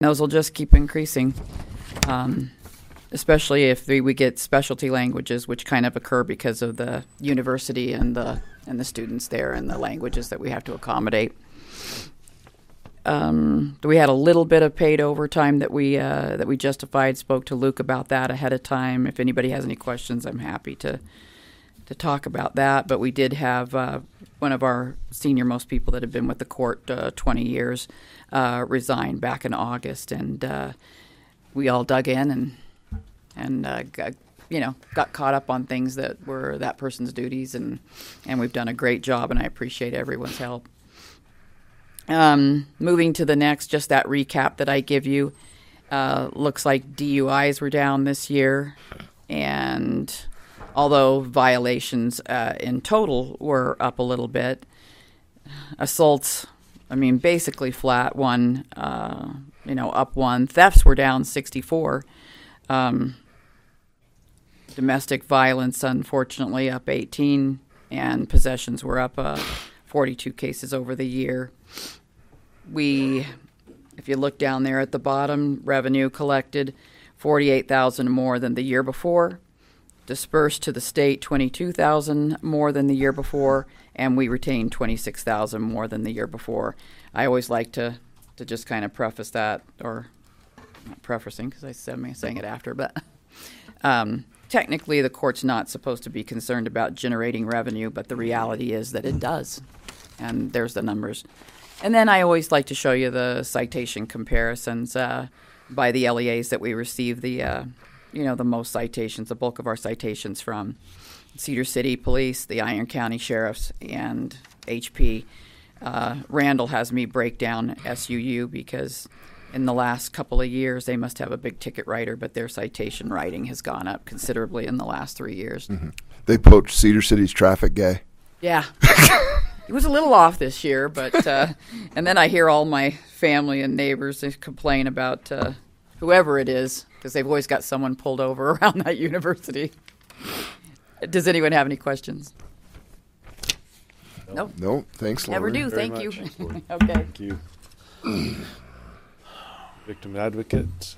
Those will just keep increasing, especially if we get specialty languages, which kind of occur because of the university and the students there and the languages that we have to accommodate. We had a little bit of paid overtime that we justified. Spoke to Luke about that ahead of time. If anybody has any questions, I'm happy to talk about that. But we did have one of our senior-most people that had been with the court 20 years resign back in August, and we all dug in and got caught up on things that were that person's duties, and we've done a great job, and I appreciate everyone's help. Moving to the next, just that recap that I give you, looks like DUIs were down this year, and although violations in total were up a little bit, assaults, basically flat, up one. Thefts were down 64. Domestic violence, unfortunately, up 18, and possessions were up 42 cases over the year. If you look down there at the bottom, revenue collected $48,000 more than the year before, dispersed to the state $22,000 more than the year before, and we retained $26,000 more than the year before. I always like to just kind of preface that, or not prefacing because I'm saying it after, but technically the court's not supposed to be concerned about generating revenue, but the reality is that it does, and there's the numbers. And then I always like to show you the citation comparisons by the LEAs that we receive the most citations, the bulk of our citations from Cedar City Police, the Iron County Sheriffs, and HP. Randall has me break down SUU because in the last couple of years they must have a big ticket writer, but their citation writing has gone up considerably in the last 3 years. Mm-hmm. They poached Cedar City's traffic guy. Yeah. It was a little off this year, but and then I hear all my family and neighbors complain about whoever it is, because they've always got someone pulled over around that university. Does anyone have any questions? Nope. No, thanks, Lauren. Never do. Thank you. Okay. Thank you. Victim advocate.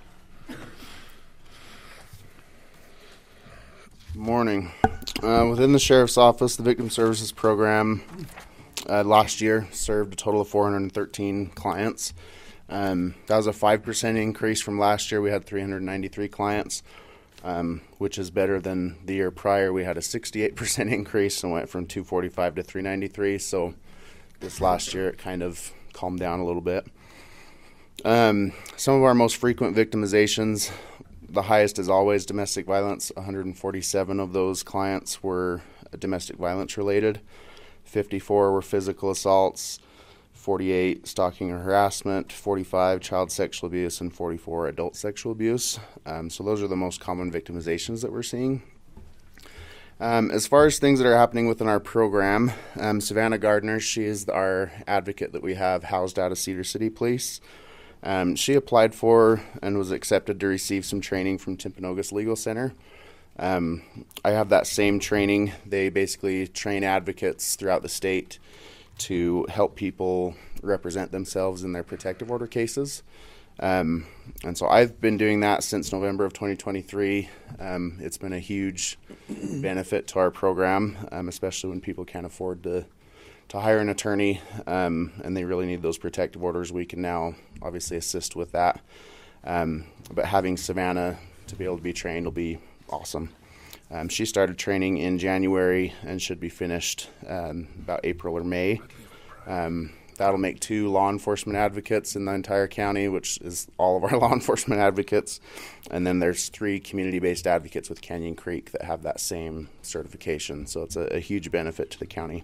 Morning. Within the Sheriff's Office, the Victim Services Program last year served a total of 413 clients. That was a 5% increase from last year. We had 393 clients, which is better than the year prior. We had a 68% increase and went from 245 to 393. So this last year it kind of calmed down a little bit. Some of our most frequent victimizations, the highest is always domestic violence. 147 of those clients were domestic violence related. 54 were physical assaults, 48 stalking or harassment, 45 child sexual abuse, and 44 adult sexual abuse. So those are the most common victimizations that we're seeing. As far as things that are happening within our program, Savannah Gardner, she is our advocate that we have housed out of Cedar City Police. She applied for and was accepted to receive some training from Timpanogos Legal Center. I have that same training. They basically train advocates throughout the state to help people represent themselves in their protective order cases. And so I've been doing that since November of 2023. It's been a huge benefit to our program, especially when people can't afford to hire an attorney, and they really need those protective orders. We can now obviously assist with that. But having Savannah to be able to be trained will be awesome. She started training in January and should be finished about April or May. That'll make 2 law enforcement advocates in the entire county, which is all of our law enforcement advocates. And then there's 3 community-based advocates with Canyon Creek that have that same certification. So it's a huge benefit to the county.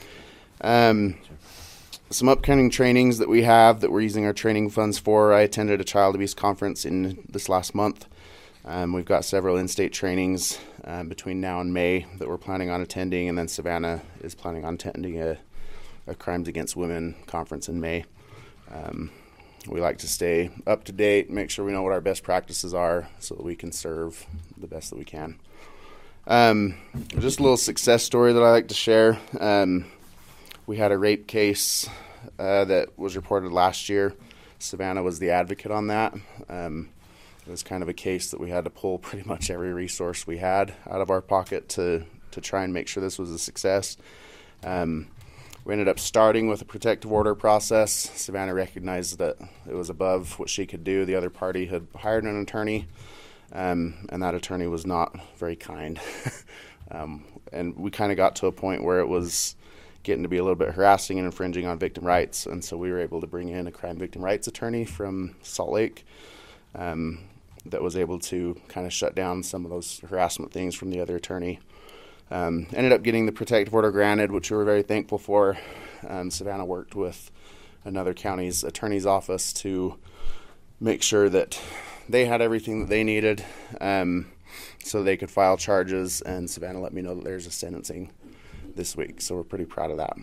Some upcoming trainings that we have that we're using our training funds for. I attended a child abuse conference in this last month. We've got several in-state trainings between now and May that we're planning on attending, and then Savannah is planning on attending a Crimes Against Women conference in May. We like to stay up to date, make sure we know what our best practices are so that we can serve the best that we can. Just a little success story that I like to share. We had a rape case that was reported last year. Savannah was the advocate on that. It was kind of a case that we had to pull pretty much every resource we had out of our pocket to try and make sure this was a success. We ended up starting with a protective order process. Savannah recognized that it was above what she could do. The other party had hired an attorney, and that attorney was not very kind. And we kind of got to a point where it was getting to be a little bit harassing and infringing on victim rights. And so we were able to bring in a crime victim rights attorney from Salt Lake that was able to kind of shut down some of those harassment things from the other attorney. Ended up getting the protective order granted, which we were very thankful for. Savannah worked with another county's attorney's office to make sure that they had everything that they needed so they could file charges, and Savannah let me know that there's a sentencing this week, so we're pretty proud of that.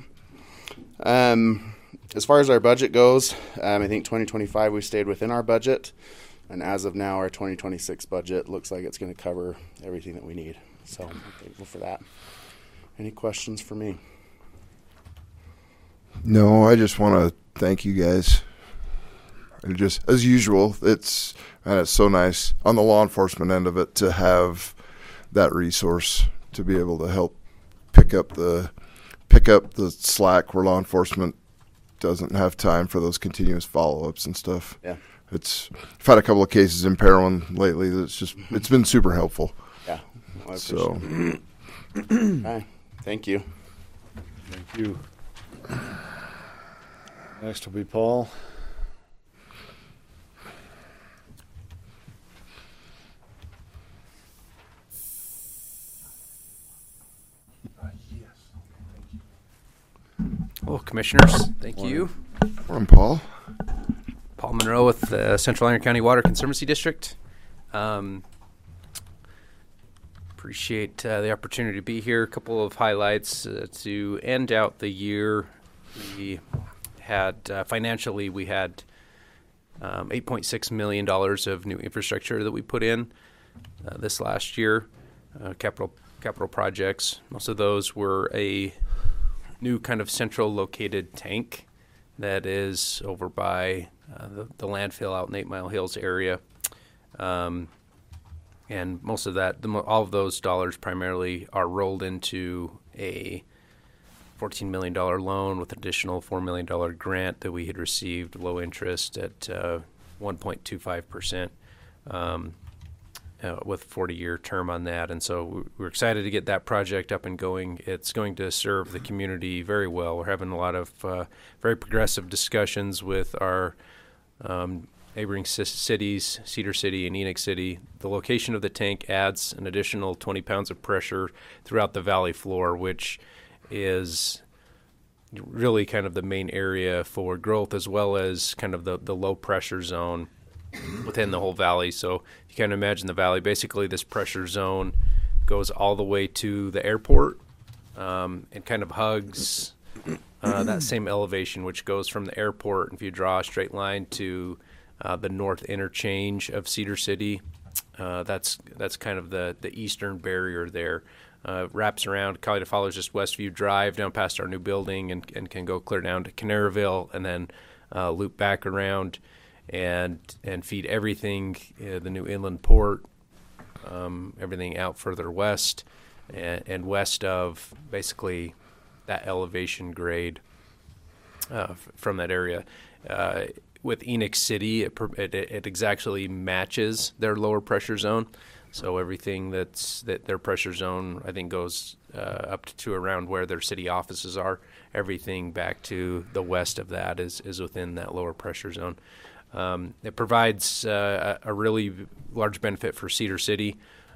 As far as our budget goes, I think 2025 we stayed within our budget, and as of now our 2026 budget looks like it's going to cover everything that we need. So I'm thankful for that. Any questions for me? No, I just want to thank you guys. Just as usual, it's so nice on the law enforcement end of it to have that resource to be able to help pick up the slack where law enforcement doesn't have time for those continuous follow-ups and stuff. Yeah. I've had a couple of cases in Parowan lately it's been super helpful. Yeah. Well, I appreciate it. Okay. Thank you. Thank you. Next will be Paul. Hello, Commissioners. Thank you. Morning, Paul. Paul Monroe with the Central Iron County Water Conservancy District. Appreciate the opportunity to be here. A couple of highlights to end out the year. We had financially, we had $8.6 million of new infrastructure that we put in this last year. Capital projects. Most of those were a new kind of central located tank that is over by the landfill out in 8 Mile Hills area. And most of that, all of those dollars primarily are rolled into a $14 million loan with additional $4 million grant that we had received, low interest at 1.25%. With a 40-year term on that. And so we're excited to get that project up and going. It's going to serve the community very well. We're having a lot of very progressive discussions with our neighboring cities, Cedar City and Enoch City. The location of the tank adds an additional 20 pounds of pressure throughout the valley floor, which is really kind of the main area for growth, as well as kind of the low pressure zone within the whole valley. So you can imagine the valley, basically this pressure zone goes all the way to the airport and kind of hugs that same elevation, which goes from the airport. If you draw a straight line to the north interchange of Cedar City, that's kind of the eastern barrier there. Wraps around, Cali follows just Westview Drive down past our new building and can go clear down to Canaryville and then loop back around and feed everything, the new inland port, everything out further west and west of basically that elevation grade from that area. With Enoch City, it exactly matches their lower pressure zone. So everything that their pressure zone, I think, goes up to around where their city offices are. Everything back to the west of that is within that lower pressure zone. It provides a really large benefit for Cedar City.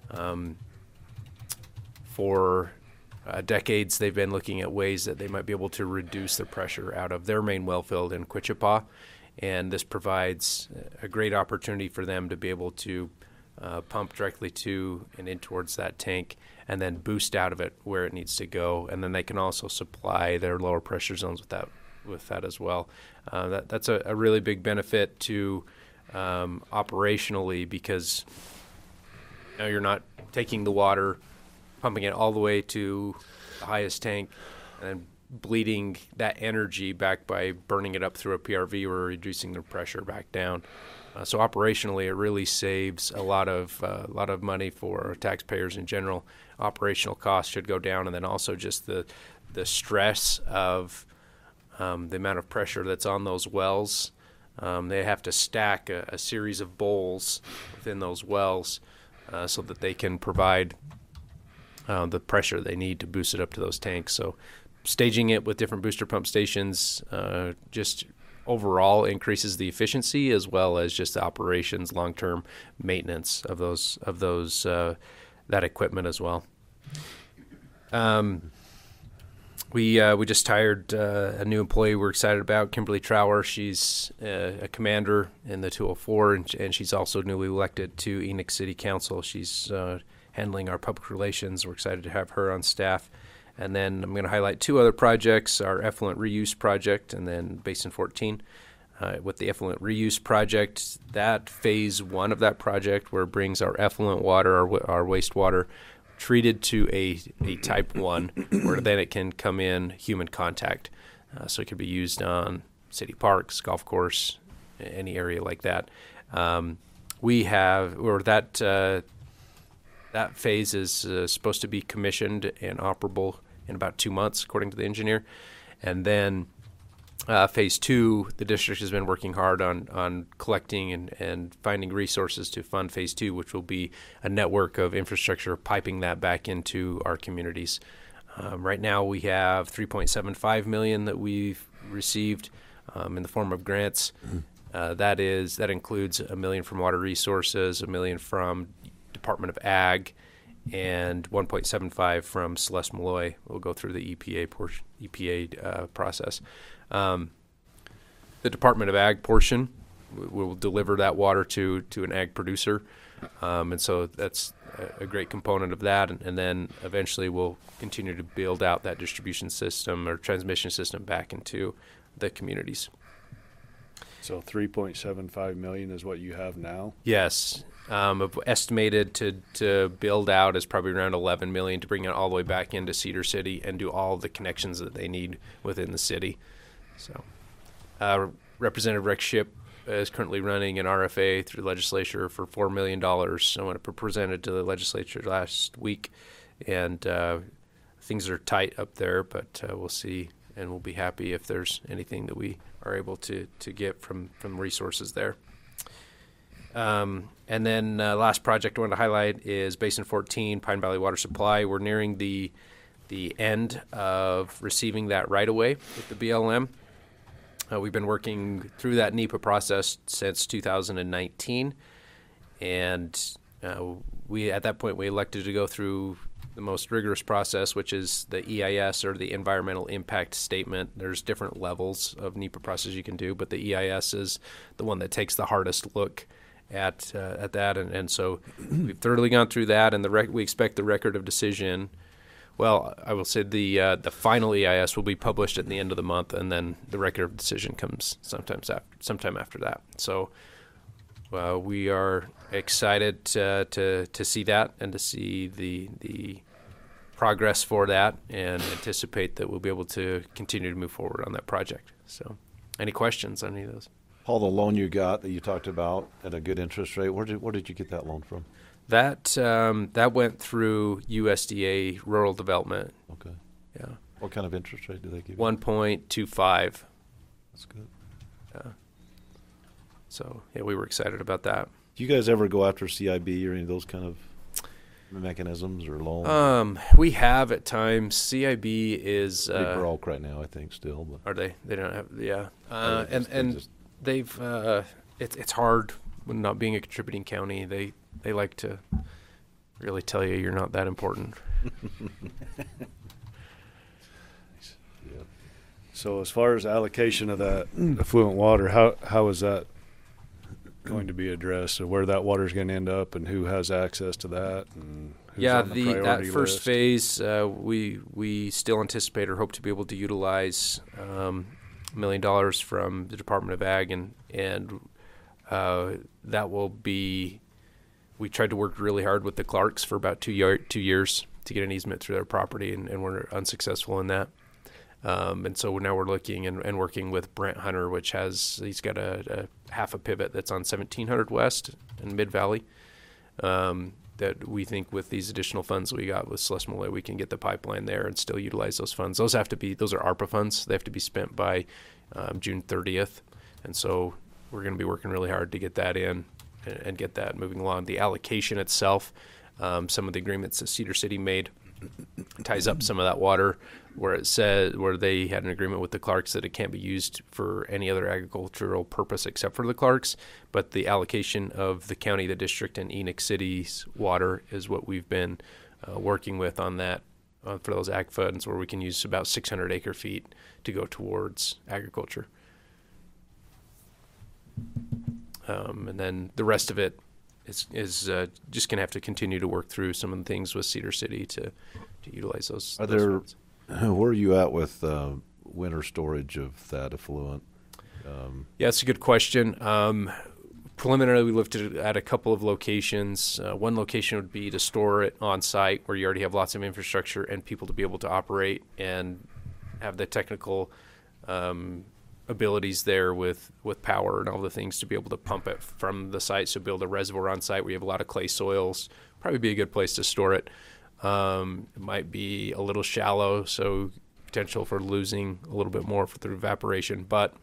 For decades, they've been looking at ways that they might be able to reduce the pressure out of their main well field in Quichapa, and this provides a great opportunity for them to be able to pump directly to and in towards that tank and then boost out of it where it needs to go, and then they can also supply their lower pressure zones with that as well. That's a really big benefit to operationally, because you're not taking the water, pumping it all the way to the highest tank, and then bleeding that energy back by burning it up through a PRV or reducing the pressure back down. So operationally, it really saves a lot of money for taxpayers in general. Operational costs should go down, and then also just the stress of the amount of pressure that's on those wells. They have to stack a series of bowls within those wells so that they can provide the pressure they need to boost it up to those tanks. So staging it with different booster pump stations just overall increases the efficiency as well as just the operations, long-term maintenance of that equipment as well. We just hired a new employee we're excited about, Kimberly Trower. She's a commander in the 204, and she's also newly elected to Enoch City Council. She's handling our public relations. We're excited to have her on staff. And then I'm going to highlight two other projects, our effluent reuse project and then Basin 14. With the effluent reuse project, that phase one of that project where it brings our effluent water, our wastewater, treated to a type 1 where then it can come in human contact. So it can be used on city parks, golf course, any area like that. That phase is supposed to be commissioned and operable in about 2 months, according to the engineer. And then phase 2, the district has been working hard on collecting and finding resources to fund phase 2, which will be a network of infrastructure piping that back into our communities. Right now we have $3.75 million that we've received in the form of grants. That includes $1 million from Water Resources, $1 million from Department of Ag, and 1.75 from Celeste Malloy. We'll go through the EPA process. The Department of Ag portion will deliver that water to an ag producer, and so that's a great component of that. And then eventually we'll continue to build out that distribution system or transmission system back into the communities. So 3.75 million is what you have now? Yes. Estimated to build out is probably around 11 million to bring it all the way back into Cedar City and do all the connections that they need within the city. So, Representative Rex Shipp is currently running an RFA through the legislature for $4 million. So when it presented to the legislature last week, and things are tight up there, but we'll see, and we'll be happy if there's anything that we are able to get from resources there. And then last project I wanted to highlight is Basin 14, Pine Valley Water Supply. We're nearing the end of receiving that right away with the BLM. We've been working through that NEPA process since 2019, and we at that point we elected to go through the most rigorous process, which is the EIS, or the Environmental Impact Statement. There's different levels of NEPA process you can do, but the EIS is the one that takes the hardest look at that, and so we've thoroughly gone through that, and we expect the record of decision. Well, I will say the final EIS will be published at the end of the month, and then the record of decision comes sometime after that. So we are excited to see that and to see the progress for that, and anticipate that we'll be able to continue to move forward on that project. So, any questions on any of those? Paul, the loan you got that you talked about at a good interest rate, where did you get that loan from? That went through USDA Rural Development. Okay. Yeah. What kind of interest rate do they give you? 1.25. That's good. Yeah. So we were excited about that. Do you guys ever go after CIB or any of those kind of mechanisms or loans? We have at times. CIB is pretty broke right now, I think, still. But are they? They don't have. Yeah. Just They've. It's hard when not being a contributing county. They like to really tell you you're not that important. yeah. So as far as allocation of that affluent water, how is that going to be addressed? So where that water is going to end up, and who has access to that? And who's on the that priority first list? phase, we still anticipate or hope to be able to utilize $1 million from the Department of Ag, and that will be. We tried to work really hard with the Clarks for about 2 years to get an easement through their property, and we're unsuccessful in that. And so now we're looking and working with Brent Hunter, he's got a half a pivot that's on 1700 West in Mid Valley. That we think with these additional funds we got with Celeste Molay, we can get the pipeline there and still utilize those funds. Those are ARPA funds. They have to be spent by June 30th. And so we're going to be working really hard to get that in and get that moving along. The allocation itself, some of the agreements that Cedar City made ties up some of that water where they had an agreement with the Clarks that it can't be used for any other agricultural purpose except for the Clarks. But the allocation of the county, the district, and Enoch City's water is what we've been working with on that for those ag funds, where we can use about 600 acre feet to go towards agriculture. And then the rest of it is just going to have to continue to work through some of the things with Cedar City to utilize those. Funds. Where are you at with winter storage of that effluent? Yeah, that's a good question. Preliminarily, we looked at a couple of locations. One location would be to store it on site where you already have lots of infrastructure and people to be able to operate and have the technical abilities there with power and all the things to be able to pump it from the site. So build a reservoir on site where you have a lot of clay soils. Probably be a good place to store it. It might be a little shallow, so potential for losing a little bit more through evaporation. But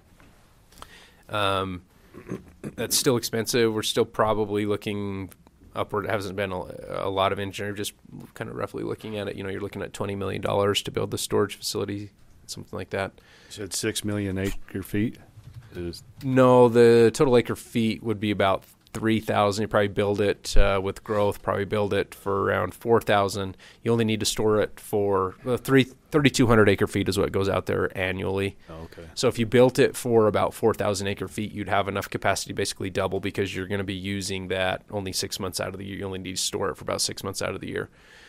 that's still expensive. We're still probably looking upward. It hasn't been a lot of engineering, just kind of roughly looking at it. You're looking at $20 million to build the storage facility, something like that. You said 6 million acre feet? No, the total acre feet would be about 3,000. You probably build it with growth, probably build it for around 4,000. You only need to store it for 3,200 acre feet is what goes out there annually. Oh, okay. So if you built it for about 4,000 acre feet, you'd have enough capacity, basically double, because you're going to be using that only 6 months out of the year. You only need to store it for about 6 months out of the year.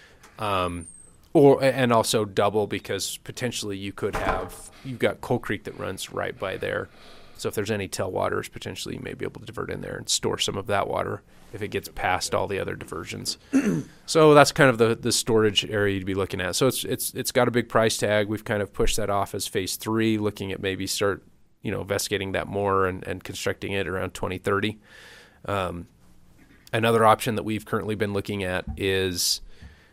And also double because potentially you've got Coal Creek that runs right by there. So if there's any tailwaters, potentially you may be able to divert in there and store some of that water if it gets past all the other diversions. So that's kind of the storage area you'd be looking at. So it's got a big price tag. We've kind of pushed that off as phase 3, looking at maybe start investigating that more and constructing it around 2030. Another option that we've currently been looking at is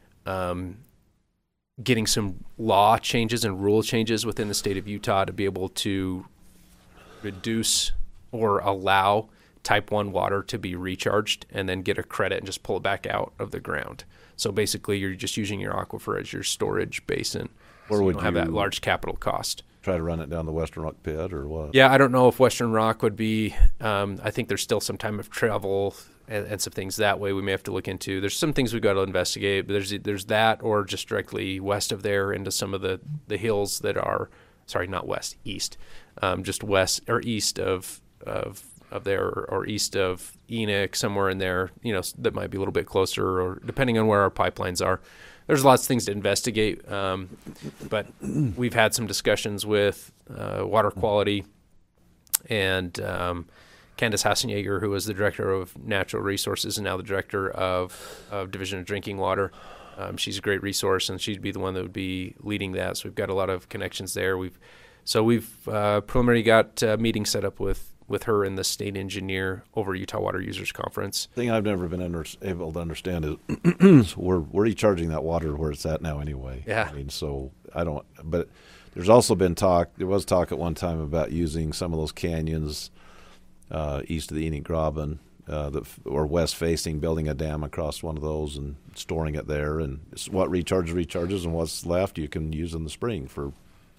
getting some law changes and rule changes within the state of Utah to be able to reduce or allow type 1 water to be recharged and then get a credit and just pull it back out of the ground. So basically you're just using your aquifer as your storage basin. Where would you have that large capital cost? Try to run it down the Western Rock pit or what? Yeah, I don't know if Western Rock would be, I think there's still some time of travel and some things that way we may have to look into. There's some things we've got to investigate, but there's that, or just directly west of there into some of the hills that are, east, just west or east of there, or east of Enoch, somewhere in there, that might be a little bit closer, or depending on where our pipelines are. There's lots of things to investigate, but we've had some discussions with water quality and Candace Hassenjager, who was the director of natural resources and now the director of Division of Drinking Water. She's a great resource, and she'd be the one that would be leading that. So we've got a lot of connections there. We've preliminarily got a meeting set up with her and the state engineer over Utah Water Users Conference. The thing I've never been able to understand is where are you charging that water where it's at now anyway? Yeah. I mean, so I don't. But there's also been talk. There was talk at one time about using some of those canyons east of the Enoch Graben, or west facing, building a dam across one of those and storing it there. And what recharges, and what's left you can use in the spring for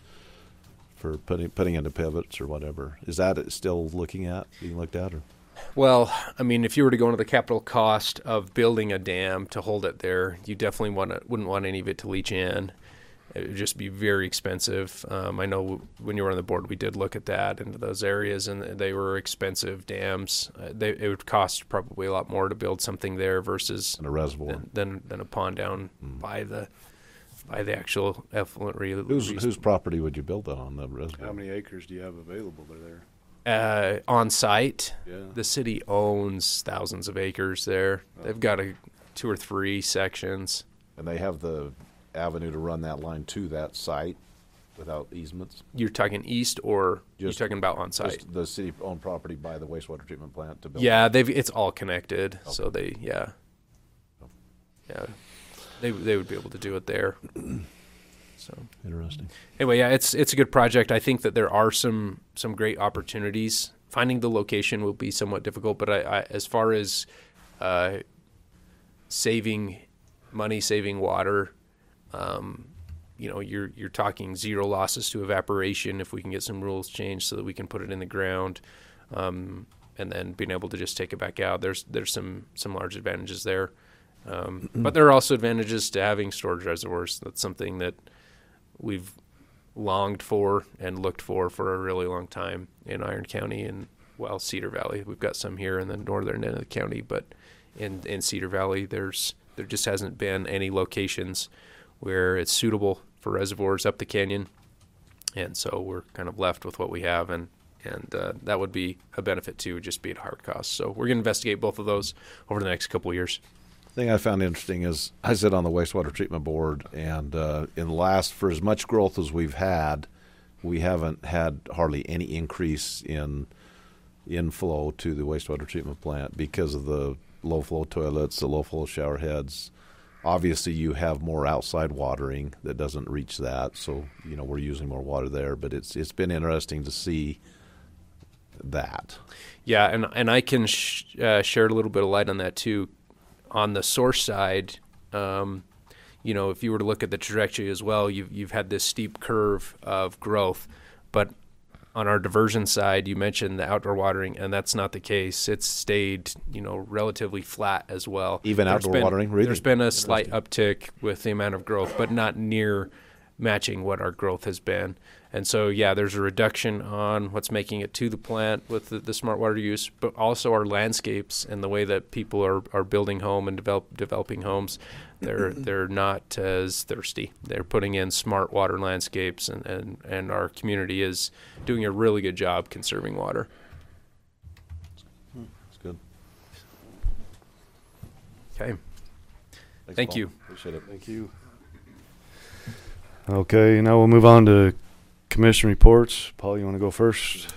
putting into pivots or whatever. Is that still being looked at? Or? Well, I mean, if you were to go into the capital cost of building a dam to hold it there, you definitely wouldn't want any of it to leach in. It would just be very expensive. I know when you were on the board, we did look at that into those areas, and they were expensive dams. It would cost probably a lot more to build something there versus a reservoir than a pond down by the actual effluent whose property would you build that on, the reservoir? How many acres do you have available there? On site, yeah. The city owns thousands of acres there. They've got 2 or 3 sections. And they have the avenue to run that line to that site without easements? You're talking east, or you're Just- talking about on site? Just the city-owned property by the wastewater treatment plant to build. Yeah, it's all connected. So they they would be able to do it there. So Interesting. anyway, yeah, it's a good project. I think that there are some great opportunities. Finding the location will be somewhat difficult, but I as far as saving money, saving water, you're talking zero losses to evaporation if we can get some rules changed so that we can put it in the ground, and then being able to just take it back out. There's some large advantages there, but there are also advantages to having storage reservoirs. That's something that we've longed for and looked for a really long time in Iron County and Cedar Valley. We've got some here in the northern end of the county, but in Cedar Valley, there just hasn't been any locations where it's suitable for reservoirs up the canyon, and so we're kind of left with what we have, and that would be a benefit too, just be at higher cost. So we're going to investigate both of those over the next couple of years. The thing I found interesting is I sit on the wastewater treatment board, and for as much growth as we've had, we haven't had hardly any increase in inflow to the wastewater treatment plant because of the low flow toilets, the low flow shower heads. Obviously, you have more outside watering that doesn't reach that, so we're using more water there. But it's been interesting to see that. Yeah, and I can share a little bit of light on that too. On the source side, if you were to look at the trajectory as well, you've had this steep curve of growth, but on our diversion side, you mentioned the outdoor watering, and that's not the case. It's stayed, relatively flat as well. Even outdoor watering, really? There's been a slight uptick with the amount of growth, but not near matching what our growth has been. And so, yeah, there's a reduction on what's making it to the plant with the smart water use, but also our landscapes and the way that people are building home and developing homes. They're not as thirsty. They're putting in smart water landscapes, and our community is doing a really good job conserving water. That's good. Okay. Thanks, Thank Paul. you. Appreciate it. Thank you. Okay, now we'll move on to commission reports. Paul, you want to go first?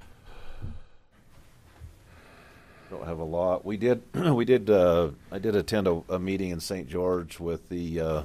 Don't have a lot. I did attend a meeting in St. George with the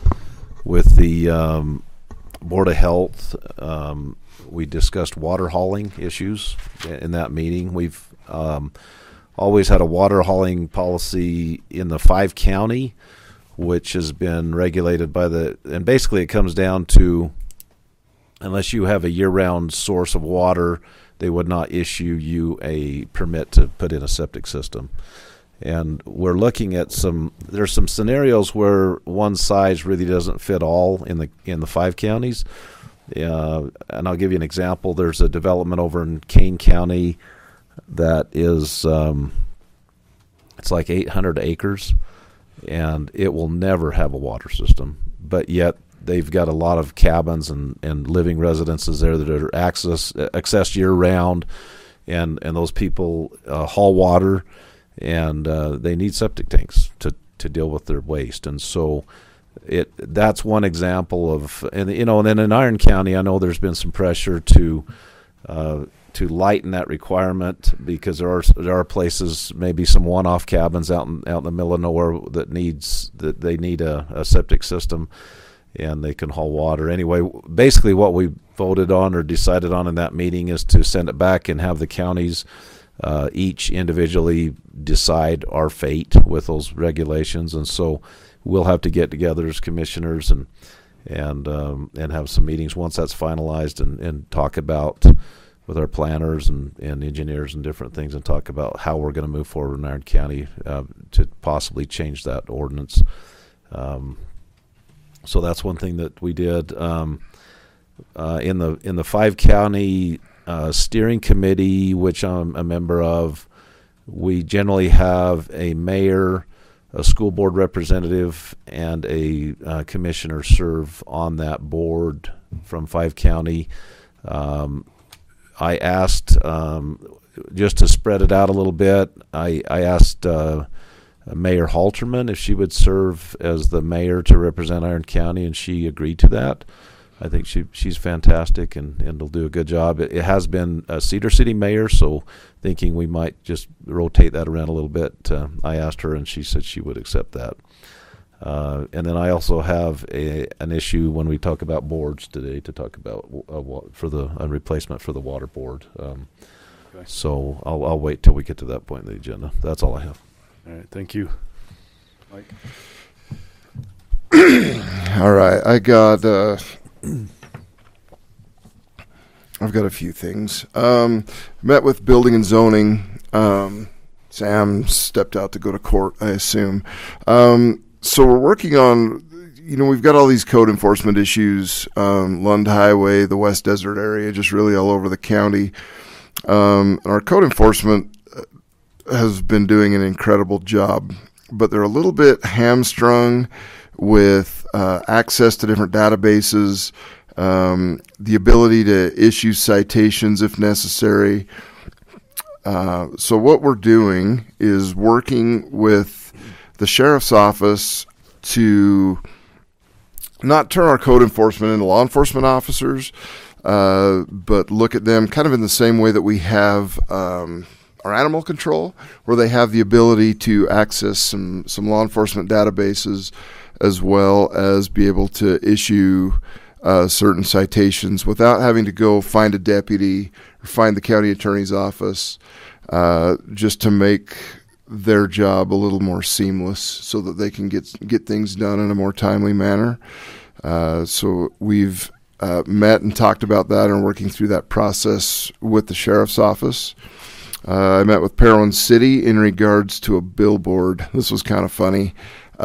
Board of Health. We discussed water hauling issues in that meeting. We've always had a water hauling policy in the 5-county, which has been regulated by and basically it comes down to, unless you have a year-round source of water, they would not issue you a permit to put in a septic system. And we're looking at there's some scenarios where one size really doesn't fit all in the 5 counties. And I'll give you an example. There's a development over in Kane County that is, it's like 800 acres, and it will never have a water system. But yet they've got a lot of cabins and living residences there that are accessed year-round, and those people haul water, and they need septic tanks to deal with their waste. And so that's one example of, and then in Iron County, I know there's been some pressure to lighten that requirement, because there are places, maybe some one-off cabins out in the middle of nowhere that they need a septic system, and they can haul water. Anyway, basically what we voted on or decided on in that meeting is to send it back and have the counties each individually decide our fate with those regulations. And so we'll have to get together as commissioners and have some meetings once that's finalized, and talk about with our planners and engineers and different things, and talk about how we're going to move forward in Iron County to possibly change that ordinance. So that's one thing that we did. In the 5-county steering committee, which I'm a member of, we generally have a mayor, a school board representative, and a commissioner serve on that board from 5-county. I asked, just to spread it out a little bit, I asked Mayor Halterman if she would serve as the mayor to represent Iron County, and she agreed to that. I think she's fantastic and will do a good job. It has been a Cedar City mayor, so thinking we might just rotate that around a little bit. I asked her, and she said she would accept that. And then I also have an issue when we talk about boards today to talk about for a replacement for the water board. Okay. So I'll wait till we get to that point in the agenda. That's all I have. All right, thank you. Mike? All right, I've got a few things. Met with building and zoning. Sam stepped out to go to court, I assume. So we're working on, we've got all these code enforcement issues, Lund Highway, the West Desert area, just really all over the county. Our code enforcement has been doing an incredible job, but they're a little bit hamstrung with access to different databases, the ability to issue citations if necessary. So what we're doing is working with the sheriff's office to not turn our code enforcement into law enforcement officers, but look at them kind of in the same way that we have our animal control, where they have the ability to access some law enforcement databases as well as be able to issue certain citations without having to go find a deputy or find the county attorney's office, just to make their job a little more seamless so that they can get things done in a more timely manner. So we've met and talked about that and working through that process with the sheriff's office. I met with Parowan City in regards to a billboard. This was kind of funny.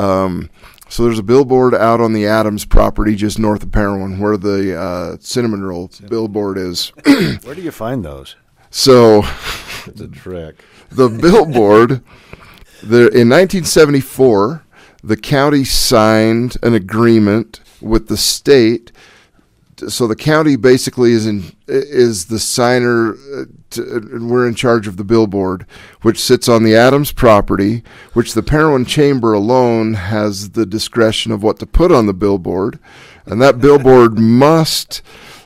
So there's a billboard out on the Adams property just north of Parowan where the cinnamon roll billboard is. Where do you find those? So It's a trick. the billboard, in 1974, the county signed an agreement with the state. So the county basically is the signer, and we're in charge of the billboard, which sits on the Adams property, which the Parowan Chamber alone has the discretion of what to put on the billboard, and that billboard must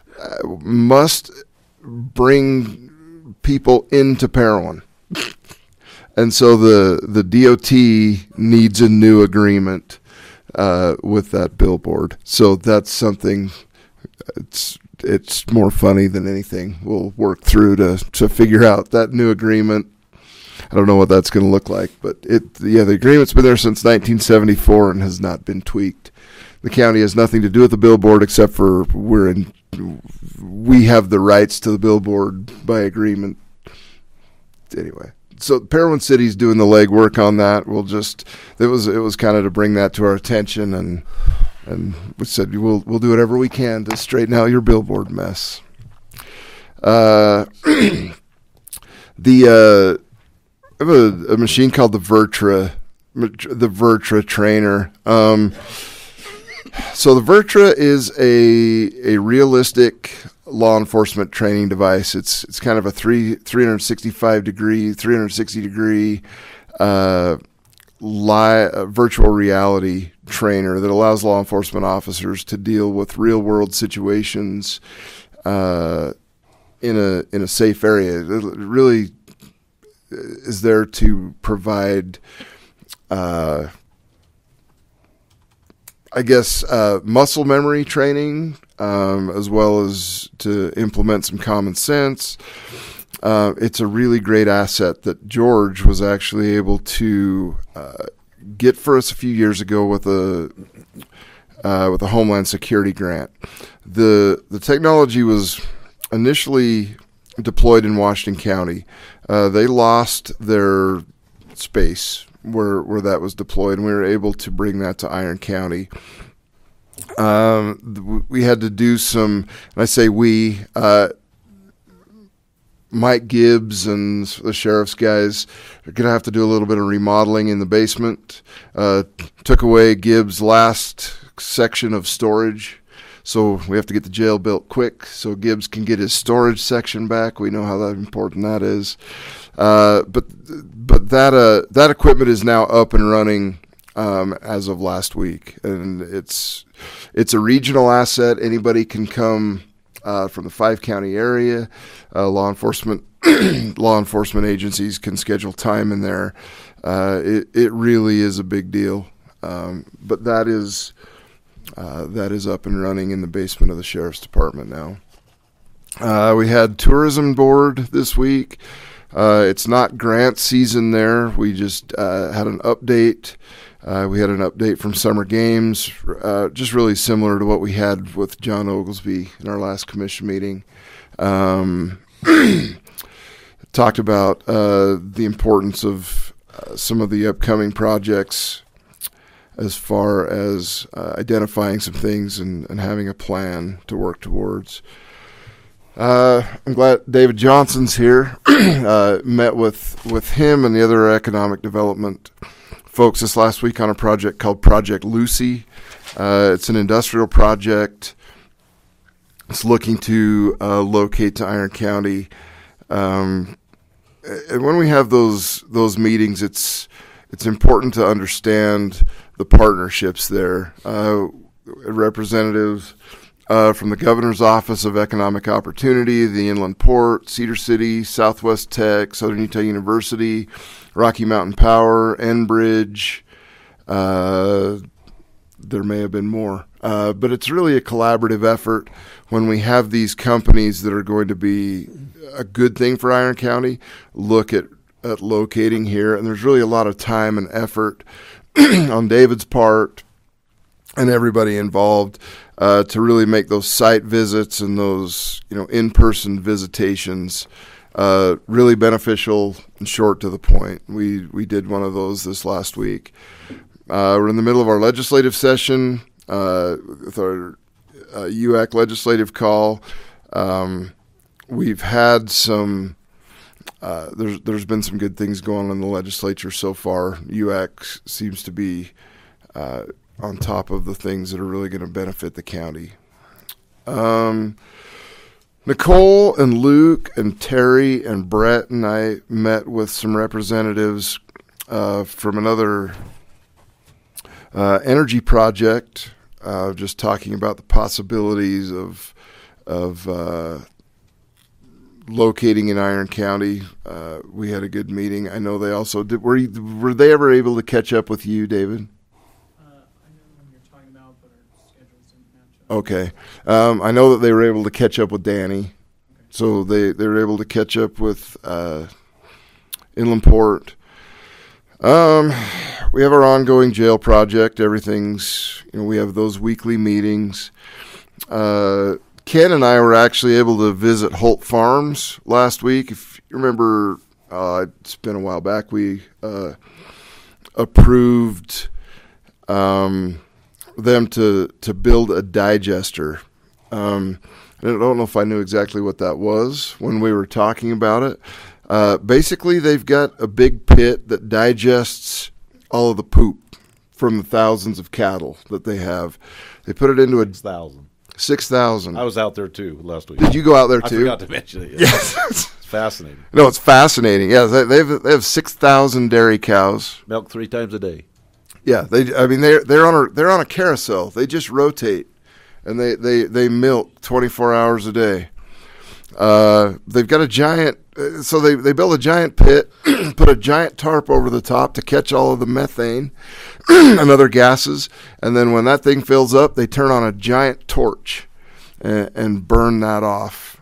bring people into Parowan. And so the DOT needs a new agreement with that billboard. So that's something. It's more funny than anything. We'll work through to figure out that new agreement. I don't know what that's going to look like, but the agreement's been there since 1974 and has not been tweaked. The county has nothing to do with the billboard except for we have the rights to the billboard by agreement. Anyway, so Parowan City's doing the legwork on that. It was kind of to bring that to our attention, and we said we'll do whatever we can to straighten out your billboard mess. I have a machine called the Vertra Trainer. So the Vertra is a realistic law enforcement training device. It's kind of a 360 degree virtual reality trainer that allows law enforcement officers to deal with real world situations in a safe area. It really is there to provide muscle memory training, as well as to implement some common sense. It's a really great asset that George was actually able to get for us a few years ago with a Homeland Security grant. The technology was initially deployed in Washington County. They lost their space where that was deployed, and we were able to bring that to Iron County. We had to do some, and I say we, Mike Gibbs and the sheriff's guys are going to have to do a little bit of remodeling in the basement. Took away Gibbs' last section of storage, so we have to get the jail built quick so Gibbs can get his storage section back. We know how important that is. But that equipment is now up and running as of last week, and it's it's a regional asset. Anybody can come from the 5-county area. Law enforcement agencies can schedule time in there. It really is a big deal. But that is up and running in the basement of the Sheriff's Department now. We had tourism board this week. It's not grant season there. We just had an update. We had an update from Summer Games, just really similar to what we had with John Oglesby in our last commission meeting. Talked about the importance of some of the upcoming projects as far as identifying some things and having a plan to work towards. I'm glad David Johnson's here. Met with him and the other economic development folks this last week on a project called Project Lucy. It's an industrial project. It's looking to locate to Iron County. And when we have those meetings, it's important to understand the partnerships there. Representatives from the Governor's Office of Economic Opportunity, the Inland Port, Cedar City, Southwest Tech, Southern Utah University, Rocky Mountain Power, Enbridge. There may have been more. But it's really a collaborative effort when we have these companies that are going to be a good thing for Iron County, look at locating here. And there's really a lot of time and effort on David's part and everybody involved to really make those site visits and those in-person visitations really beneficial and short to the point. We did one of those this last week. We're in the middle of our legislative session with our UAC legislative call. We've had some. There's been some good things going on in the legislature so far. UAC seems to be on top of the things that are really going to benefit the county. Nicole and Luke and Terry and Brett and I met with some representatives from another energy project, just talking about the possibilities of locating in Iron County. We had a good meeting. I know they also did. Were they ever able to catch up with you, David? Okay. I know that they were able to catch up with Danny. So they were able to catch up with Inland Port. We have our ongoing jail project. Everything's, we have those weekly meetings. Ken and I were actually able to visit Holt Farms last week. If you remember, it's been a while back, we approved them to build a digester. I don't know if I knew exactly what that was when we were talking about it. Basically, they've got a big pit that digests all of the poop from the thousands of cattle that they have. They put it into a 6,000. 6,000. I was out there too last week. Did you go out there too? I forgot to mention it. Yes. It's fascinating. No, it's fascinating. Yeah, they have 6,000 dairy cows. Milk 3 times a day. Yeah, they're on a carousel. They just rotate, and they milk 24 hours a day. They've got a giant. So they build a giant pit, put a giant tarp over the top to catch all of the methane and other gases, and then when that thing fills up, they turn on a giant torch and burn that off.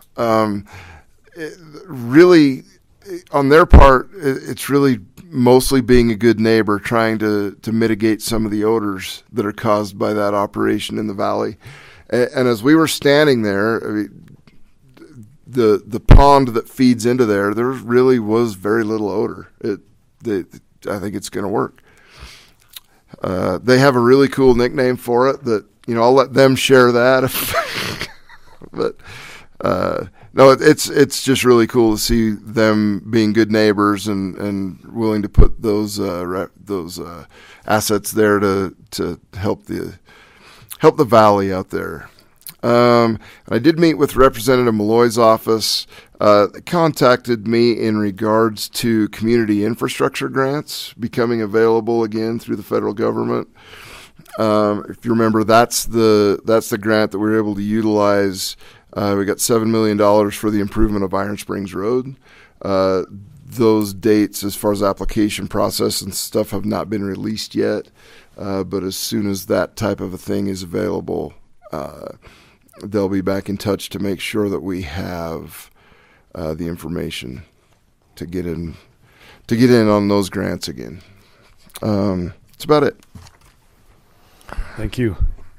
Really, on their part, it's really mostly being a good neighbor, trying to mitigate some of the odors that are caused by that operation in the valley. And as we were standing there, the pond that feeds into there really was very little odor. I think it's going to work. They have a really cool nickname for it that, I'll let them share that. But no, it's just really cool to see them being good neighbors and willing to put those assets there to help the valley out there. I did meet with Representative Malloy's office. They contacted me in regards to community infrastructure grants becoming available again through the federal government. If you remember, that's the grant that we were able to utilize. We got $7 million for the improvement of Iron Springs Road. Those dates, as far as application process and stuff, have not been released yet. But as soon as that type of a thing is available, they'll be back in touch to make sure that we have the information to get in on those grants again. That's about it. Thank you.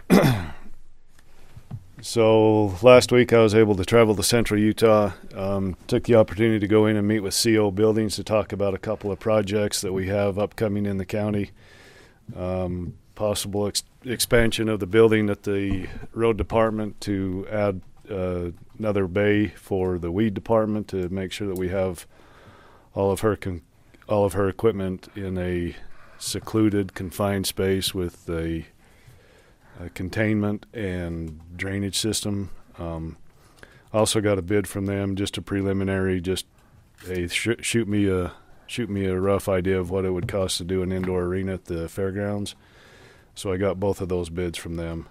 So last week I was able to travel to Central Utah. Took the opportunity to go in and meet with CO Buildings to talk about a couple of projects that we have upcoming in the county. Possible expansion of the building at the road department to add another bay for the weed department to make sure that we have all of her equipment in a secluded, confined space with a containment and drainage system. Also got a bid from them, just a preliminary, just shoot me a rough idea of what it would cost to do an indoor arena at the fairgrounds. So I got both of those bids from them.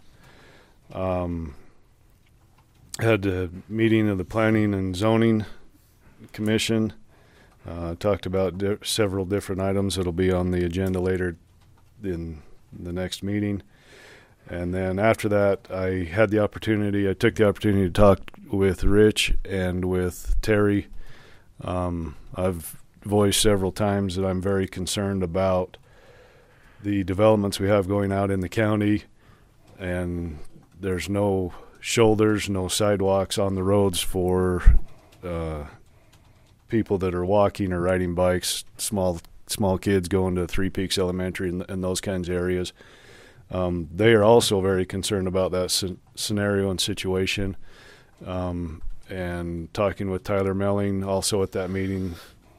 Had a meeting of the Planning and Zoning Commission. Talked about several different items that'll be on the agenda later in the next meeting. And then after that, I took the opportunity to talk with Rich and with Terry. I've voiced several times that I'm very concerned about the developments we have going out in the county, and there's no shoulders, no sidewalks on the roads for people that are walking or riding bikes, small kids going to Three Peaks Elementary and those kinds of areas. They are also very concerned about that scenario and situation. And talking with Tyler Melling, also at that meeting,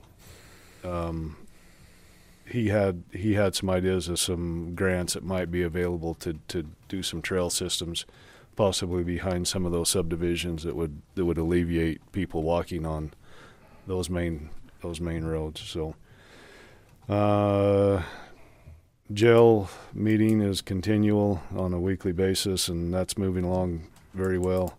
he had some ideas of some grants that might be available to do some trail systems, possibly behind some of those subdivisions that would alleviate people walking on those main roads. So, GEL meeting is continual on a weekly basis, and that's moving along very well.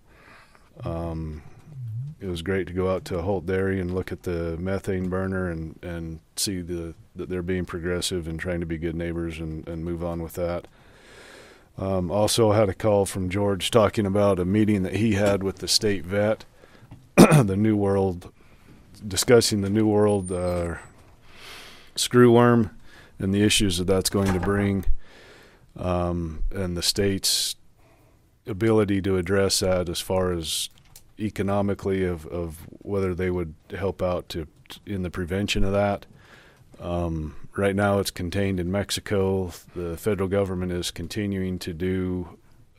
It was great to go out to Holt Dairy and look at the methane burner and see that they're being progressive and trying to be good neighbors and move on with that. Also had a call from George talking about a meeting that he had with the state vet, the New World, discussing the New World screwworm and the issues that that's going to bring, and the state's ability to address that as far as economically of whether they would help out in the prevention of that. Right now it's contained in Mexico. The federal government is continuing to do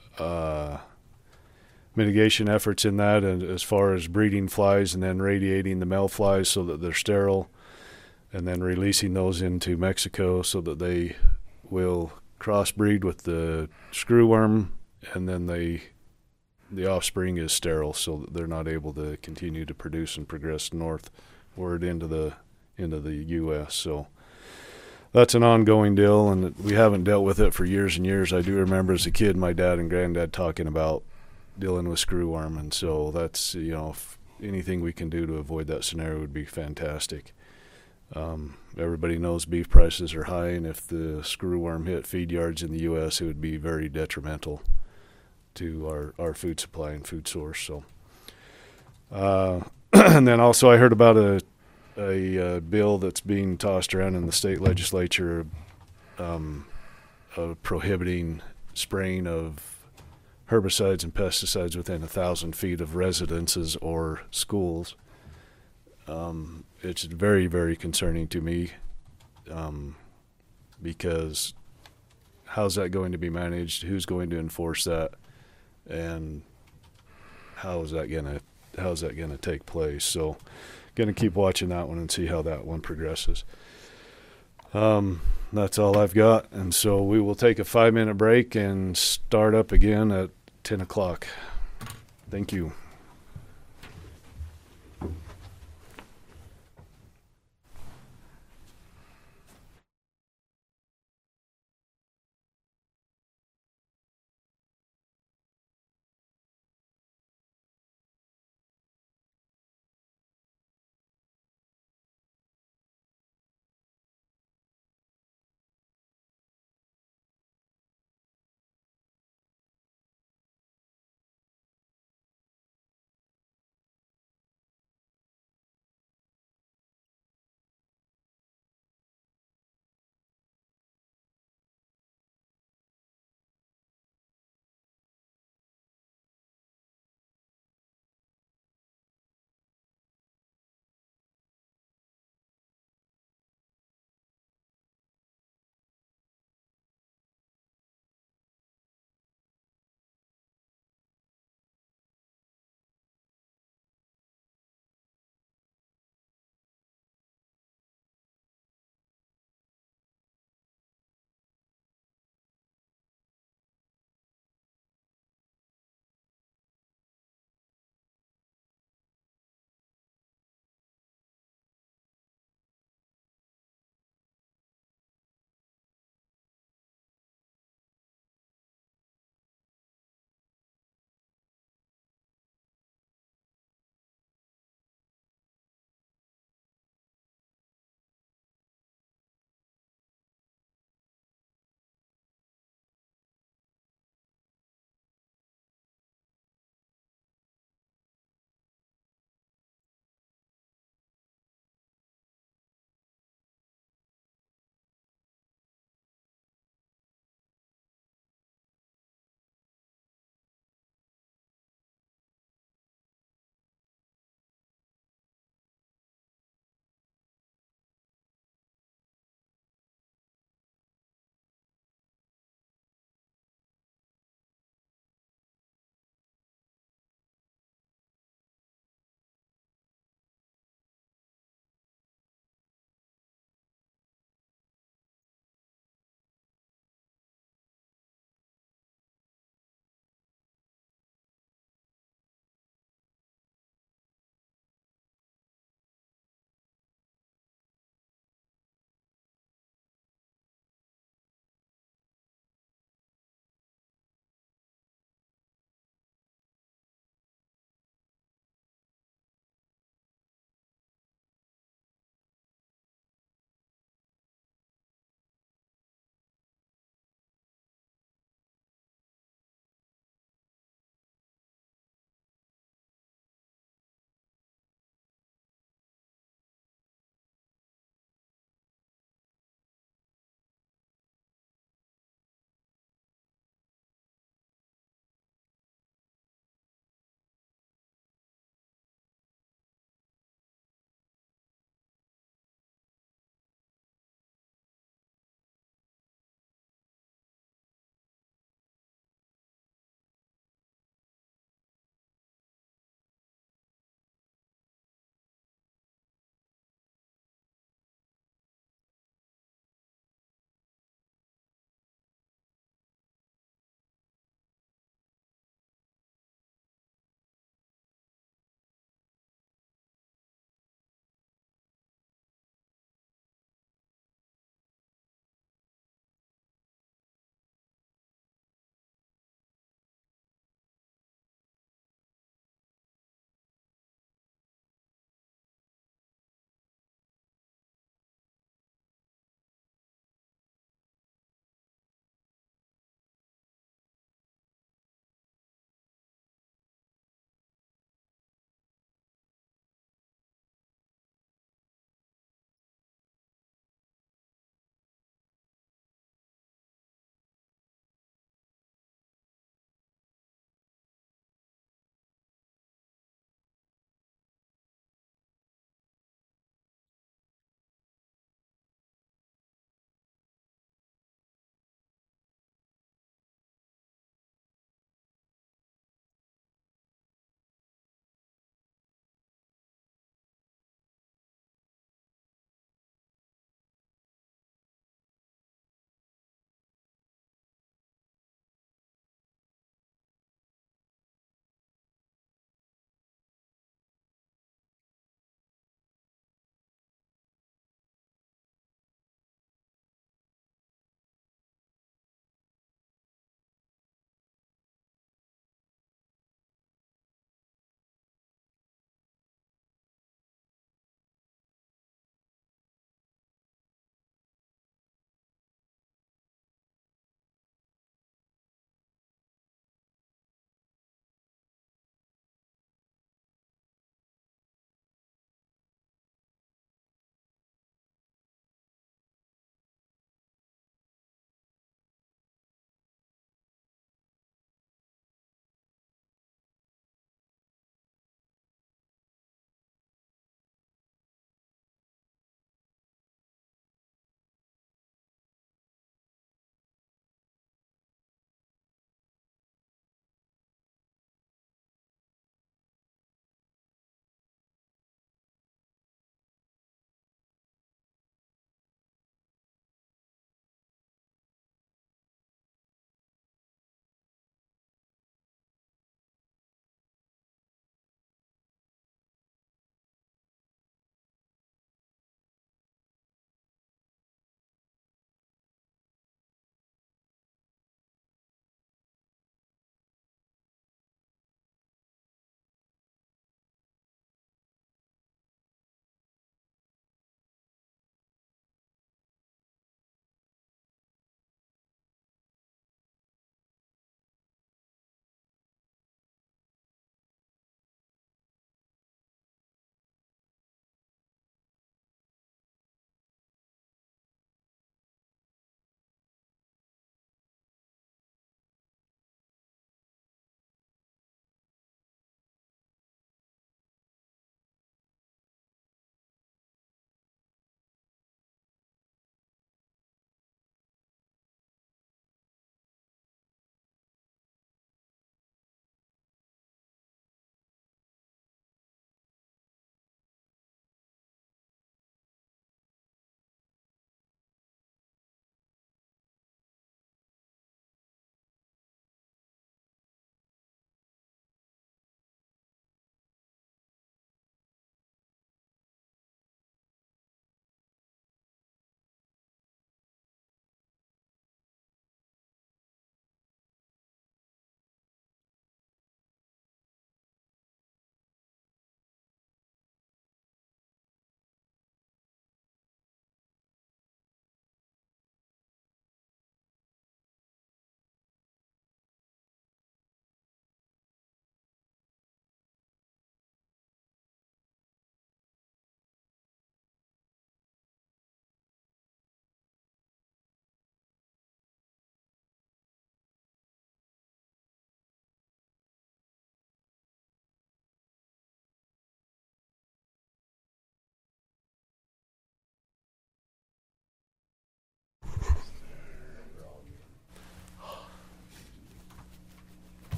mitigation efforts in that, and as far as breeding flies and then radiating the male flies so that they're sterile, and then releasing those into Mexico so that they will crossbreed with the screwworm, and then the offspring is sterile so that they're not able to continue to produce and progress northward into the U.S. So that's an ongoing deal, and we haven't dealt with it for years and years. I do remember as a kid my dad and granddad talking about dealing with screwworm, and so that's, if anything we can do to avoid that scenario would be fantastic. Everybody knows beef prices are high, and if the screwworm hit feed yards in the U.S., it would be very detrimental to our food supply and food source. So, and then also I heard about a bill that's being tossed around in the state legislature, of prohibiting spraying of herbicides and pesticides within 1,000 feet of residences or schools. It's very, very concerning to me, because how's that going to be managed? Who's going to enforce that? And how is that gonna take place? So, gonna keep watching that one and see how that one progresses. That's all I've got, and so we will take a 5-minute break and start up again at 10 o'clock. Thank you.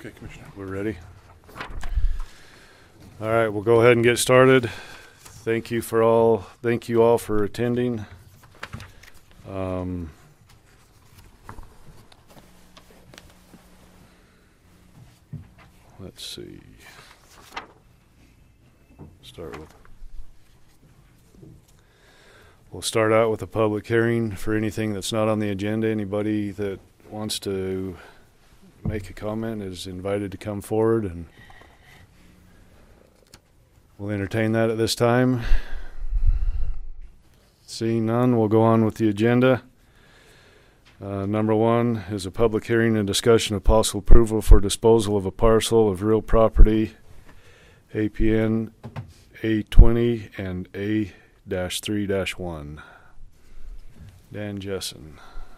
Okay, Commissioner. We're ready. All right, we'll go ahead and get started. Thank you all for attending. Let's see. We'll start out with a public hearing for anything that's not on the agenda. Anybody that wants to make a comment is invited to come forward, and we'll entertain that at this time. Seeing none, we'll go on with the agenda. Number 1 is a public hearing and discussion of possible approval for disposal of a parcel of real property, APN A20 and A-3-1. Dan Jessen.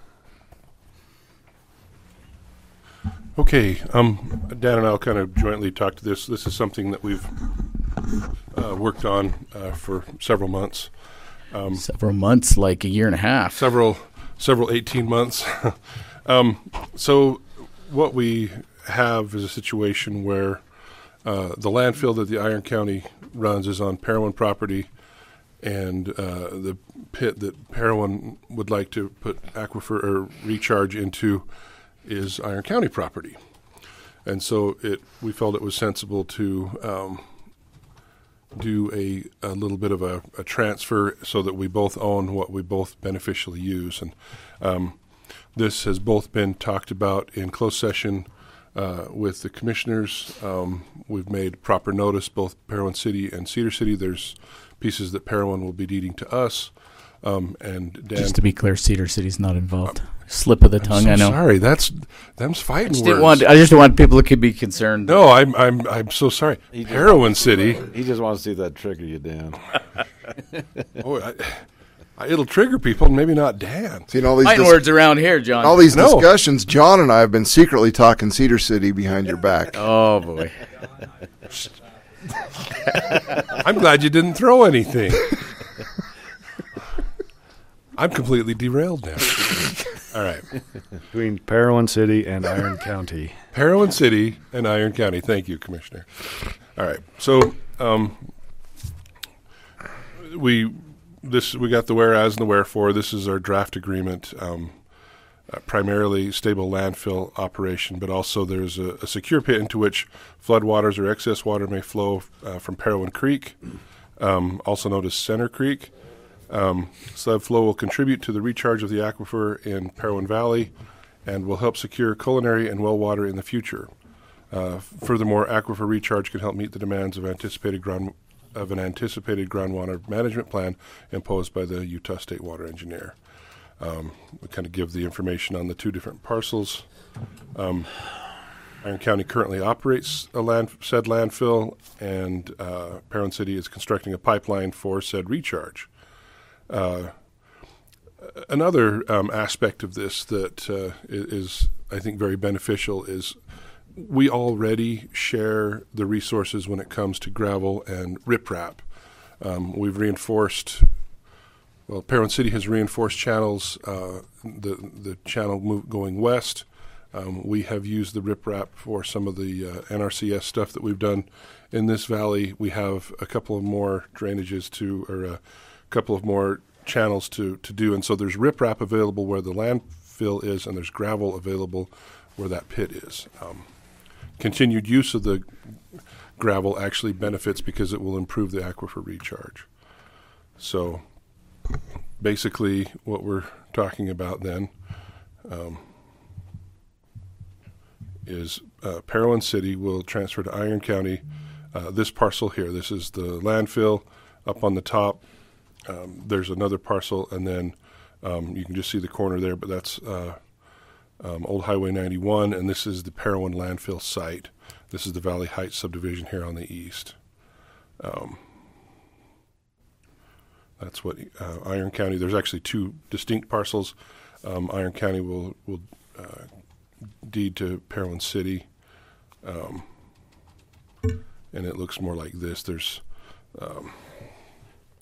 Okay, Dan and I will kind of jointly talk to this. This is something that we've worked on for several months. Several months, like a year and a half. Several 18 months. So what we have is a situation where the landfill that the Iron County runs is on Parowan property, and the pit that Parowan would like to put aquifer or recharge into is Iron County property. And so we felt it was sensible to do a little bit of a transfer so that we both own what we both beneficially use. And this has both been talked about in closed session with the commissioners. We've made proper notice, both Parowan City and Cedar City. There's pieces that Parowan will be deeding to us. And Dan, just to be clear, Cedar City's not involved. Slip of the tongue, I know. Sorry, them's fighting I words. just didn't want people to be concerned. No, I'm so sorry. Parowan City. He just wants to see that trigger you, Dan. It'll trigger people, maybe not Dan. See, all these Fighting words around here, John. all these discussions, John and I have been secretly talking Cedar City behind your back. Oh, boy. I'm glad you didn't throw anything. I'm completely derailed now. All right. Between Parowan City and Iron County. Parowan City and Iron County. Thank you, Commissioner. All right. So we got the whereas and the wherefore. This is our draft agreement. Primarily stable landfill operation, but also there's a secure pit into which floodwaters or excess water may flow from Parowan Creek, also known as Center Creek. Slab flow will contribute to the recharge of the aquifer in Parowan Valley and will help secure culinary and well water in the future. Furthermore, aquifer recharge can help meet the demands of an anticipated groundwater management plan imposed by the Utah State Water Engineer. We kind of give the information on the two different parcels. Iron County currently operates said landfill, and Parowan City is constructing a pipeline for said recharge. Another aspect of this that is, I think, very beneficial is we already share the resources when it comes to gravel and riprap. We've reinforced. Well, Parowan City has reinforced channels. The channel going west. We have used the riprap for some of the NRCS stuff that we've done in this valley. We have a couple of more drainages a couple of more channels to do, and so there's riprap available where the landfill is, and there's gravel available where that pit is. Continued use of the gravel actually benefits because it will improve the aquifer recharge. So basically what we're talking about then is Parowan City will transfer to Iron County this parcel here. This is the landfill up on the top. There's another parcel, and then you can just see the corner there, but that's Old Highway 91, and this is the Parowan landfill site. This is the Valley Heights subdivision here on the east. That's what Iron County, there's actually two distinct parcels. Iron County will deed to Parowan City, and it looks more like this. There's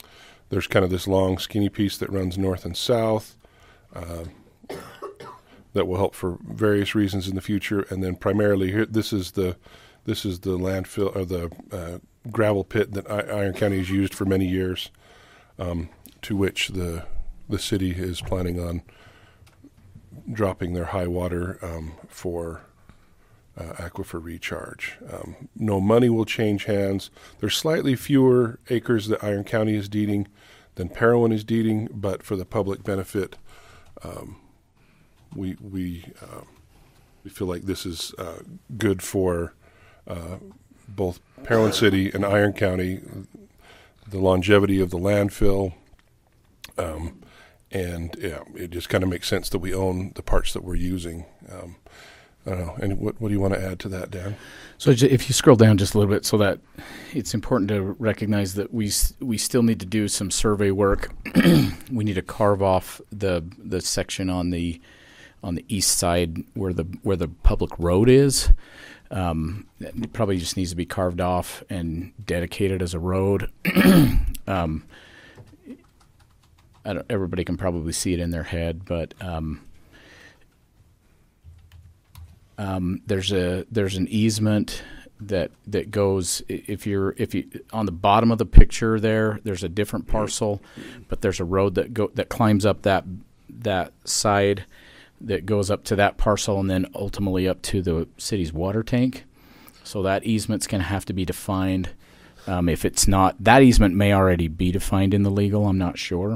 kind of this long skinny piece that runs north and south. that will help for various reasons in the future. And then primarily here, this is the landfill or the gravel pit that Iron County has used for many years, to which the city is planning on dropping their high water for aquifer recharge. No money will change hands. There's slightly fewer acres that Iron County is deeding than Parowan is deeding, but for the public benefit, we feel like this is good for both Parowan City and Iron County, the longevity of the landfill, and it just kind of makes sense that we own the parts that we're using. I don't know. And what do you want to add to that, Dan? So if you scroll down just a little bit, so that it's important to recognize that we still need to do some survey work. We need to carve off the section on the east side where the public road is. It probably just needs to be carved off and dedicated as a road. Everybody can probably see it in their head, but there's an easement that goes, if you on the bottom of the picture there's a different parcel, but there's a road that climbs up that side that goes up to that parcel and then ultimately up to the city's water tank. So that easement's going to have to be defined. If it's not, that easement may already be defined in the legal. I'm not sure.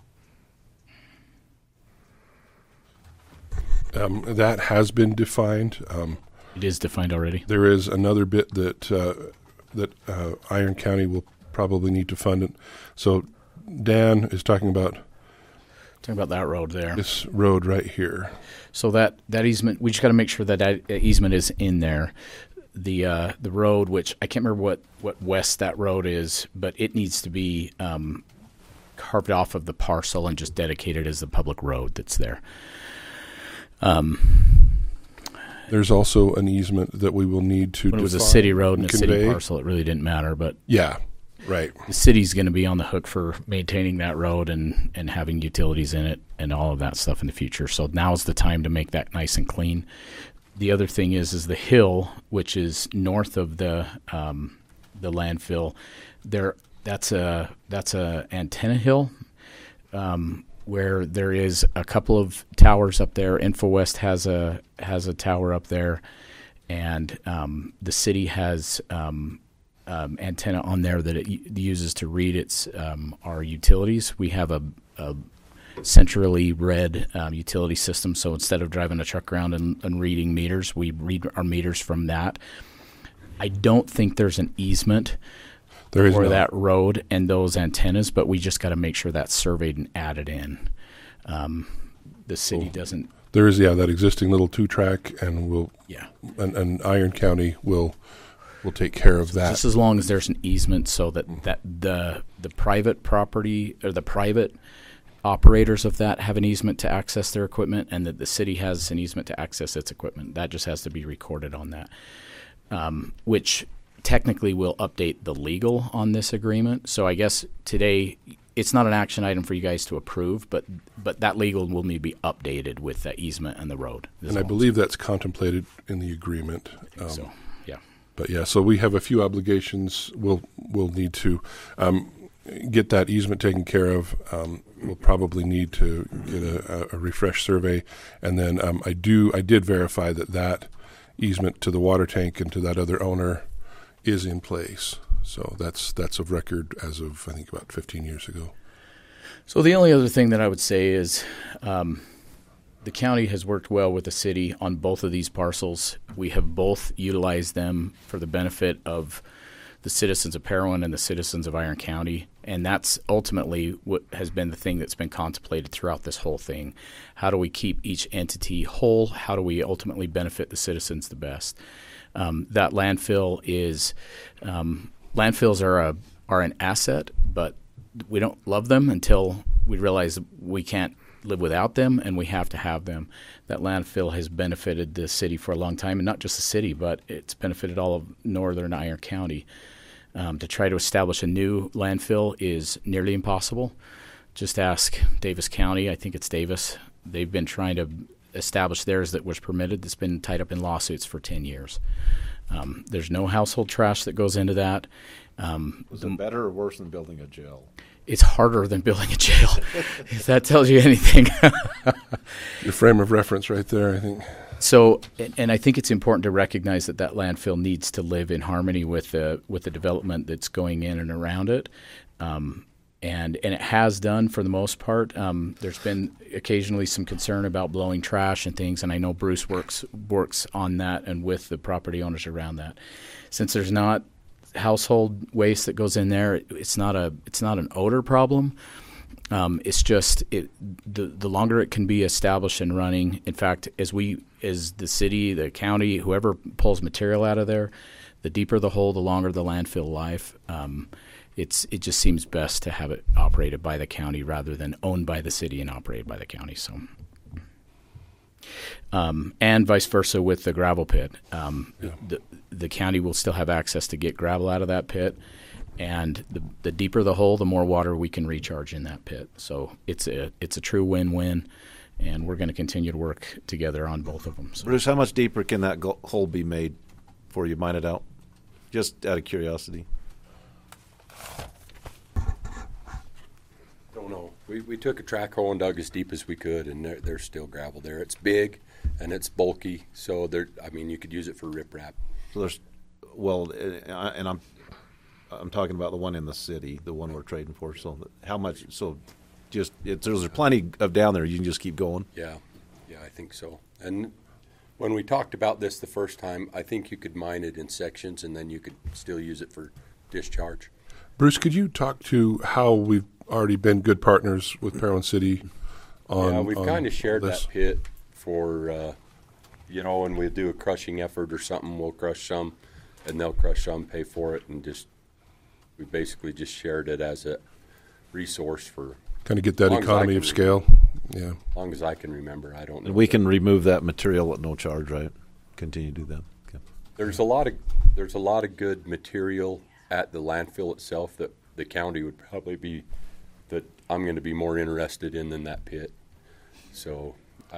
That has been defined. It is defined already. There is another bit that Iron County will probably need to fund it. So Dan is talking about that road there. This road right here. So that easement, we just got to make sure that easement is in there. The road, which I can't remember what west that road is, but it needs to be carved off of the parcel and just dedicated as the public road that's there. There's also an easement that we will need to when it was a city road and a city parcel, it really didn't matter. But yeah, right. The city's going to be on the hook for maintaining that road and having utilities in it and all of that stuff in the future. So now's the time to make that nice and clean. The other thing is the hill, which is north of the landfill. That's a antenna hill. Where there is a couple of towers up there. InfoWest has a tower up there, and the city has antenna on there that it uses to read our utilities. We have a centrally read utility system, so instead of driving a truck around and reading meters, we read our meters from that. I don't think there's an easement for that road and those antennas, but we just got to make sure that's surveyed and added in. The city doesn't. There is that existing little 2-track, and and Iron County will take care of that. Just as long as there's an easement, so that the private property or the private operators of that have an easement to access their equipment, and that the city has an easement to access its equipment. That just has to be recorded on that, which technically will update the legal on this agreement. So I guess today it's not an action item for you guys to approve, but that legal will need to be updated with that easement and the road. And I believe that's contemplated in the agreement. So, yeah. But so we have a few obligations. We'll need to get that easement taken care of. We'll probably need to get a refresh survey, and then I did verify that easement to the water tank and to that other owner is in place. So that's of record as of, I think, about 15 years ago. So the only other thing that I would say is the county has worked well with the city on both of these parcels. We have both utilized them for the benefit of the citizens of Parowan and the citizens of Iron County, and that's ultimately what has been the thing that's been contemplated throughout this whole thing. How do we keep each entity whole? How do we ultimately benefit the citizens the best? That landfill is landfills are an asset, but we don't love them until we realize we can't live without them, and we have to have them. That landfill has benefited the city for a long time, and not just the city, but it's benefited all of northern Iron County. To try to establish a new landfill is nearly impossible. Just ask Davis County. I think it's Davis. They've been trying to established theirs that was permitted that's been tied up in lawsuits for 10 years. There's no household trash that goes into that. Was it better or worse than building a jail? It's harder than building a jail, if that tells you anything. Your frame of reference right there, I think. So, and I think it's important to recognize that landfill needs to live in harmony with the development that's going in and around it. And it has done for the most part. There's been occasionally some concern about blowing trash and things, and I know Bruce works on that and with the property owners around that. Since there's not household waste that goes in there, it's not an odor problem. It's just the longer it can be established and running. In fact, as the city, the county, whoever pulls material out of there, the deeper the hole, the longer the landfill life. It just seems best to have it operated by the county rather than owned by the city and operated by the county. So, and vice versa with the gravel pit. The county will still have access to get gravel out of that pit, and the deeper the hole, the more water we can recharge in that pit. So it's a true win-win, and we're going to continue to work together on both of them. So. Bruce, how much deeper can that hole be made before you mine it out? Just out of curiosity. Don't know. We took a track hole and dug as deep as we could, and there's still gravel there. It's big and it's bulky, so you could use it for riprap. So there's, and I'm talking about the one in the city, the one we're trading for. So how much? So there's plenty of down there. You can just keep going. Yeah, I think so. And when we talked about this the first time, I think you could mine it in sections, and then you could still use it for discharge. Bruce, could you talk to how we've already been good partners with Parowan City on? Yeah, we've kind of shared this? that pit for, when we do a crushing effort or something, we'll crush some, and they'll crush some, pay for it, and we basically just shared it as a resource for kind of get that economy of scale. Yeah, as long as I can remember, I don't know. And we can remove that material at no charge, right? Continue to do that. Okay. There's a lot of good material at the landfill itself that the county would probably be that I'm going to be more interested in than that pit. So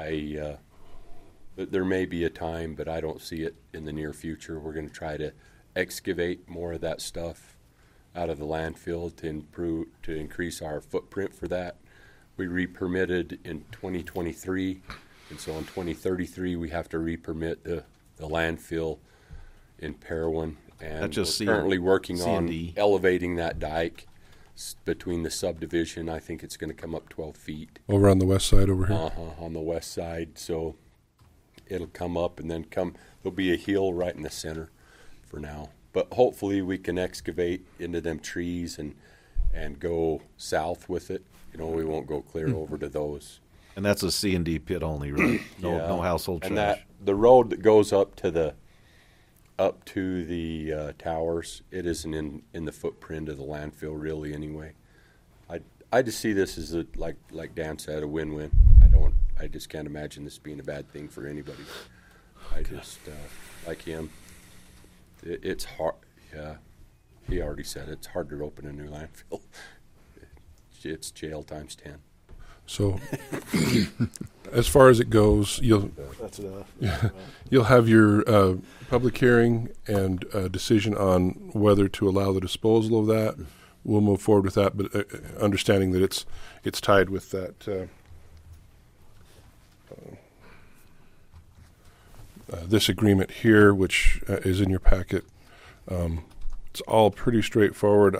there may be a time, but I don't see it in the near future. We're going to try to excavate more of that stuff out of the landfill to increase our footprint for that. We re-permitted in 2023, and so in 2033 we have to re-permit the landfill in Parowan. And we're currently working on elevating that dike between the subdivision. I think it's going to come up 12 feet. Over on the west side over here? On the west side. So it'll come up and then there'll be a hill right in the center for now. But hopefully we can excavate into them trees and go south with it. We won't go clear over to those. And that's a C&D pit only, right? No household trash. And the road that goes up to the towers, it isn't in the footprint of the landfill really anyway. I just see this as like Dan said, a win-win. I just can't imagine this being a bad thing for anybody. I just like him. It's hard. Yeah, he already said it's hard to open a new landfill. It's jail times 10. So, as far as it goes, you'll have your public hearing and decision on whether to allow the disposal of that. We'll move forward with that, but understanding that it's tied with that this agreement here, which is in your packet. It's all pretty straightforward.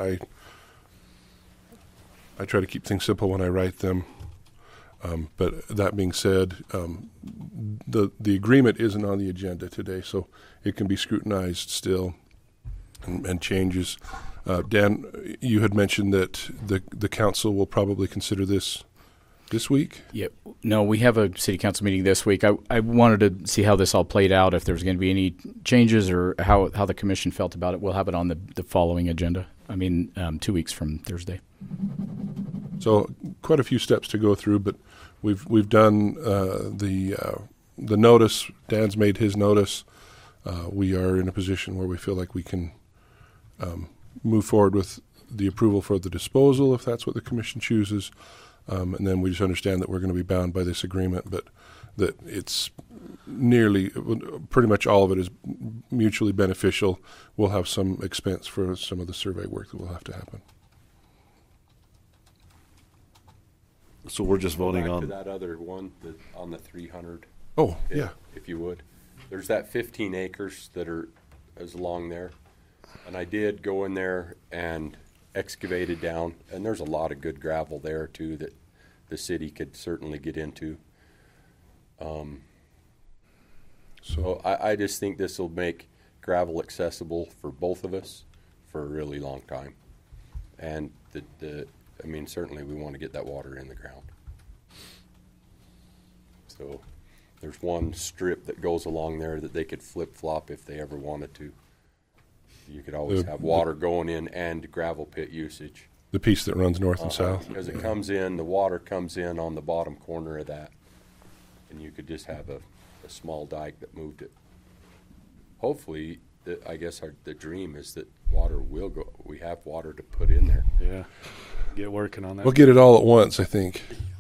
I try to keep things simple when I write them. But that being said, the agreement isn't on the agenda today, so it can be scrutinized still and changes. Dan, you had mentioned that the council will probably consider this week? Yeah. No, we have a city council meeting this week. I wanted to see how this all played out, if there was going to be any changes or how the commission felt about it. We'll have it on the following agenda. 2 weeks from Thursday. So quite a few steps to go through, but we've done the notice. Dan's made his notice. We are in a position where we feel like we can move forward with the approval for the disposal, if that's what the commission chooses. And then we just understand that we're going to be bound by this agreement. But that it's pretty much all of it is mutually beneficial. We'll have some expense for some of the survey work that will have to happen. So we're just voting Back to on. that other one on the 300. Oh, yeah. If you would. There's that 15 acres that is along there. And I did go in there and excavated down, and there's a lot of good gravel there too that the city could certainly get into. So I just think this will make gravel accessible for both of us for a really long time. And certainly we want to get that water in the ground. So there's one strip that goes along there that they could flip-flop if they ever wanted to. You could always have water going in and gravel pit usage. The piece that runs north and south. As it comes in, the water comes in on the bottom corner of that. And you could just have a small dike that moved it. Hopefully, I guess the dream is that water will go. We have water to put in there. Yeah. Get working on that. We'll get it all at once, I think.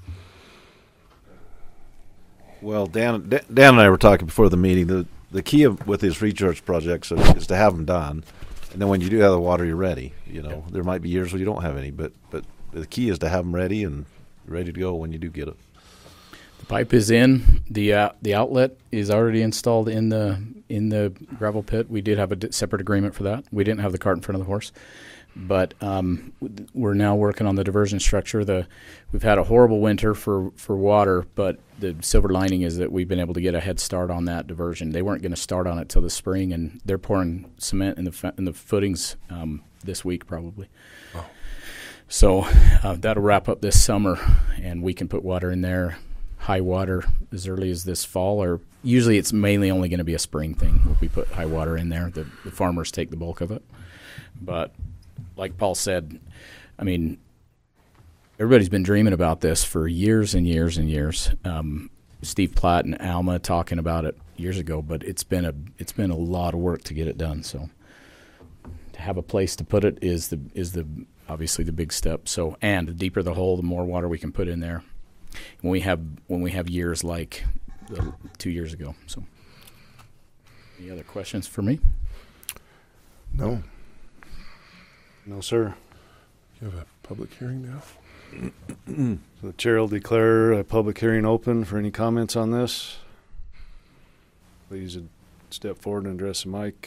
Well, Dan and I were talking before the meeting. The key with these recharge projects is to have them done, and then when you do have the water, you're ready. There might be years where you don't have any, but the key is to have them ready and ready to go when you do get it. The pipe is in. The outlet is already installed in the gravel pit. We did have a separate agreement for that. We didn't have the cart in front of the horse, but we're now working on the diversion structure. We've had a horrible winter for water, but the silver lining is that we've been able to get a head start on that diversion. They weren't going to start on it till the spring, and they're pouring cement in the footings this week probably. Oh. So that'll wrap up this summer, and we can put water in there. High water as early as this fall, or usually it's mainly only going to be a spring thing. We put high water in there. The farmers take the bulk of it. But like Paul said, everybody's been dreaming about this for years and years and years. Steve Platt and Alma talking about it years ago, but it's been a lot of work to get it done. So to have a place to put it is obviously the big step. So, and the deeper the hole, the more water we can put in there. When we have years like 2 years ago. So, any other questions for me? No. No, sir. You have a public hearing now? So the chair will declare a public hearing open for any comments on this. Please step forward and address the mic.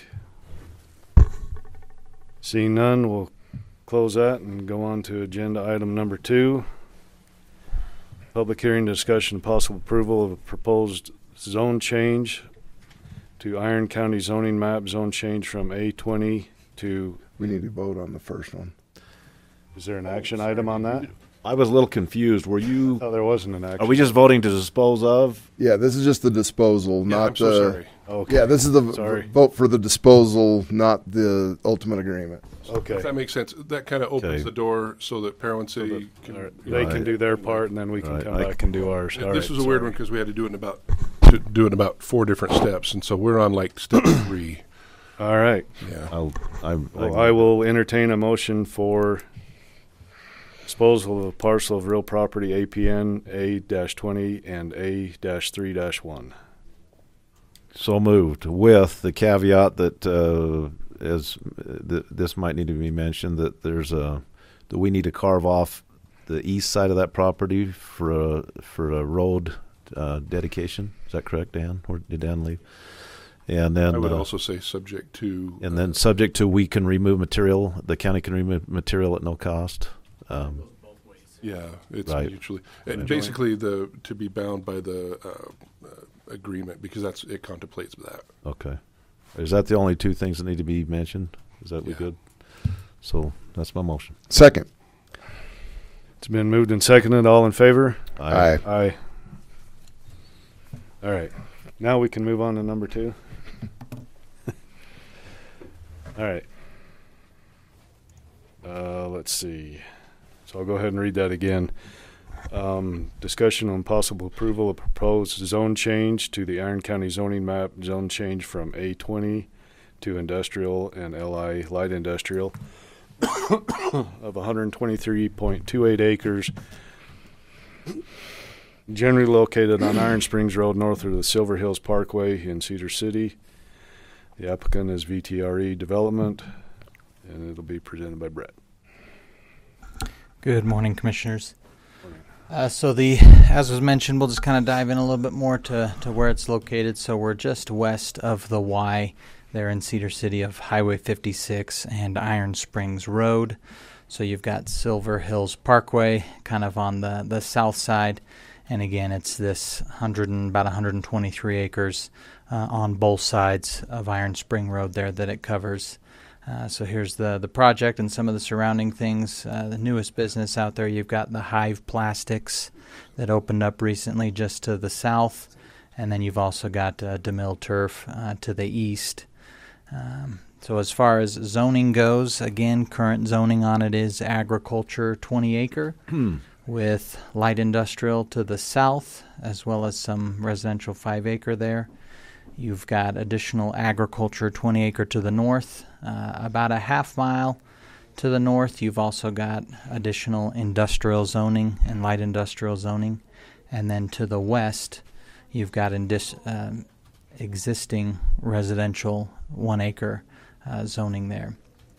Seeing none, we'll close that and go on to agenda item number 2. Public hearing discussion, possible approval of a proposed zone change to Iron County zoning map, zone change from A20 to... We need to vote on the first one. Is there an action item on that? I was a little confused. Were you? Oh, there wasn't an action. Are we just voting to dispose of? Yeah, this is just the disposal, Yeah, not I'm so the... sorry. Okay. Yeah, this is the Sorry. vote for the disposal, not the ultimate agreement. Okay. If that makes sense, that kind of opens Okay. the door so that Parowan City All can... right. They can do their part, and then we can Right. come back and do ours. All This right, was a weird sorry. one because we had to do it in about 4 different steps, and so we're on like step 3. All right. Yeah. I will entertain a motion for disposal of a parcel of real property APN A-20 and A-3-1. So moved, with the caveat that this might need to be mentioned, that that we need to carve off the east side of that property for a road dedication. Is that correct, Dan? Or did Dan leave? And then I would also say subject to... and then subject to we can remove material. The county can remove material at no cost. Yeah, it's Right. mutually... And basically, to be bound by the agreement, because it contemplates that. Okay. Is that the only 2 things that need to be mentioned? Is that we Yeah. good? So that's my motion. Second. It's been moved and seconded. All in favor? Aye. Aye. All right. Now we can move on to number 2. All right. Let's see. So I'll go ahead and read that again. Discussion on possible approval of proposed zone change to the Iron County zoning map, zone change from A20 to industrial and LI light industrial of 123.28 acres Generally located on Iron Springs Road north of the Silver Hills Parkway in Cedar City. The applicant is VTRE Development, and it'll be presented by Brett. Good morning, Commissioners. As was mentioned, we'll just kind of dive in a little bit more to where it's located. So we're just west of the Y there in Cedar City of Highway 56 and Iron Springs Road. So you've got Silver Hills Parkway kind of on the south side. And again, it's this about 123 acres on both sides of Iron Spring Road there that it covers. So here's the project and some of the surrounding things. The newest business out there, you've got the Hive Plastics that opened up recently just to the south. And then you've also got DeMille Turf to the east. So as far as zoning goes, again, current zoning on it is agriculture 20 acre with light industrial to the south, as well as some residential 5 acre there. You've got additional agriculture 20 acre to the north. About a half mile to the north, you've also got additional industrial zoning and light industrial zoning. And then to the west, you've got existing residential 1 acre zoning there.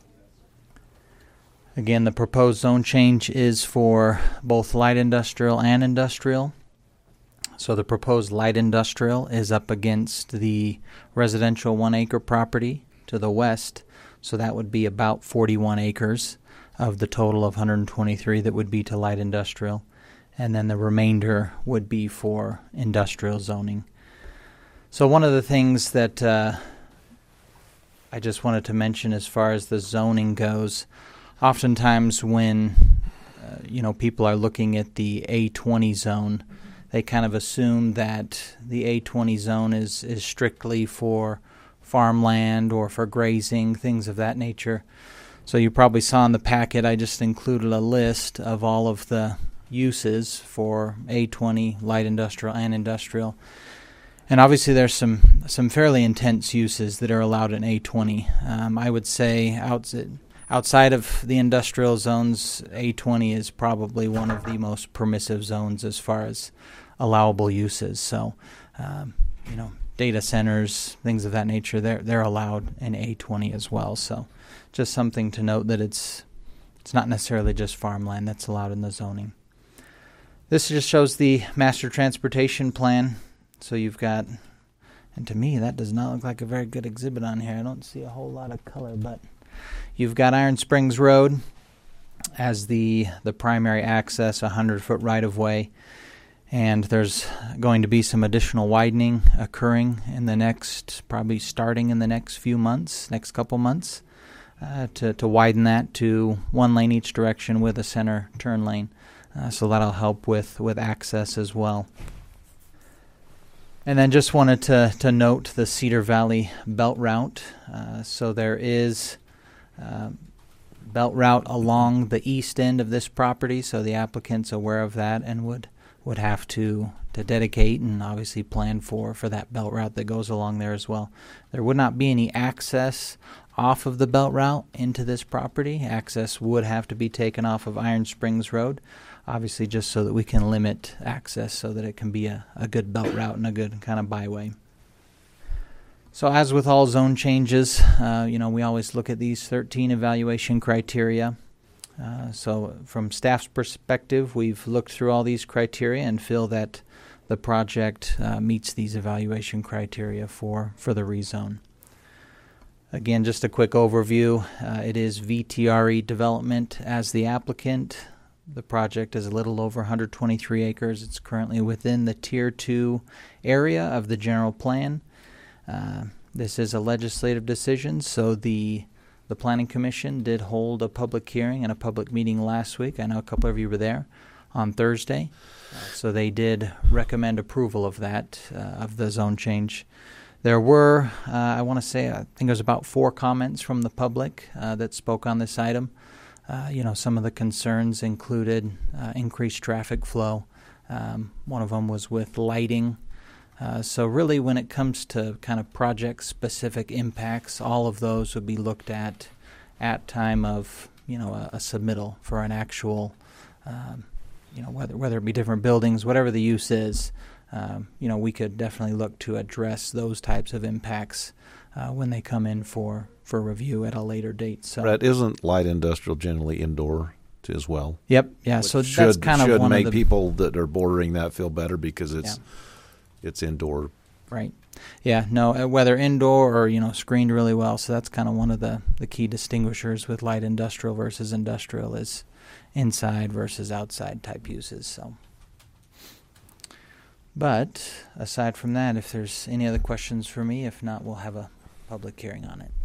Again, the proposed zone change is for both light industrial and industrial. So the proposed light industrial is up against the residential 1 acre property to the west. So that would be about 41 acres of the total of 123 that would be to light industrial. And then the remainder would be for industrial zoning. So one of the things that I just wanted to mention as far as the zoning goes, oftentimes when people are looking at the A20 zone, they kind of assume that the A20 zone is strictly for farmland or for grazing, things of that nature. So you probably saw in the packet I just included a list of all of the uses for A20, light industrial and industrial. And obviously there's some fairly intense uses that are allowed in A20. I would say outside of the industrial zones, A20 is probably one of the most permissive zones as far as allowable uses. So, data centers, things of that nature, they're allowed in A20 as well. So just something to note that it's not necessarily just farmland that's allowed in the zoning. This just shows the master transportation plan. So you've got, and to me that does not look like a very good exhibit on here. I don't see a whole lot of color, but you've got Iron Springs Road as the primary access, 100-foot right-of-way. And there's going to be some additional widening occurring in the probably starting in the next couple months, to widen that to 1 lane each direction with a center turn lane. So that'll help with access as well. And then just wanted to note the Cedar Valley Belt Route. So there is belt route along the east end of this property, so the applicant's aware of that and would have to dedicate and obviously plan for that belt route that goes along there as well. There would not be any access off of the belt route into this property. Access would have to be taken off of Iron Springs Road, obviously just so that we can limit access so that it can be a good belt route and a good kind of byway. So as with all zone changes, we always look at these 13 evaluation criteria. So from staff's perspective, we've looked through all these criteria and feel that the project meets these evaluation criteria for the rezone. Again, just a quick overview. It is VTRE Development as the applicant. The project is a little over 123 acres. It's currently within the Tier 2 area of the general plan. This is a legislative decision, so the Planning Commission did hold a public hearing and a public meeting last week. I know a couple of you were there on Thursday. So they did recommend approval of that, of the zone change. There were, I think it was about 4 comments from the public that spoke on this item. Some of the concerns included increased traffic flow. One of them was with lighting. So really when it comes to kind of project-specific impacts, all of those would be looked at time of, a submittal for an actual whether it be different buildings, whatever the use is, we could definitely look to address those types of impacts when they come in for review at a later date. So, Brett, isn't light industrial generally indoor as well? Yep. Yeah. So that's kind of one make of the people that are bordering that feel better because it's indoor. Right. Yeah. No. Whether indoor or screened really well. So that's kind of one of the key distinguishers with light industrial versus industrial is inside versus outside type uses. So. But aside from that, if there's any other questions for me, if not, we'll have a public hearing on it.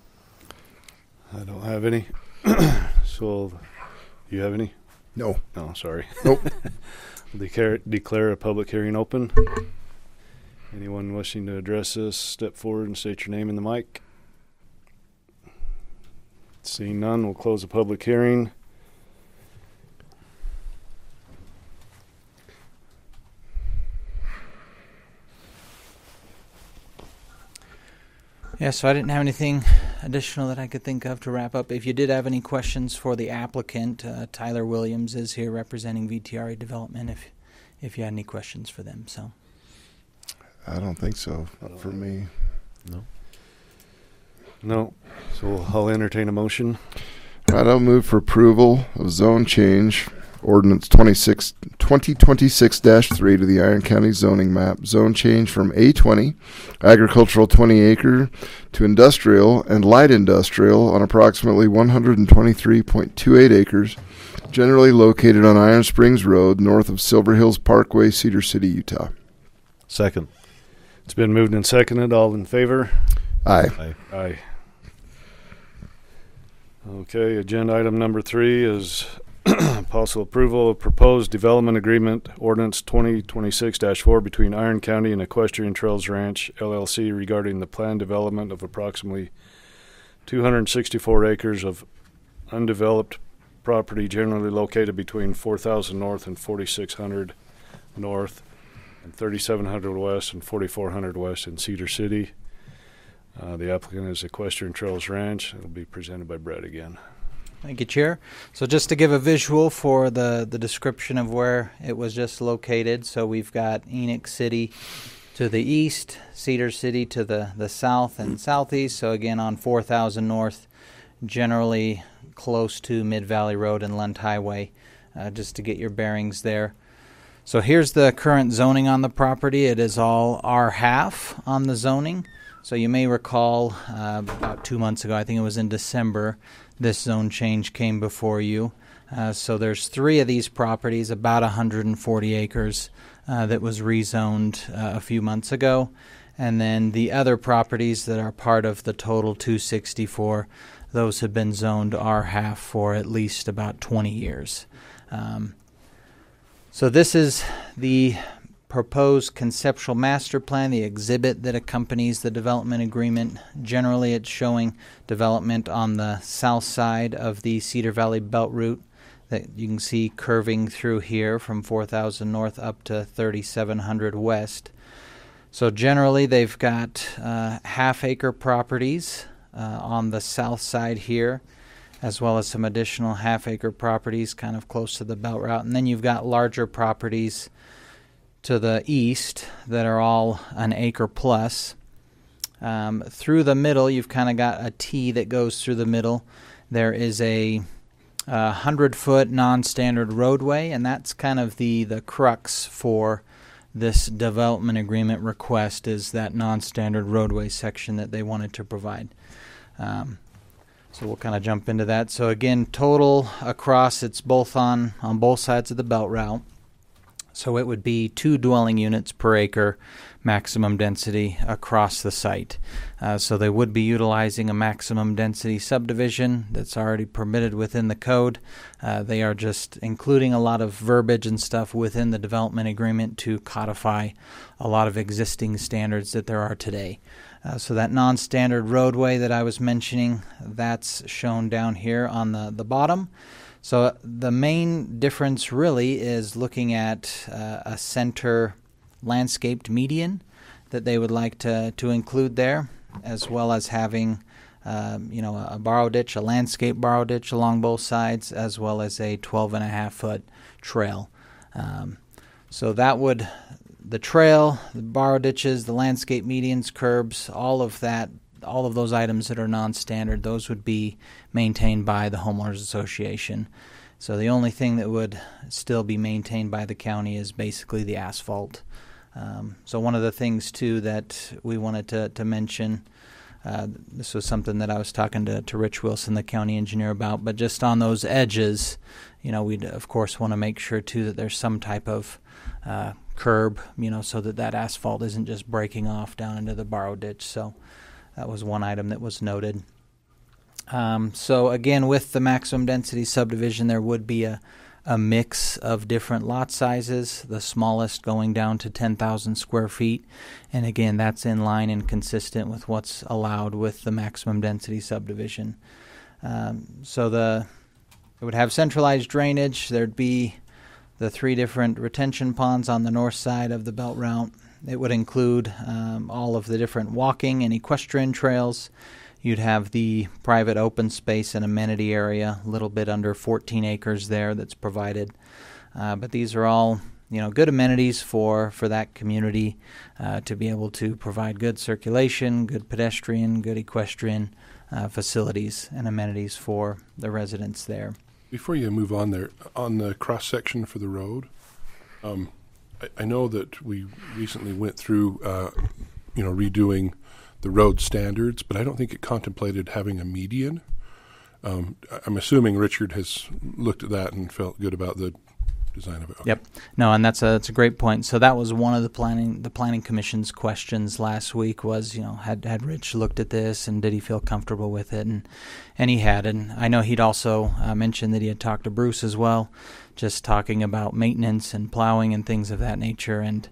I don't have any. So, you have any? No. No, sorry. Nope. Declare a public hearing open. Anyone wishing to address this, step forward and state your name in the mic. Seeing none, we'll close the public hearing. Yeah, so I didn't have anything additional that I could think of to wrap up. If you did have any questions for the applicant, Tyler Williams is here representing VTRA Development if you had any questions for them. So I don't think so. Not for me. No. So I'll entertain a motion. I'll move for approval of zone change ordinance 2026-3 to the Iron County zoning map. Zone change from A20, agricultural 20 acre, to industrial and light industrial on approximately 123.28 acres, generally located on Iron Springs Road, north of Silver Hills Parkway, Cedar City, Utah. Second. It's been moved and seconded. All in favor? Aye. Aye. Okay, agenda item number 3 is possible approval of proposed development agreement ordinance 2026-4 between Iron County and Equestrian Trails Ranch, LLC, regarding the planned development of approximately 264 acres of undeveloped property generally located between 4,000 North and 4,600 North and 3,700 West and 4,400 West in Cedar City. The applicant is Equestrian Trails Ranch. It will be presented by Brett again. Thank you, Chair. So just to give a visual for the description of where it was just located, so we've got Enoch City to the east, Cedar City to the south and southeast, so again on 4,000 North, generally close to Mid-Valley Road and Lund Highway, just to get your bearings there. So here's the current zoning on the property. It is all R-half on the zoning. So you may recall about 2 months ago, I think it was in December, this zone change came before you. So there's 3 of these properties, about 140 acres, that was rezoned a few months ago. And then the other properties that are part of the total 264, those have been zoned R-half for at least about 20 years. So this is the proposed conceptual master plan, the exhibit that accompanies the development agreement. Generally, it's showing development on the south side of the Cedar Valley Belt Route that you can see curving through here from 4,000 North up to 3,700 West. So generally, they've got half-acre properties on the south side here, as well as some additional half-acre properties kind of close to the belt route. And then you've got larger properties to the east that are all an acre plus. Through the middle, you've kind of got a T that goes through the middle. There is a 100-foot non-standard roadway, and that's kind of the crux for this development agreement request, is that non-standard roadway section that they wanted to provide. So we'll kind of jump into that. So again, total across, it's both on both sides of the belt route. So it would be 2 dwelling units per acre maximum density across the site. So they would be utilizing a maximum density subdivision that's already permitted within the code. They are just including a lot of verbiage and stuff within the development agreement to codify a lot of existing standards that there are today. So that non-standard roadway that I was mentioning, that's shown down here on the bottom. So the main difference really is looking at a center landscaped median that they would like to include there, as well as having a borrow ditch, a landscape borrow ditch along both sides, as well as a 12.5-foot trail. So that would, the trail, the borrow ditches, the landscape medians, curbs, all of those items that are non-standard, those would be maintained by the homeowners association. So the only thing that would still be maintained by the county is basically the asphalt. So one of the things too that we wanted to mention, this was something that I was talking to Rich Wilson, the county engineer, about, but just on those edges, we'd of course want to make sure too that there's some type of curb, so that asphalt isn't just breaking off down into the borrow ditch. So that was one item that was noted. So again, with the maximum density subdivision, there would be a mix of different lot sizes, the smallest going down to 10,000 square feet. And again, that's in line and consistent with what's allowed with the maximum density subdivision. It would have centralized drainage. There'd be the 3 different retention ponds on the north side of the belt route. It would include all of the different walking and equestrian trails. You'd have the private open space and amenity area, a little bit under 14 acres there that's provided. But these are all, good amenities for that community to be able to provide good circulation, good pedestrian, good equestrian facilities and amenities for the residents there. Before you move on there, on the cross-section for the road, I know that we recently went through, redoing the road standards, but I don't think it contemplated having a median. I'm assuming Richard has looked at that and felt good about the design of it. Okay. Yep. No, and that's a great point. So that was one of the planning commission's questions last week was, had Rich looked at this and did he feel comfortable with it? And he had. And I know he'd also mentioned that he had talked to Bruce as well, just talking about maintenance and plowing and things of that nature. And,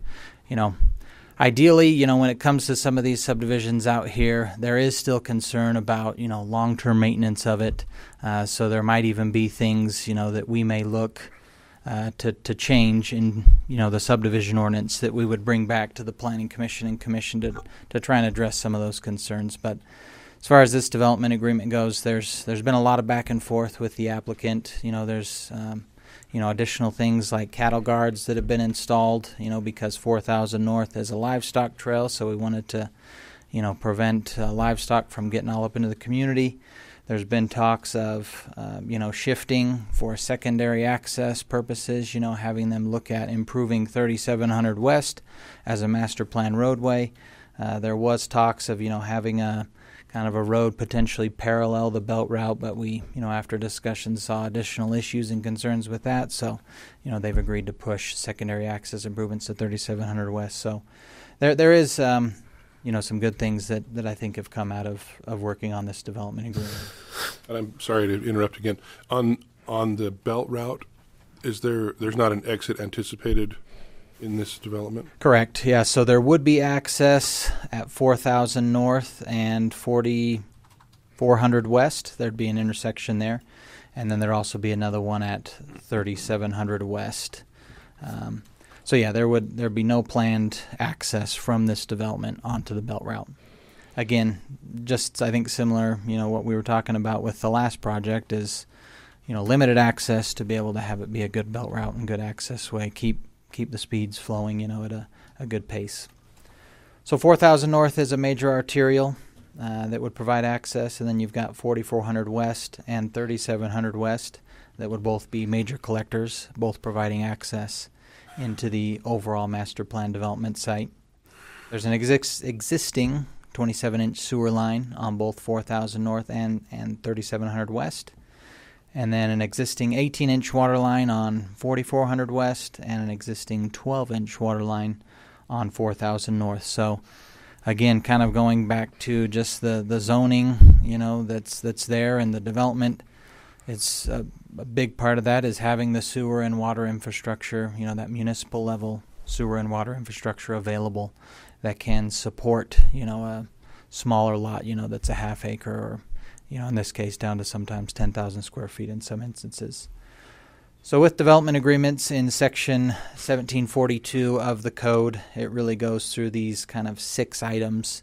ideally, when it comes to some of these subdivisions out here, there is still concern about, long-term maintenance of it. So there might even be things, that we may look to change in, the subdivision ordinance that we would bring back to the Planning Commission and Commission to try and address some of those concerns. But as far as this development agreement goes, there's been a lot of back and forth with the applicant. There's additional things like cattle guards that have been installed, because 4,000 North is a livestock trail, so we wanted to, prevent livestock from getting all up into the community. There's been talks of, shifting for secondary access purposes, having them look at improving 3700 West as a master plan roadway. There was talks of, having a kind of a road potentially parallel the belt route, but we, after discussion saw additional issues and concerns with that. So, they've agreed to push secondary access improvements to 3700 West. So there is, some good things that I think have come out of working on this development agreement. And I'm sorry to interrupt again. On the belt route, there's not an exit anticipated in this development? Correct. Yeah. So there would be access at 4,000 North and 4,400 West. There'd be an intersection there, and then there'd also be another one at 3,700 West. So yeah, there'd be no planned access from this development onto the belt route. Again, just I think similar, what we were talking about with the last project is, limited access to be able to have it be a good belt route and good access way. Keep the speeds flowing, at a good pace. So 4,000 North is a major arterial that would provide access, and then you've got 4,400 West and 3,700 West that would both be major collectors, both providing access into the overall master plan development site. There's an existing 27-inch sewer line on both 4,000 North and 3,700 West. And then an existing 18-inch water line on 4,400 West and an existing 12-inch water line on 4,000 North. So, again, kind of going back to just the zoning, that's there and the development. It's a big part of that is having the sewer and water infrastructure, that municipal level sewer and water infrastructure available that can support, a smaller lot, that's a half acre or, in this case, down to sometimes 10,000 square feet in some instances. So with development agreements in Section 1742 of the code, it really goes through these kind of 6 items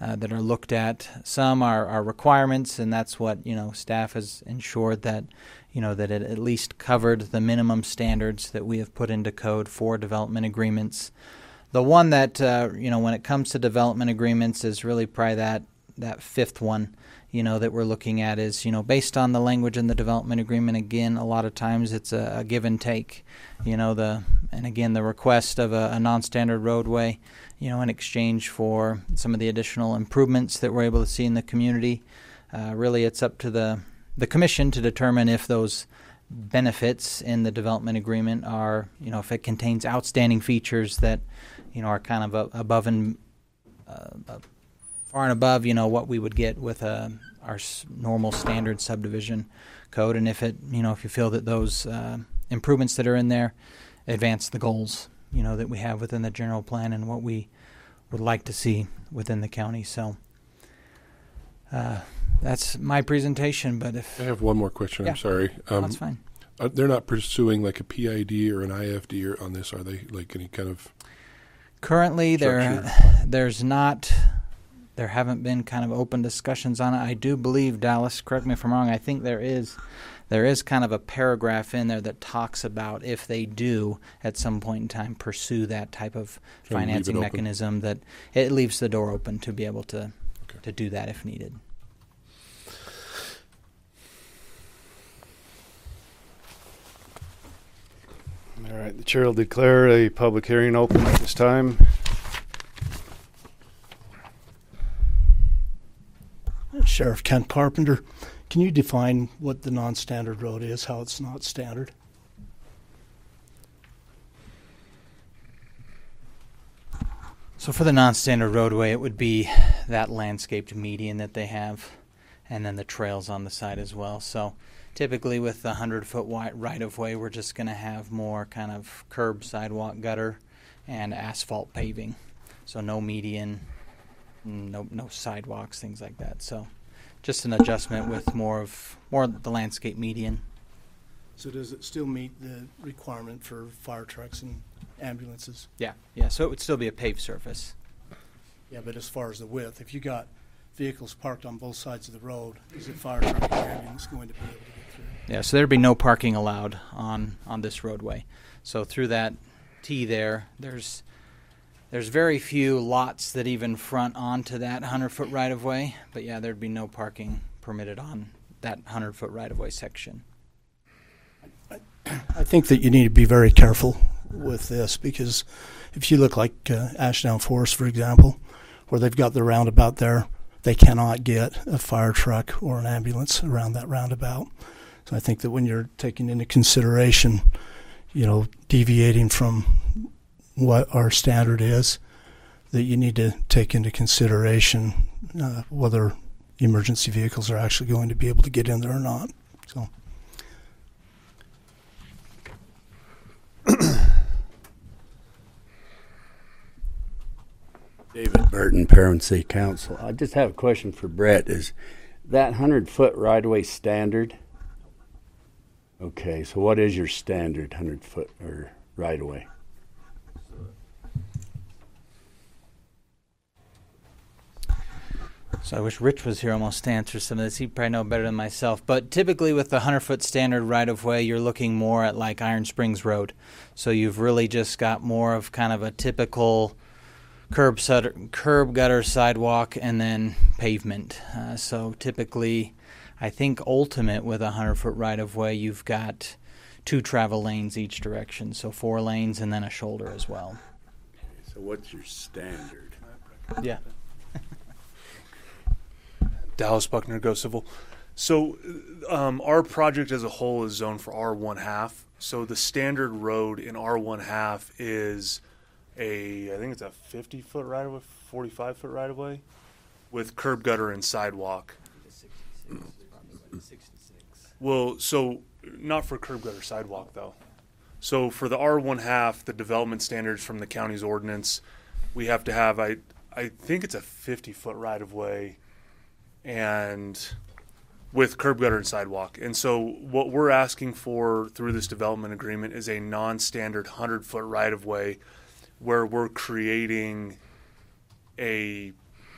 that are looked at. Some are requirements, and that's what staff has ensured that that it at least covered the minimum standards that we have put into code for development agreements. The one that when it comes to development agreements is really probably that fifth one that we're looking at is based on the language in the development agreement. Again, a lot of times it's a give and take. The request of a non-standard roadway in exchange for some of the additional improvements that we're able to see in the community. Really, it's up to the commission to determine if those benefits in the development agreement are, if it contains outstanding features that, are kind of above and far and above, what we would get with our normal standard subdivision code, and if it, if you feel that those improvements that are in there advance the goals, that we have within the general plan and what we would like to see within the county. So that's my presentation. But if I have one more question, yeah, I'm sorry. That's fine. They're not pursuing like a PID or an IFD on this, are they? Like any kind of currently structure? There haven't been kind of open discussions on it. I do believe, Dallas, correct me if I'm wrong, I think there is kind of a paragraph in there that talks about if they do at some point in time pursue that type of financing mechanism, that it leaves the door open to be able to do that if needed. All right, the chair will declare a public hearing open at this time. Sheriff Kent Carpenter, can you define what the non-standard road is, how it's not standard? So for the non-standard roadway, it would be that landscaped median that they have, and then the trails on the side as well. So typically with the 100-foot wide right-of-way, we're just going to have more kind of curb, sidewalk, gutter, and asphalt paving. So no median, no sidewalks, things like that. So just an adjustment with more of the landscape median. So does it still meet the requirement for fire trucks and ambulances? Yeah. So it would still be a paved surface. Yeah, but as far as the width, if you got vehicles parked on both sides of the road, is a fire truck or ambulance going to be able to get through? Yeah, so there'd be no parking allowed on this roadway. So through that T there's very few lots that even front onto that 100-foot right-of-way, but yeah, there'd be no parking permitted on that 100-foot right-of-way section. I think that you need to be very careful with this, because if you look like Ashdown Forest, for example, where they've got the roundabout there, they cannot get a fire truck or an ambulance around that roundabout. So I think that when you're taking into consideration, deviating from what our standard is, that you need to take into consideration whether emergency vehicles are actually going to be able to get in there or not. So, David Burton, Perrin City Council. I just have a question for Brett. Is that 100-foot right-of-way standard? Okay, so what is your standard 100-foot or right-of-way? So I wish Rich was here almost to answer some of this. He'd probably know better than myself. But typically with the 100-foot standard right-of-way, you're looking more at like Iron Springs Road. So you've really just got more of kind of a typical curb, gutter, sidewalk, and then pavement. So typically, I think ultimate with a 100-foot right-of-way, you've got 2 travel lanes each direction. So 4 lanes and then a shoulder as well. So what's your standard? Yeah. Dallas Buckner, Go Civil. So our project as a whole is zoned for R1/2. So the standard road in R1/2 is I think it's a 50-foot right-of-way, 45-foot right-of-way with curb, gutter, and sidewalk. 66. Well, so not for curb, gutter, sidewalk, though. So for the R1/2, the development standards from the county's ordinance, we have to have, I think it's a 50-foot right-of-way and with curb, gutter, and sidewalk. And so what we're asking for through this development agreement is a non-standard 100-foot right-of-way where we're creating a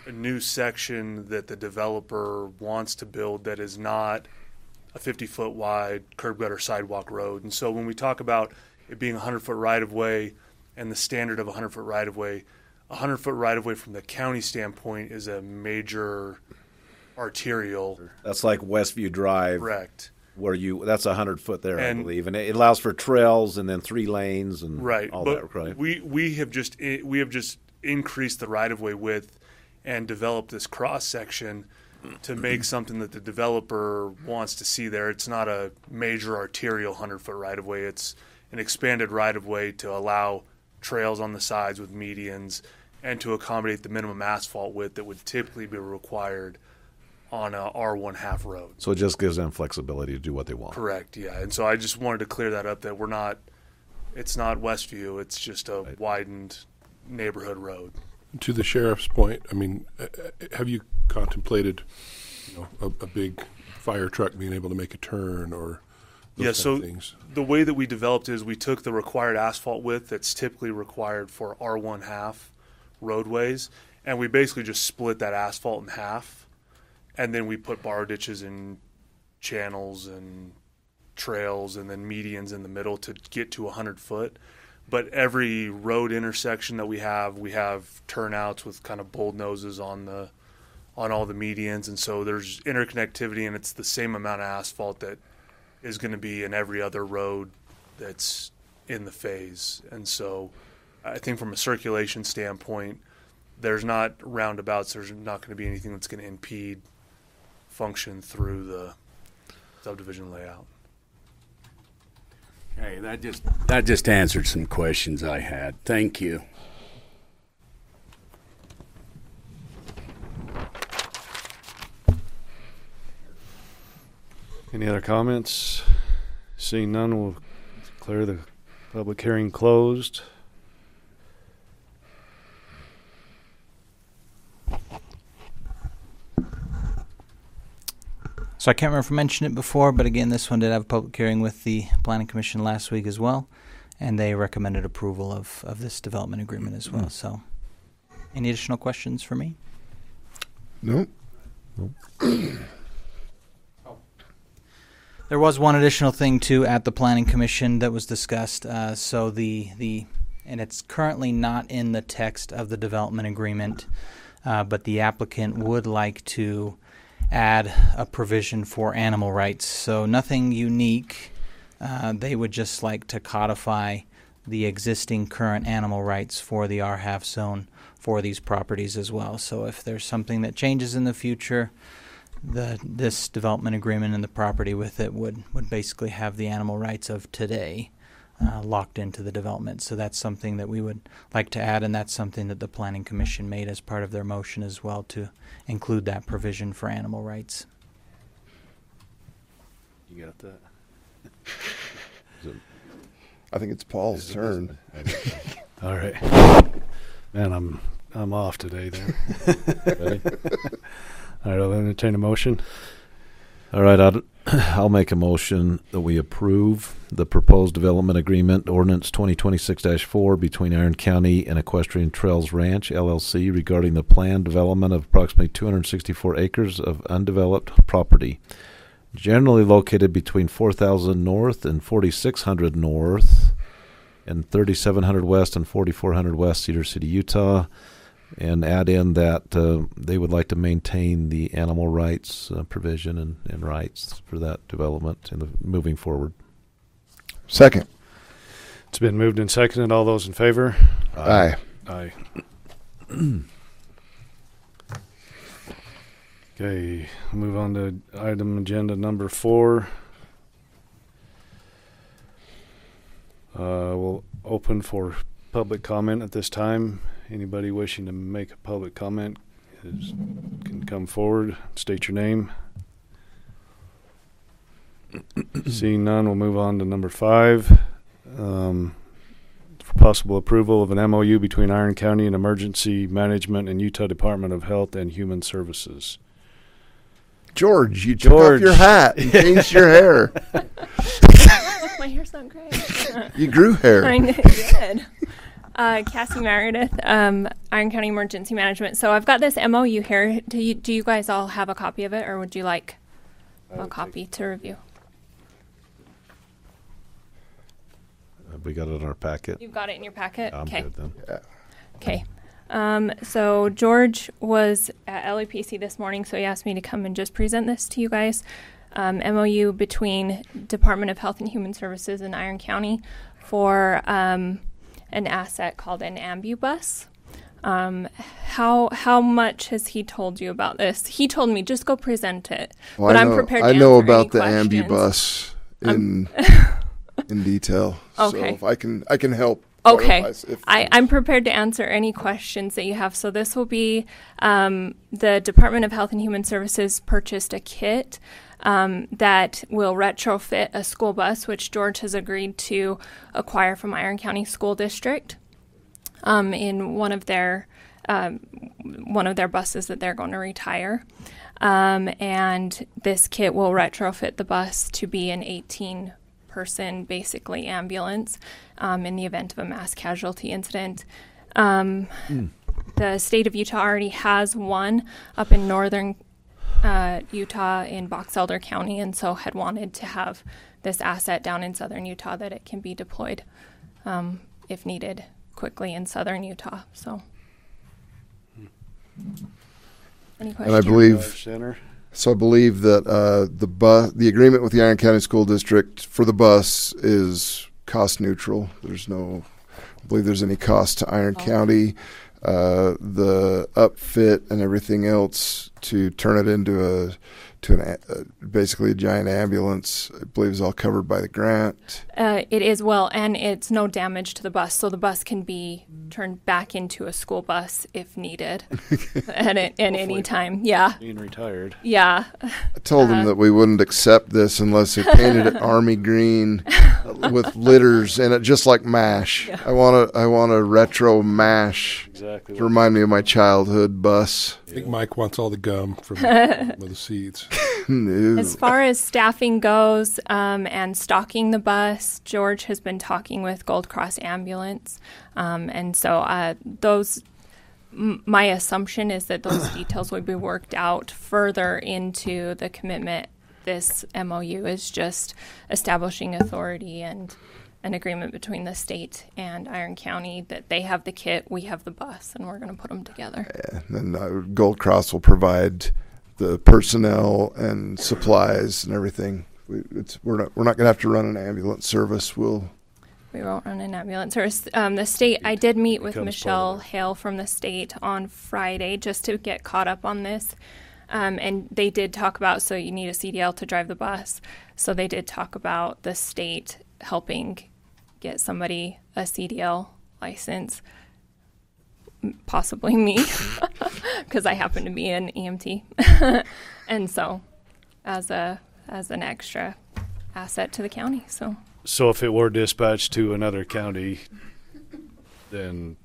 a new section that the developer wants to build that is not a 50-foot wide curb gutter sidewalk road. And so when we talk about it being a 100-foot right-of-way and the standard of a 100-foot right-of-way, a 100-foot right-of-way from the county standpoint is a major arterial. That's like Westview Drive. Correct. Where that's 100 foot there, And- I believe, and it allows for trails and then 3 lanes and Right. all But that. Right. we have just increased the right-of-way width and developed this cross section to make something that the developer wants to see there. It's not a major arterial 100-foot right-of-way. It's an expanded right-of-way to allow trails on the sides with medians and to accommodate the minimum asphalt width that would typically be required on a R1/2 road. So it just gives them flexibility to do what they want. Correct, yeah. And so I just wanted to clear that up, that it's not Westview, it's just a widened neighborhood road. To the sheriff's point, I mean, have you contemplated, a big fire truck being able to make a turn or those kind of things? The way that we developed is we took the required asphalt width that's typically required for R1/2 roadways, and we basically just split that asphalt in half, and then we put bar ditches and channels and trails and then medians in the middle to get to 100 foot. But every road intersection that we have turnouts with kind of bold noses on all the medians, and so there's interconnectivity, and it's the same amount of asphalt that is going to be in every other road that's in the phase. And so I think from a circulation standpoint, there's not roundabouts, there's not going to be anything that's going to impede function through the subdivision layout. Hey, that just answered some questions I had. Thank you. Any other comments? Seeing none, we'll declare the public hearing closed. So I can't remember if I mentioned it before, but again, this one did have a public hearing with the Planning Commission last week as well, and they recommended approval of this development agreement as well. So any additional questions for me? Nope. There was one additional thing too at the Planning Commission that was discussed. So and it's currently not in the text of the development agreement, but the applicant would like to add a provision for animal rights. So nothing unique. They would just like to codify the existing current animal rights for the R1/2 zone for these properties as well. So if there's something that changes in the future, this development agreement and the property with it would basically have the animal rights of today locked into the development. So that's something that we would like to add, and that's something that the Planning Commission made as part of their motion as well, to include that provision for animal rights. You got that? I think it's Paul's turn. All right. Man, I'm off today then. Ready? All right, I'll entertain a motion. All right, I'll make a motion that we approve the proposed development agreement, ordinance 2026-4, between Iron County and Equestrian Trails Ranch, LLC, regarding the planned development of approximately 264 acres of undeveloped property, generally located between 4,000 North and 4,600 North and 3,700 West and 4,400 West, Cedar City, Utah, and add in that they would like to maintain the animal rights provision and rights for that development moving forward. Second. It's been moved and seconded. All those in favor? Aye. Aye. Okay, move on to item agenda number 4. We'll open for public comment at this time. Anybody wishing to make a public comment can come forward, state your name. Seeing none, we'll move on to number 5. For possible approval of an MOU between Iron County and Emergency Management and Utah Department of Health and Human Services. George, you took off your hat and changed your hair. My hair's not great. You grew hair. I did. Cassie Meredith, Iron County Emergency Management. So I've got this MOU here. Do you guys all have a copy of it, or would you like a copy to review? We got it in our packet. You've got it in your packet? I'm okay. good then. Yeah. Okay. So George was at LAPC this morning, so he asked me to come and just present this to you guys. MOU between Department of Health and Human Services and Iron County for an asset called an ambubus. How much has he told you about this? He told me just go present it. Well, but I I'm know, prepared to I know answer about the any ambubus in detail. Okay. So if I can help. Okay. If I'm prepared to answer any questions that you have. So this will be the Department of Health and Human Services purchased a kit that will retrofit a school bus, which George has agreed to acquire from Iron County School District in one of their buses that they're going to retire. And this kit will retrofit the bus to be an 18-person, basically, ambulance in the event of a mass casualty incident. The state of Utah already has one up in northern Utah in Box Elder County, and so had wanted to have this asset down in southern Utah that it can be deployed if needed quickly in southern Utah. So, any questions? And I believe that the agreement with the Iron County School District for the bus is cost neutral. I believe there's any cost to Iron County. The upfit and everything else to turn it into basically a giant ambulance, I believe, is all covered by the grant. It is, well, and it's no damage to the bus, so the bus can be turned back into a school bus if needed at any time. Yeah. Being retired. Yeah. I told them that we wouldn't accept this unless they painted it army green with litters in it, just like MASH. Yeah. I want a retro MASH to remind me of my childhood bus. I think Mike wants all the gum from the seats. No. As far as staffing goes and stocking the bus, George has been talking with Gold Cross Ambulance. And so my assumption is that those details would be worked out further into the commitment. This MOU is just establishing authority and an agreement between the state and Iron County that they have the kit, we have the bus, and we're going to put them together. Yeah, and then Gold Cross will provide the personnel and supplies and everything. We're not going to have to run an ambulance service. We won't run an ambulance service. The state, I did meet with Michelle Hale from the state on Friday just to get caught up on this. And they did talk about, so you need a CDL to drive the bus. So they did talk about the state helping get somebody a CDL license, possibly me, because I happen to be an EMT. And so as an extra asset to the county. So if it were dispatched to another county, then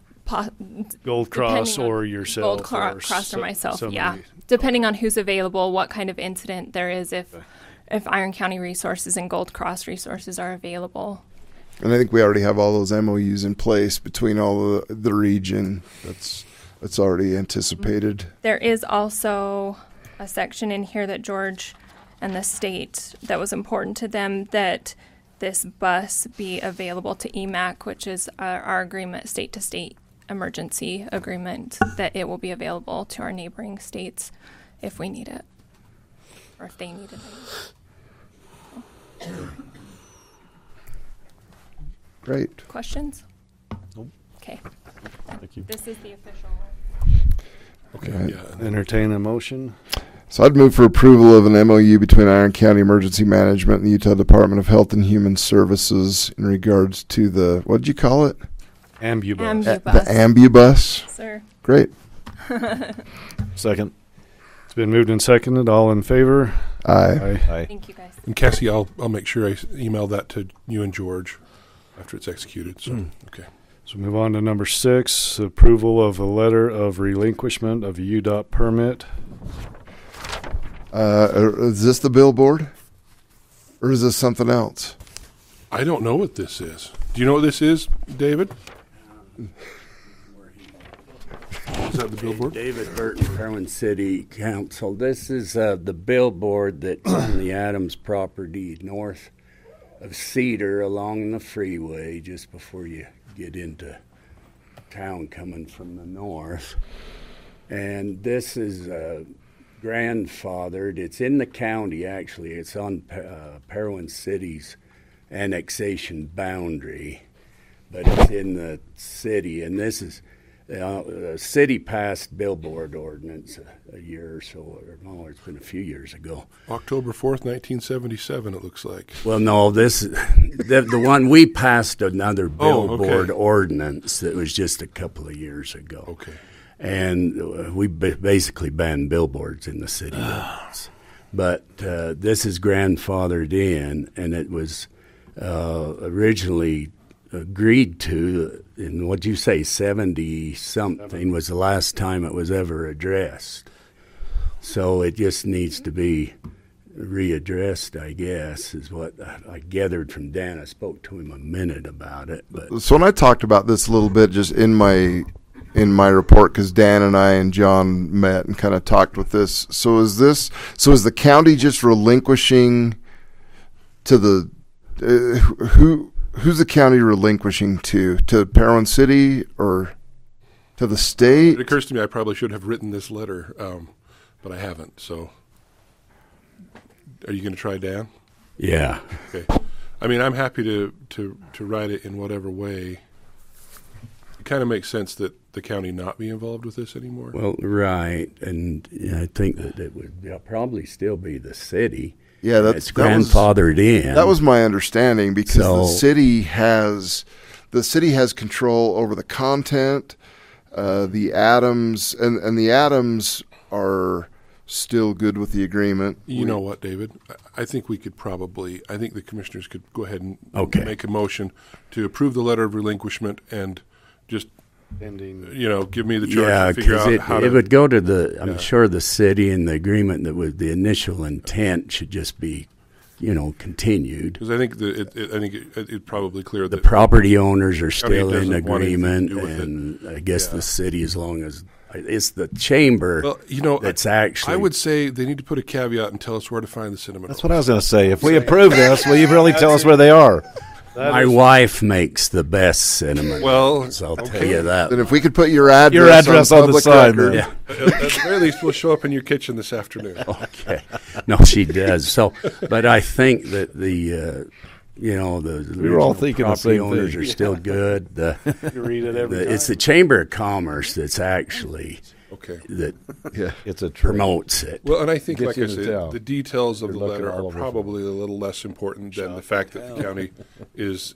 Gold Cross or yourself? Gold Cross or myself, yeah. Depending on who's available, what kind of incident there is, if Iron County resources and Gold Cross resources are available. And I think we already have all those MOUs in place between all the region. That's already anticipated. There is also a section in here that George and the state, that was important to them, that this bus be available to EMAC, which is our agreement, state-to-state emergency agreement, that it will be available to our neighboring states if we need it, or if they need it. Great. Questions? Nope. Okay. Thank you. This is the official one. Okay. Right. Yeah. Entertain a motion. So I'd move for approval of an MOU between Iron County Emergency Management and the Utah Department of Health and Human Services in regards to the, what did you call it? Ambubus. The ambubus? Sir. Great. Second. It's been moved and seconded. All in favor? Aye. Aye. Thank you, guys. And Cassie, I'll make sure I email that to you and George after it's executed. So okay. So move on to number 6, approval of a letter of relinquishment of a UDOT permit. Is this the billboard? Or is this something else? I don't know what this is. Do you know what this is, David? Is that the billboard? David Burton, Parowan City Council. This is the billboard that's on the Adams property north of Cedar along the freeway just before you get into town coming from the north. And this is grandfathered. It's in the county, actually. It's on Parowan City's annexation boundary, but it's in the city. And this is a city passed billboard ordinance a year or so, or no, it's been a few years ago. October 4th, 1977, it looks like. Well, no, this the one we passed another billboard ordinance that was just a couple of years ago. Okay. And we basically banned billboards in the city limits. But this is grandfathered in, and it was originally agreed to in, what'd you say, 70-something was the last time it was ever addressed. So it just needs to be readdressed, I guess, is what I gathered from Dan. I spoke to him a minute about it. But So when I talked about this a little bit just in my report, because Dan and I and John met and kind of talked with this. So is the county just relinquishing to the who's the county relinquishing to Parowan City or to the state? It occurs to me I probably should have written this letter, but I haven't. So, are you going to try, Dan? Yeah. Okay. I mean, I'm happy to write it in whatever way. It kind of makes sense that the county not be involved with this anymore. Well, right, and I think that it would probably still be the city. Yeah, it's grandfathered in. That was my understanding, because the city has control over the content. The Adams and the Adams are still good with the agreement. You know what, David? I think the commissioners could go ahead and make a motion to approve the letter of relinquishment and just give me the charge to figure out how it would go to the. I'm sure the city and the agreement that was the initial intent should just be, continued. Because I think it's probably clear the that property owners are still in agreement, and I guess the city, as long as it's the chamber. Well, that's actually. I would say they need to put a caveat and tell us where to find the cinnamon. That's what I was going to say. If we approve this, will you really tell us where they are? My wife makes the best cinnamon. Well, so I'll tell you that. And if we could put your address on the side, then. Yeah. At the very least, we'll show up in your kitchen this afternoon. Okay. No, she does. So, but I think that the we were all thinking the property same owners thing. are still good. You read it every time. It's the Chamber of Commerce that's actually that promotes it. Well, and I think, Gets like I you to said, tell. the details of You're the looking letter all are over probably a little less important than the fact that the county is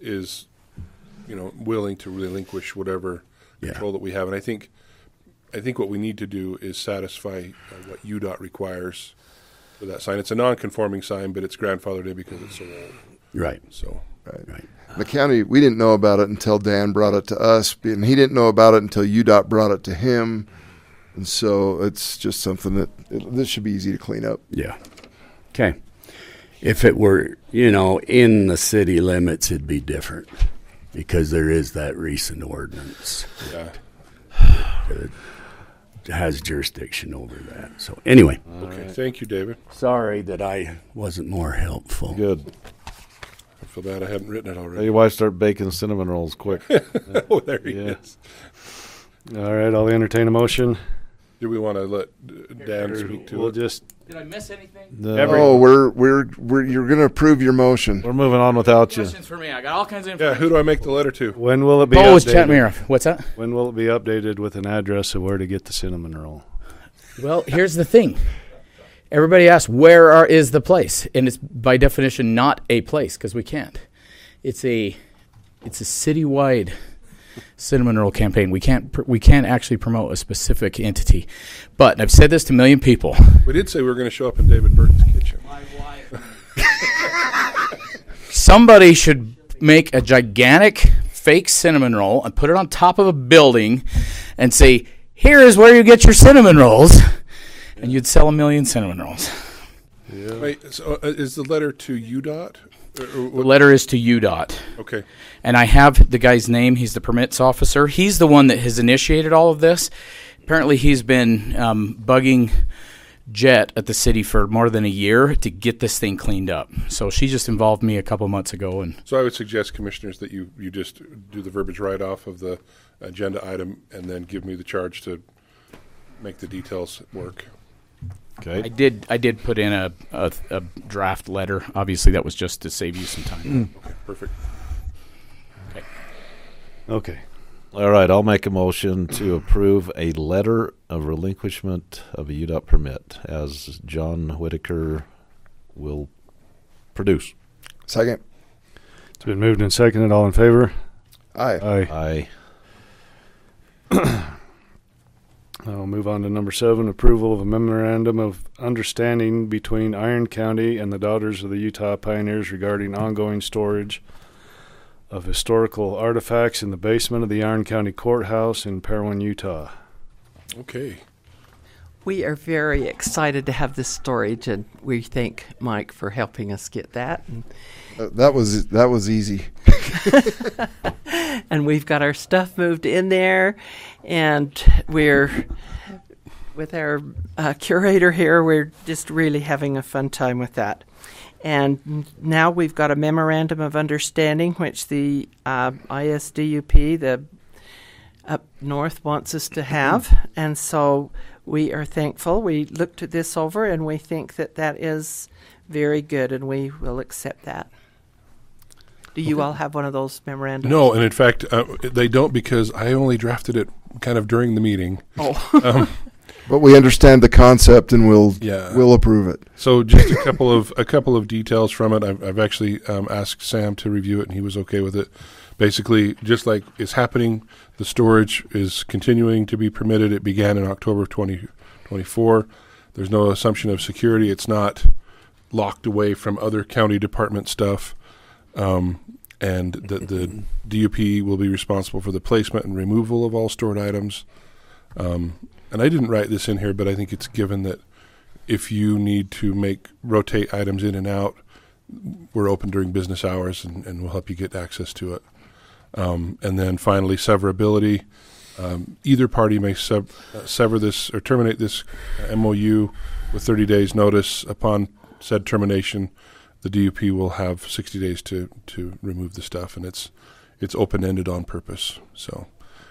willing to relinquish whatever control that we have. And I think what we need to do is satisfy what UDOT requires for that sign. It's a non-conforming sign, but it's grandfathered in because it's so old. Right. So. Right. The county, we didn't know about it until Dan brought it to us, and he didn't know about it until UDOT brought it to him. And so it's just something that this should be easy to clean up. Yeah. Okay. If it were, in the city limits, it'd be different because there is that recent ordinance. Yeah. That has jurisdiction over that. So anyway. Okay. Thank you, David. Sorry that I wasn't more helpful. Good. I feel bad I hadn't written it already. Hey, why start baking cinnamon rolls quick? Oh, there he is. All right, I'll entertain a motion. Do we want to let Dan speak to it? Did I miss anything? We're you're going to approve your motion. We're moving on without you. Questions for me. I got all kinds of information. Yeah, who do I make the letter to? When will it be Paul was updated? chatting me off. What's that? When will it be updated with an address of where to get the cinnamon roll? Well, here's the thing. Everybody asks, where is the place? And it's by definition not a place because we can't. It's a citywide cinnamon roll campaign. We can't actually promote a specific entity. But I've said this to a million people. We did say we were going to show up in David Burton's kitchen. Somebody should make a gigantic fake cinnamon roll and put it on top of a building and say, here is where you get your cinnamon rolls. And you'd sell 1 million cinnamon rolls. Yeah. Wait, so is the letter to UDOT? The letter is to UDOT. Okay. And I have the guy's name. He's the permits officer. He's the one that has initiated all of this. Apparently he's been bugging Jet at the city for more than a year to get this thing cleaned up. So she just involved me a couple months ago. And so I would suggest, commissioners, that you just do the verbiage right off of the agenda item and then give me the charge to make the details work. Okay. I did put in a draft letter. Obviously, that was just to save you some time. Okay, perfect. Okay. All right, I'll make a motion to approve a letter of relinquishment of a UDOT permit as John Whitaker will produce. Second. It's been moved and seconded. All in favor? Aye. Aye. I'll move on to number 7, approval of a memorandum of understanding between Iron County and the Daughters of the Utah Pioneers regarding ongoing storage of historical artifacts in the basement of the Iron County Courthouse in Parowan, Utah. Okay. We are very excited to have this storage, and we thank Mike for helping us get that. That was easy. And we've got our stuff moved in there, and we're with our curator here. We're just really having a fun time with that. And now we've got a memorandum of understanding, which the ISDUP, the up north, wants us to have. And so we are thankful. We looked at this over, and we think that that is very good, and we will accept that. Do you all have one of those memorandums? No, and in fact, they don't, because I only drafted it kind of during the meeting. Oh. But we understand the concept, and we'll approve it. So just a couple of details from it. I've actually asked Sam to review it, and he was okay with it. Basically, just like it's happening, the storage is continuing to be permitted. It began in October of 2024. There's no assumption of security. It's not locked away from other county department stuff. And the DUP will be responsible for the placement and removal of all stored items. And I didn't write this in here, but I think it's given that if you need to rotate items in and out, we're open during business hours, and we'll help you get access to it. And then finally, severability. Either party may sever this or terminate this MOU with 30 days notice. Upon said termination, the DUP will have 60 days to remove the stuff, and it's open-ended on purpose. So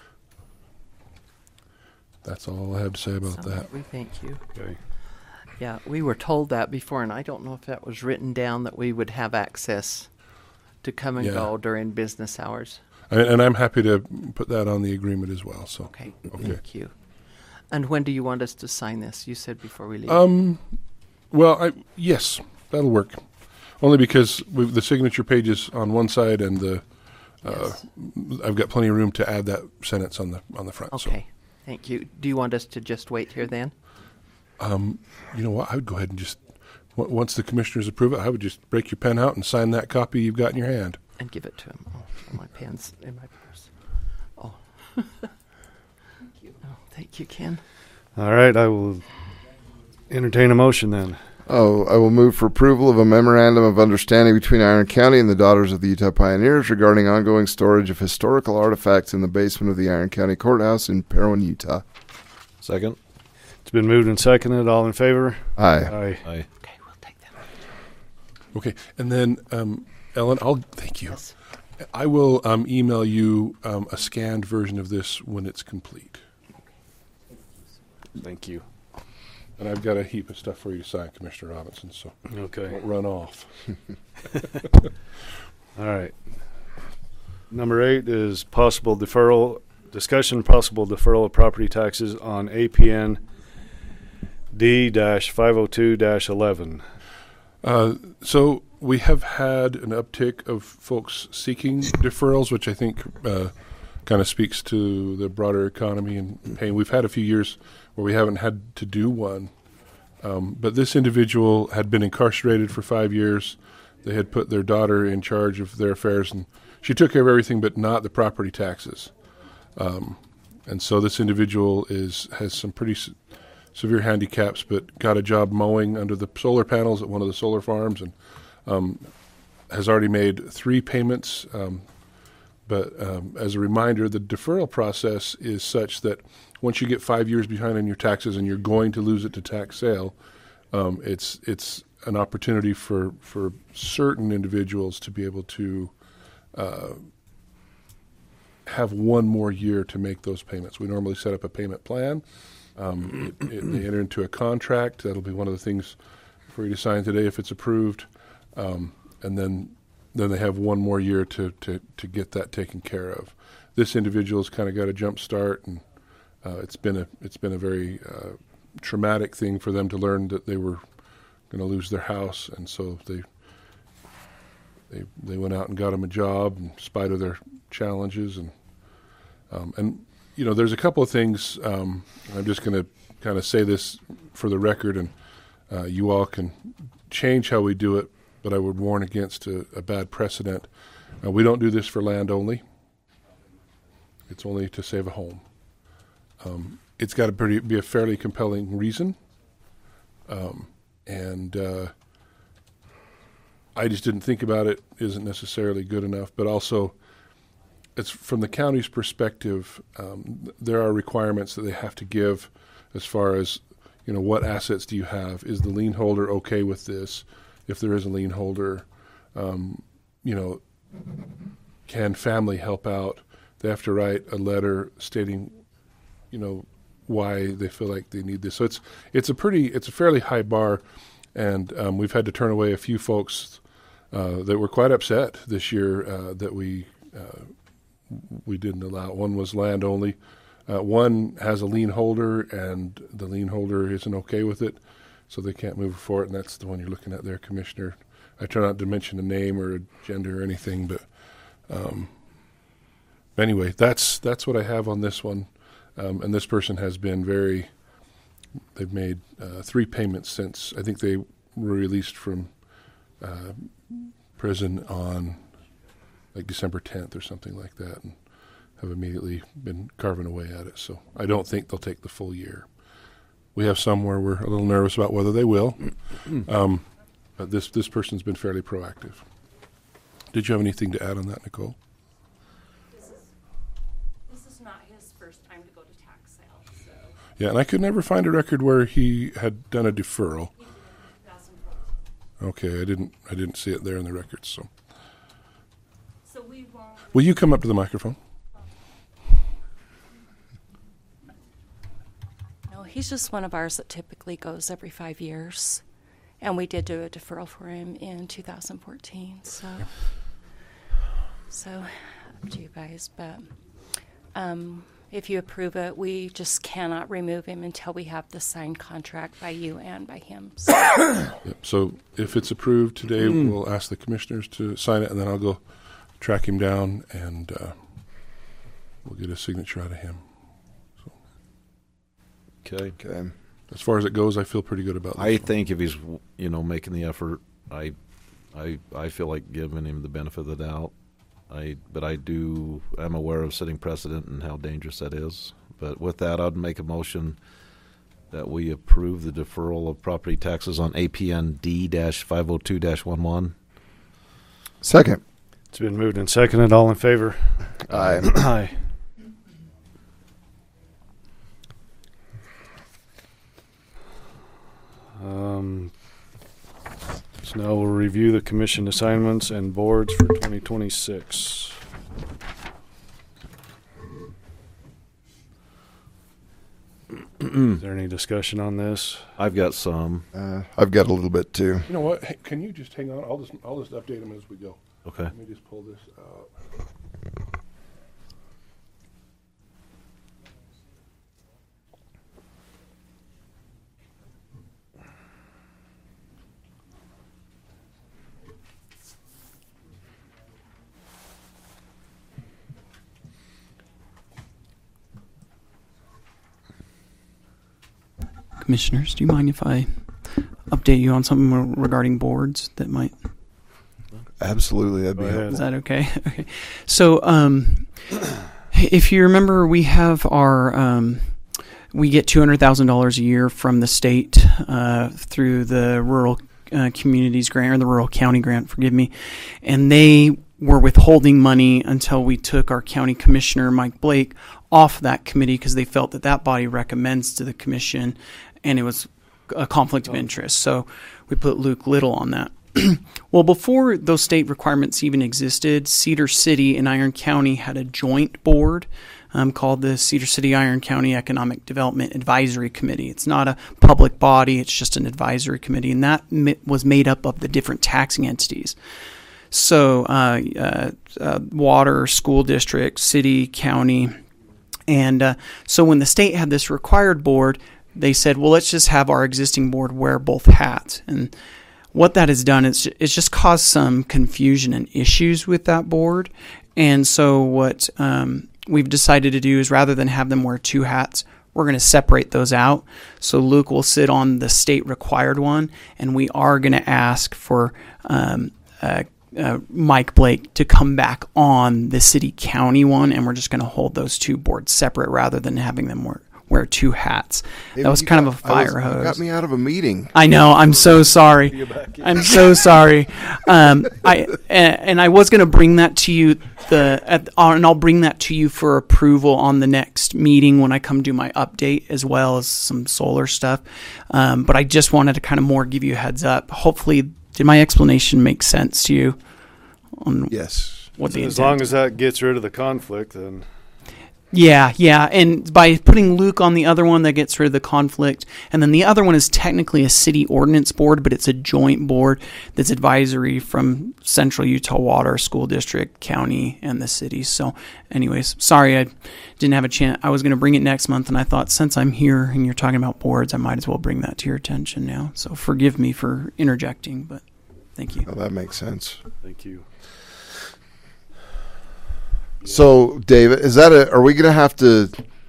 that's all I have to say about that. We thank you. Okay. Yeah, we were told that before, and I don't know if that was written down that we would have access to come and go during business hours. And I'm happy to put that on the agreement as well. So okay. Thank you. And when do you want us to sign this? You said before we leave. Well, yes, that'll work. Only because the signature page is on one side, and I've got plenty of room to add that sentence on the front. Okay, thank you. Do you want us to just wait here then? You know what? I would go ahead and just once the commissioners approve it, I would just break your pen out and sign that copy you've got in your hand and give it to him. Oh, my pen's in my purse. Oh, thank you. Oh, thank you, Ken. All right, I will entertain a motion then. Oh, I will move for approval of a memorandum of understanding between Iron County and the Daughters of the Utah Pioneers regarding ongoing storage of historical artifacts in the basement of the Iron County Courthouse in Parowan, Utah. Second. It's been moved and seconded. All in favor? Aye. Aye. Okay, we'll take that. Okay, and then Ellen, thank you. Yes. I will email you a scanned version of this when it's complete. Thank you. And I've got a heap of stuff for you to sign, Commissioner Robinson, so don't run off. All right. Number 8 is possible possible deferral of property taxes on APN D-502-11. So we have had an uptick of folks seeking deferrals, which I think kind of speaks to the broader economy and pain. We've had a few years where we haven't had to do one. But this individual had been incarcerated for 5 years. They had put their daughter in charge of their affairs, and she took care of everything but not the property taxes. And so this individual has some pretty severe handicaps, but got a job mowing under the solar panels at one of the solar farms, and has already made 3 payments. But as a reminder, the deferral process is such that once you get 5 years behind on your taxes and you're going to lose it to tax sale, it's an opportunity for certain individuals to be able to have 1 more year to make those payments. We normally set up a payment plan. They enter into a contract. That'll be one of the things for you to sign today if it's approved, and then they have 1 more year to get that taken care of. This individual's kind of got a jump start, and it's been a very traumatic thing for them to learn that they were going to lose their house, and so they went out and got them a job in spite of their challenges, and you know, there's a couple of things. I'm just going to kind of say this for the record, and you all can change how we do it, but I would warn against a bad precedent. We don't do this for land only. It's only to save a home. It's got to be a fairly compelling reason, and I just didn't think about it. Isn't necessarily good enough, but also, it's from the county's perspective. There are requirements that they have to give, as far as, you know, what assets do you have? Is the lien holder okay with this? If there is a lien holder, you know, can family help out? They have to write a letter stating, you know, why they feel like they need this. So it's a fairly high bar, and we've had to turn away a few folks that were quite upset this year that we didn't allow. One was land only. One has a lien holder, and the lien holder isn't okay with it, so they can't move forward, and that's the one you're looking at there, Commissioner. I try not to mention a name or a gender or anything, but anyway, that's what I have on this one. And this person has been they've made 3 payments since, I think they were released from prison on like December 10th or something like that, and have immediately been carving away at it. So I don't think they'll take the full year. We have some where we're a little nervous about whether they will, but this person's been fairly proactive. Did you have anything to add on that, Nicole? This is not his first time to go to tax sale. So. Yeah, and I could never find a record where he had done a deferral. He did in 2014. Okay, I didn't see it there in the records. So we won't. Will you come up to the microphone? No, he's just one of ours that typically goes every 5 years, and we did do a deferral for him in 2014. So up to you guys, but if you approve it, we just cannot remove him until we have the signed contract by you and by him. So, yep. So if it's approved today, we'll ask the commissioners to sign it, and then I'll go track him down, and we'll get a signature out of him. So. Okay. As far as it goes, I feel pretty good about this. I think if he's, you know, making the effort, I feel like giving him the benefit of the doubt. But I'm aware of setting precedent and how dangerous that is. But with that, I'd make a motion that we approve the deferral of property taxes on APN D-502-11. Second. It's been moved and seconded. All in favor? Aye. Aye. So now we'll review the commission assignments and boards for 2026. Is there any discussion on this? I've got some. I've got a little bit too. You know what? Hey, can you just hang on? I'll just update them as we go. Okay. Let me just pull this out. Commissioners, do you mind if I update you on something regarding boards that might? Absolutely, that'd be helpful. Is that okay? Okay. So, if you remember, we have our we get $200,000 a year from the state through the Rural Communities grant, or the Rural County grant, forgive me, and they were withholding money until we took our county commissioner, Mike Blake, off that committee because they felt that body recommends to the commission, and it was a conflict of interest. So we put Luke Little on that. Well, before those state requirements even existed, Cedar City and Iron County had a joint board called the Cedar City Iron County Economic Development Advisory Committee. It's not a public body, it's just an advisory committee, and that was made up of the different taxing entities. So water, school district, city, county. And so when the state had this required board, they said, well, let's just have our existing board wear both hats. And what that has done is it's just caused some confusion and issues with that board. And so what we've decided to do is, rather than have them wear two hats, we're going to separate those out. So Luke will sit on the state required one, and we are going to ask for Mike Blake to come back on the city county one, and we're just going to hold those two boards separate rather than having them wear two hats. That was kind of a fire hose. You got me out of a meeting. I know. I'm so sorry. I'm so sorry. I was going to bring that to you and I'll bring that to you for approval on the next meeting when I come do my update, as well as some solar stuff. But I just wanted to kind of more give you a heads up. Hopefully, did my explanation make sense to you? Yes. What the as long as that gets rid of the conflict, then. Yeah. And by putting Luke on the other one, that gets rid of the conflict. And then the other one is technically a city ordinance board, but it's a joint board that's advisory from Central Utah Water, School District, County, and the city. So anyways, sorry I didn't have a chance. I was going to bring it next month, and I thought, since I'm here and you're talking about boards, I might as well bring that to your attention now. So forgive me for interjecting, but thank you. Oh, that makes sense. Thank you. So, David, are we going to have to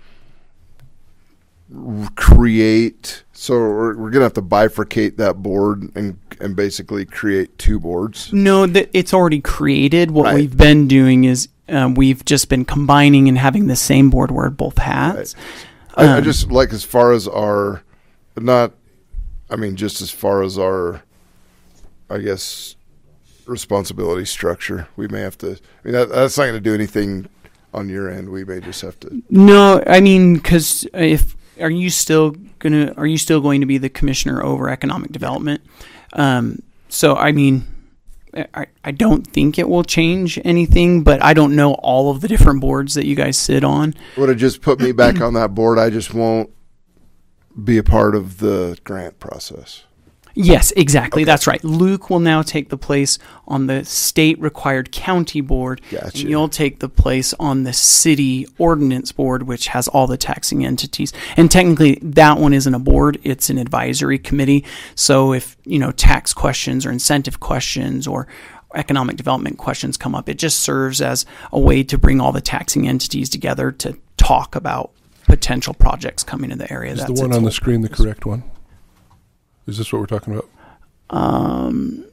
create, so we're going to have to bifurcate that board and basically create two boards? No, it's already created. What Right. we've been doing is we've just been combining and having the same board wear both hats. Right. I just like, as far as our, just as far as our, I guess, responsibility structure, we may have to, that's not going to do anything on your end. We may just have to. No, because are you still going to be the commissioner over economic development? So I don't think it will change anything, but I don't know all of the different boards that you guys sit on. Would have just put me back on that board. I just won't be a part of the grant process. Yes, exactly. Okay. That's right. Luke will now take the place on the state required county board. Gotcha. And you'll take the place on the city ordinance board, which has all the taxing entities. And technically that one isn't a board, it's an advisory committee. So if, tax questions or incentive questions or economic development questions come up, it just serves as a way to bring all the taxing entities together to talk about potential projects coming to the area. Is the one on the screen the correct one? Is this what we're talking about?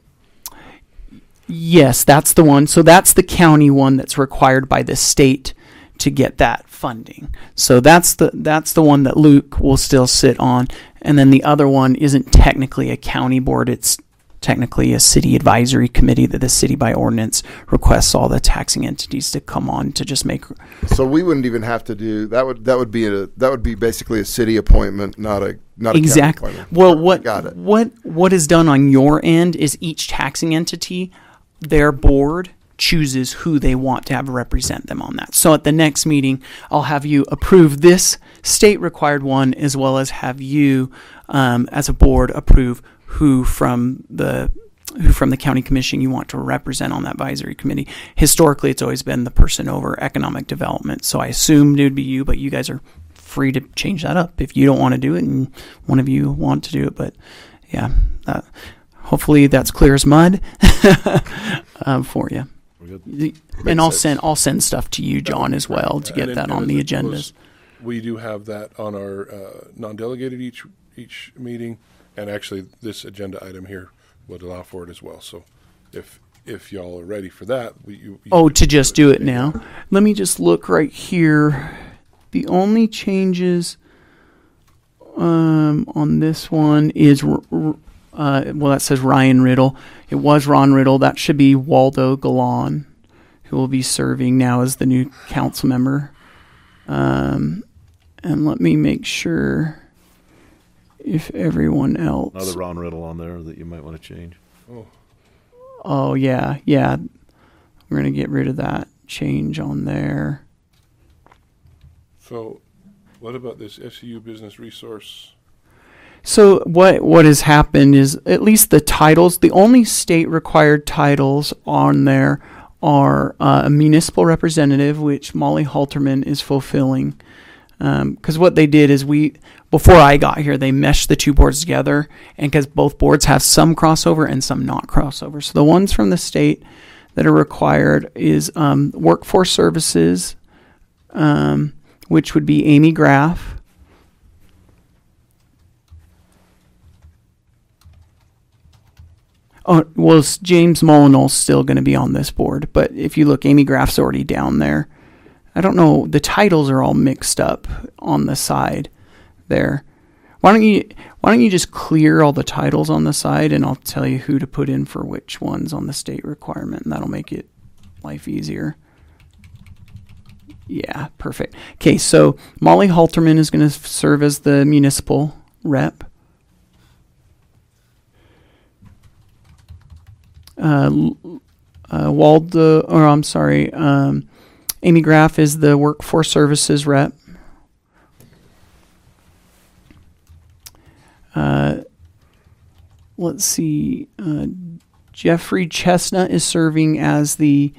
Yes, that's the one. So that's the county one that's required by the state to get that funding. So that's the one that Luke will still sit on. And then the other one isn't technically a county board. It's technically a city advisory committee that the city by ordinance requests all the taxing entities to come on to just make. So we wouldn't even have to do that. That would be basically a city appointment, not a exactly. County appointment. Well, Got it. What is done on your end is each taxing entity, their board chooses who they want to have represent them on that. So at the next meeting, I'll have you approve this state required one, as well as have you as a board approve who from the county commission you want to represent on that advisory committee. Historically, it's always been the person over economic development. So I assumed it would be you, but you guys are free to change that up if you don't want to do it and one of you want to do it. But yeah, hopefully that's clear as mud for you. And I'll send stuff to you, John, as well, to get that on the agendas. We do have that on our non-delegated each meeting. And actually, this agenda item here would allow for it as well. So, if y'all are ready for that, to just do it now. Let me just look right here. The only changes on this one is Well, that says Ryan Riddle. It was Ron Riddle. That should be Waldo Galan, who will be serving now as the new council member. And let me make sure if everyone else. Another Ron Riddle on there that you might want to change. Oh, yeah. We're going to get rid of that change on there. So, what about this SEU Business Resource? So what has happened is, at least the titles, the only state required titles on there are a municipal representative, which Molly Halterman is fulfilling. Because what they did is before I got here, they meshed the two boards together, and because both boards have some crossover and some not crossover. So the ones from the state that are required is Workforce Services, which would be Amy Graff. Oh, well, James Molinol's still going to be on this board, but if you look, Amy Graff's already down there. I don't know, the titles are all mixed up on the side there. Why don't you just clear all the titles on the side, and I'll tell you who to put in for which ones on the state requirement, and that'll make it life easier. Yeah, perfect. Okay, so Molly Halterman is going to serve as the municipal rep. Amy Graff is the Workforce Services rep. Let's see. Jeffrey Chestnut is serving as the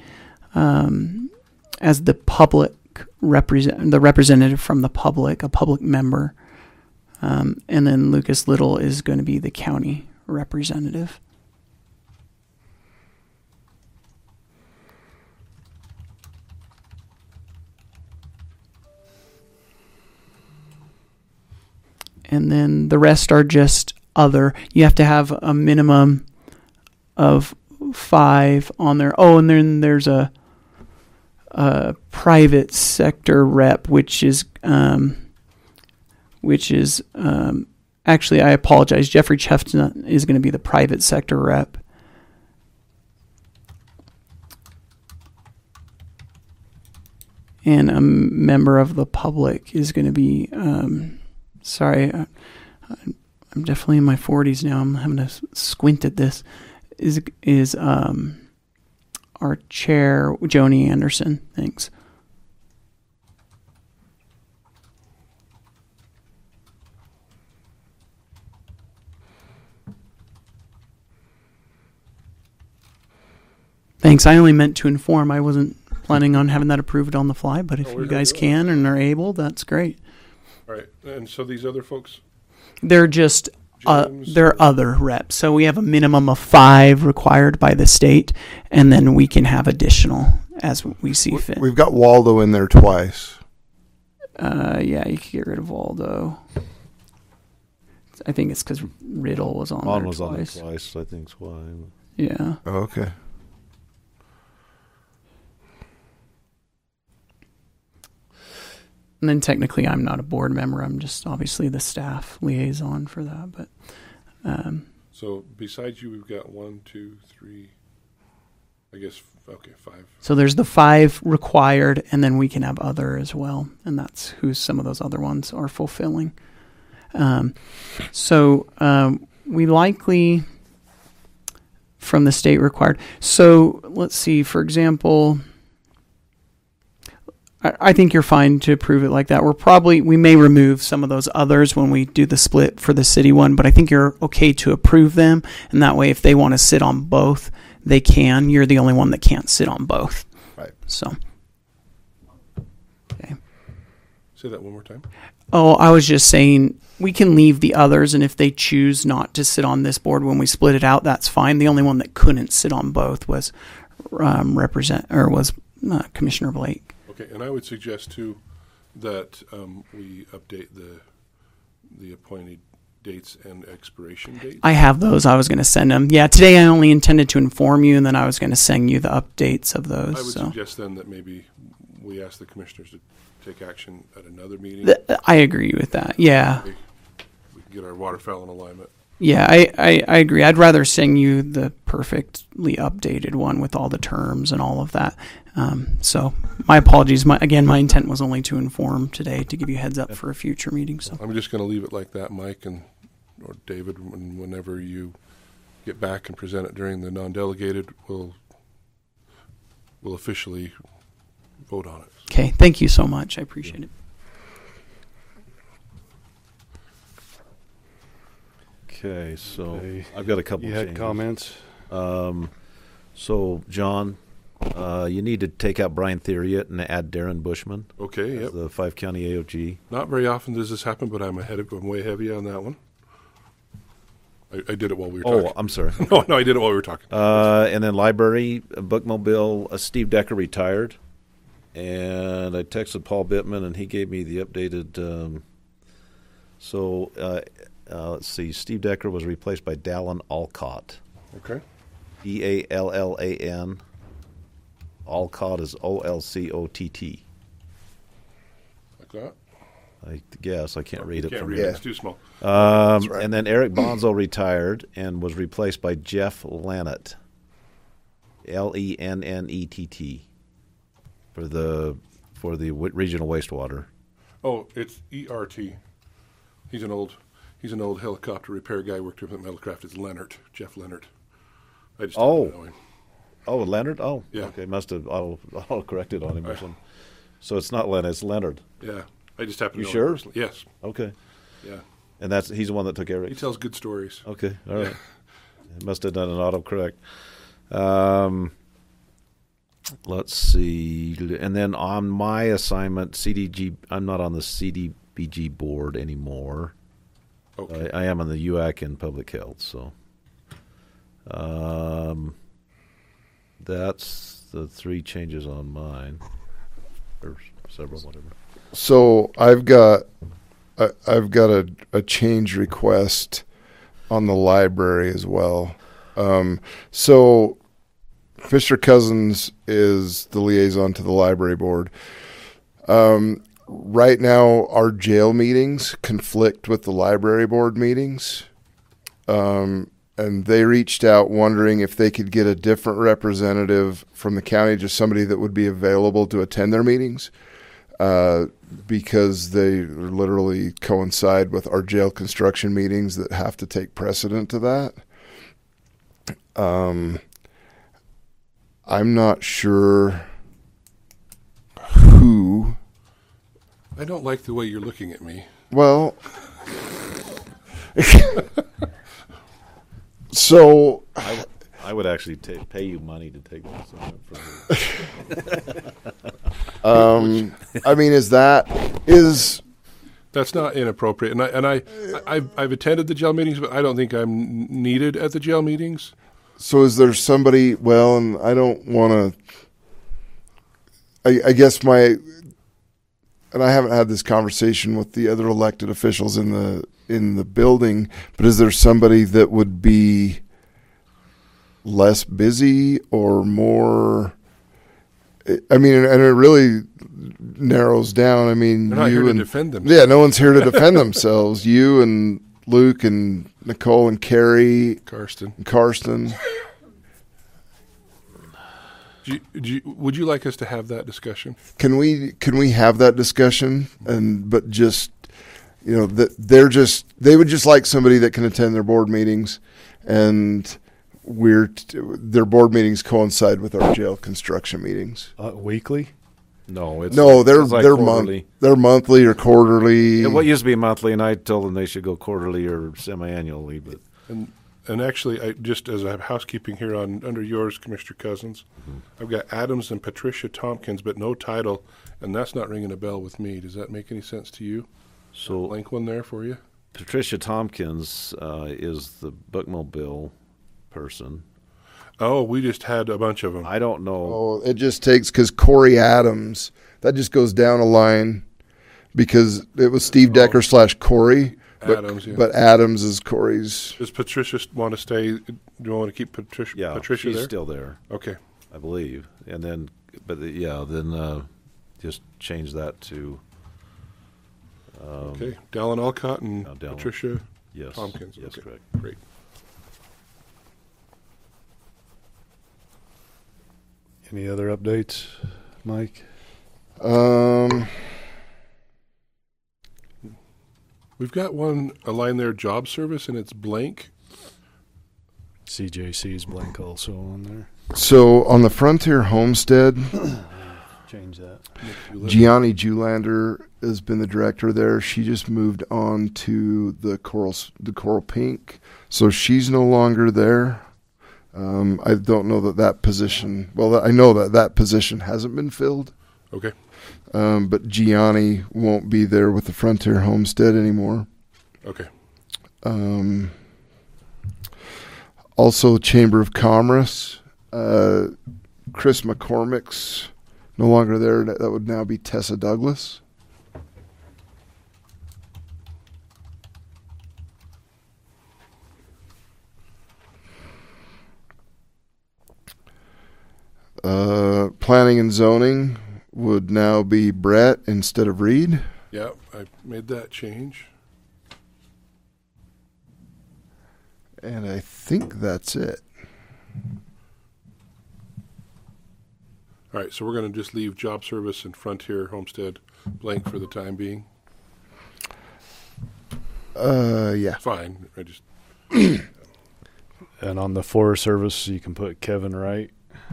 public representative from the public, a public member. And then Lucas Little is going to be the county representative. And then the rest are just other. You have to have a minimum of 5 on there. Oh, and then there's a private sector rep, which is actually, I apologize. Jeffrey Chestnut is going to be the private sector rep. And a member of the public is going to be, sorry, I'm definitely in my 40s now. I'm having to squint at this. Is our chair, Joni Anderson. Thanks. Thanks. I only meant to inform. I wasn't planning on having that approved on the fly, but if you guys can and are able, that's great. All right. And so these other folks? They're just they're other reps. So we have a minimum of 5 required by the state, and then we can have additional as we see fit. We've got Waldo in there twice. Yeah, you can get rid of Waldo. I think it's because Riddle was on there twice. On there twice, I think that's why. Yeah. Oh, okay. And then technically I'm not a board member. I'm just obviously the staff liaison for that. But so besides you, we've got 1, 2, 3, I guess, okay, 5. So there's the 5 required, and then we can have other as well. And that's who some of those other ones are fulfilling. We likely, from the state required. So let's see, for example, I think you're fine to approve it like that. We may remove some of those others when we do the split for the city one, but I think you're okay to approve them. And that way, if they want to sit on both, they can. You're the only one that can't sit on both. Right. So. Okay. Say that one more time. Oh, I was just saying we can leave the others, and if they choose not to sit on this board when we split it out, that's fine. The only one that couldn't sit on both was Commissioner Blake. Okay, and I would suggest too that we update the appointed dates and expiration dates. I have those. I was going to send them. Yeah, today I only intended to inform you, and then I was going to send you the updates of those. I would suggest then that maybe we ask the commissioners to take action at another meeting. I agree with that. Yeah. We can get our waterfowl in alignment. Yeah, I agree. I'd rather sing you the perfectly updated one with all the terms and all of that. So my apologies. My intent was only to inform today, to give you a heads up for a future meeting. So I'm just going to leave it like that, Mike, or David, whenever you get back and present it during the non-delegated, we'll officially vote on it. Okay, thank you so much. I appreciate it. Okay, so I've got a couple. You had comments? So John, you need to take out Brian Theriot and add Darren Bushman. Okay, yep. The 5-county AOG. Not very often does this happen, but I'm way heavy on that one. I did it while we were talking. Oh, I'm sorry. No, I did it while we were talking. And then library, bookmobile, Steve Decker retired. And I texted Paul Bittman, and he gave me the updated. Let's see. Steve Decker was replaced by Dallin Alcott. Okay. Dallan. Alcott is Olcott. Like that? I guess I can't read it Can't from read here. it. It's too small. Right. And then Eric Bonzo retired and was replaced by Jeff Lennett. Lennett. For the regional wastewater. Oh, it's ERT. He's an old helicopter repair guy. Worked with Metalcraft. It's Leonard, Jeff Leonard. I just don't know him. Oh, Leonard. Oh, yeah. Okay, must have auto corrected on him or something. So it's not Leonard. It's Leonard. Yeah, I just happen to know sure? him personally. Yes. Okay. Yeah. And he's the one that took Eric. He tells good stories. Okay. All right. It must have done an autocorrect. Let's see. And then on my assignment, CDG, I'm not on the CDBG board anymore. Okay. I am on the UAC and public health, so that's the 3 changes on mine, or several, whatever. So I've got a change request on the library as well. So Mr. Cousins is the liaison to the library board. Right now, our jail meetings conflict with the library board meetings. And they reached out wondering if they could get a different representative from the county, just somebody that would be available to attend their meetings, because they literally coincide with our jail construction meetings that have to take precedent to that. I'm not sure who. I don't like the way you're looking at me. Well, so I would actually pay you money to take this on. I mean, is that's not inappropriate? And I've attended the jail meetings, but I don't think I'm needed at the jail meetings. So is there somebody? Well, and I don't want to. I guess and I haven't had this conversation with the other elected officials in the building, but is there somebody that would be less busy or more? I mean, and it really narrows down. I mean, they're not here to defend themselves. Yeah, no one's here to defend themselves. You and Luke and Nicole and Carrie, Karsten. Would you like us to have that discussion? Can we have that discussion? But just, they would just like somebody that can attend their board meetings, and their board meetings coincide with our jail construction meetings. Weekly? No, they're quarterly. They're monthly or quarterly. Yeah, what used to be monthly, and I told them they should go quarterly or semi-annually. But and actually, I just as I have housekeeping here under yours, Commissioner Cousins, I've got Adams and Patricia Tompkins, but no title, and that's not ringing a bell with me. Does that make any sense to you? So blank one there for you. Patricia Tompkins is the bookmobile person. Oh, we just had a bunch of them. I don't know. Oh, it just takes because Corey Adams, that just goes down a line because it was Steve Decker / Corey. Adams, yeah. But Adams is Corey's. Does Patricia want to stay? Do you want to keep Patricia? Yeah, Patricia she's there? still there. Okay, I believe. And then, just change that to. Okay, Dallin Alcott and Patricia Yes. Tompkins. Yes, Okay, correct. great. Any other updates, Mike? We've got a line there, job service, and it's blank. CJC is blank also on there. So on the Frontier Homestead, Change that. Gianni Julander has been the director there. She just moved on to the Coral Pink, so she's no longer there. I don't know that position. Well, I know that position hasn't been filled. Okay. But Gianni won't be there with the Frontier Homestead anymore. Okay. Also, Chamber of Commerce. Chris McCormick's no longer there. That would now be Tessa Douglas. Planning and zoning would now be Brett instead of Reed. Yeah, I made that change. And I think that's it. All right, so we're going to just leave job service and Frontier Homestead blank for the time being. Yeah. Fine. I just. And on the Forest Service, you can put Kevin Wright.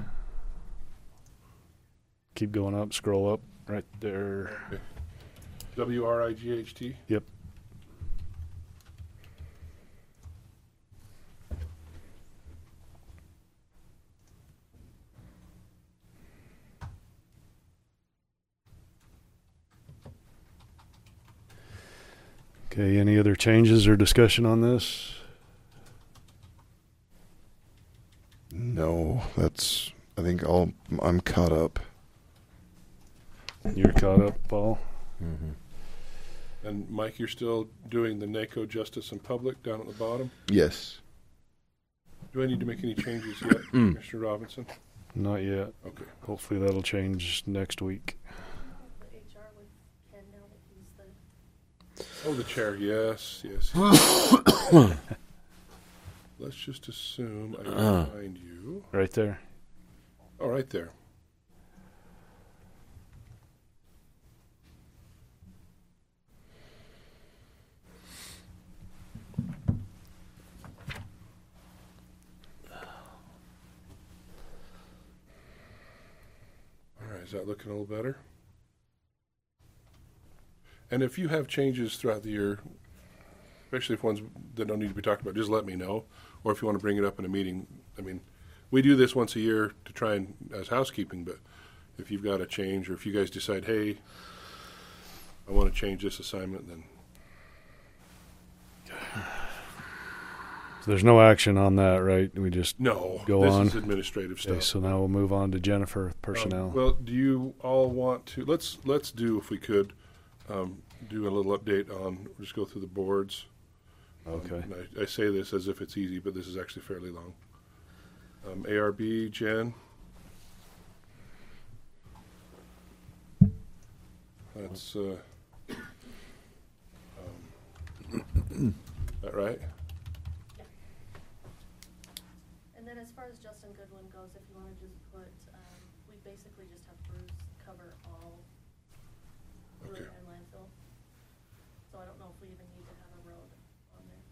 Keep going up, scroll up, right there. Okay. WRIGHT? Yep. Okay, any other changes or discussion on this? No, I think I'm caught up. You're caught up, Paul? Mm-hmm. And Mike, you're still doing the NACO Justice and Public down at the bottom? Yes. Do I need to make any changes yet, Mr. Robinson? Not yet. Okay. Hopefully that'll change next week. Oh, the chair, yes. Let's just assume I can find you. Right there. Oh, right there. All right, is that looking a little better? And if you have changes throughout the year, especially if ones that don't need to be talked about, just let me know. Or if you want to bring it up in a meeting. I mean, we do this once a year to try and, as housekeeping, but if you've got a change or if you guys decide, hey, I want to change this assignment, then. So there's no action on that, right? We just No, go this on. is administrative stuff. Okay, so now we'll move on to Jennifer with personnel. Well, do you all want to, let's do, if we could, do a little update on, just go through the boards. Okay. And I say this as if it's easy, but this is actually fairly long. ARB, Jen. That's, that right? And then as far as Justin Goodwin goes, if you want to just put, we basically just have Bruce cover all road and landfill. So I don't know if we even need to have a road on there.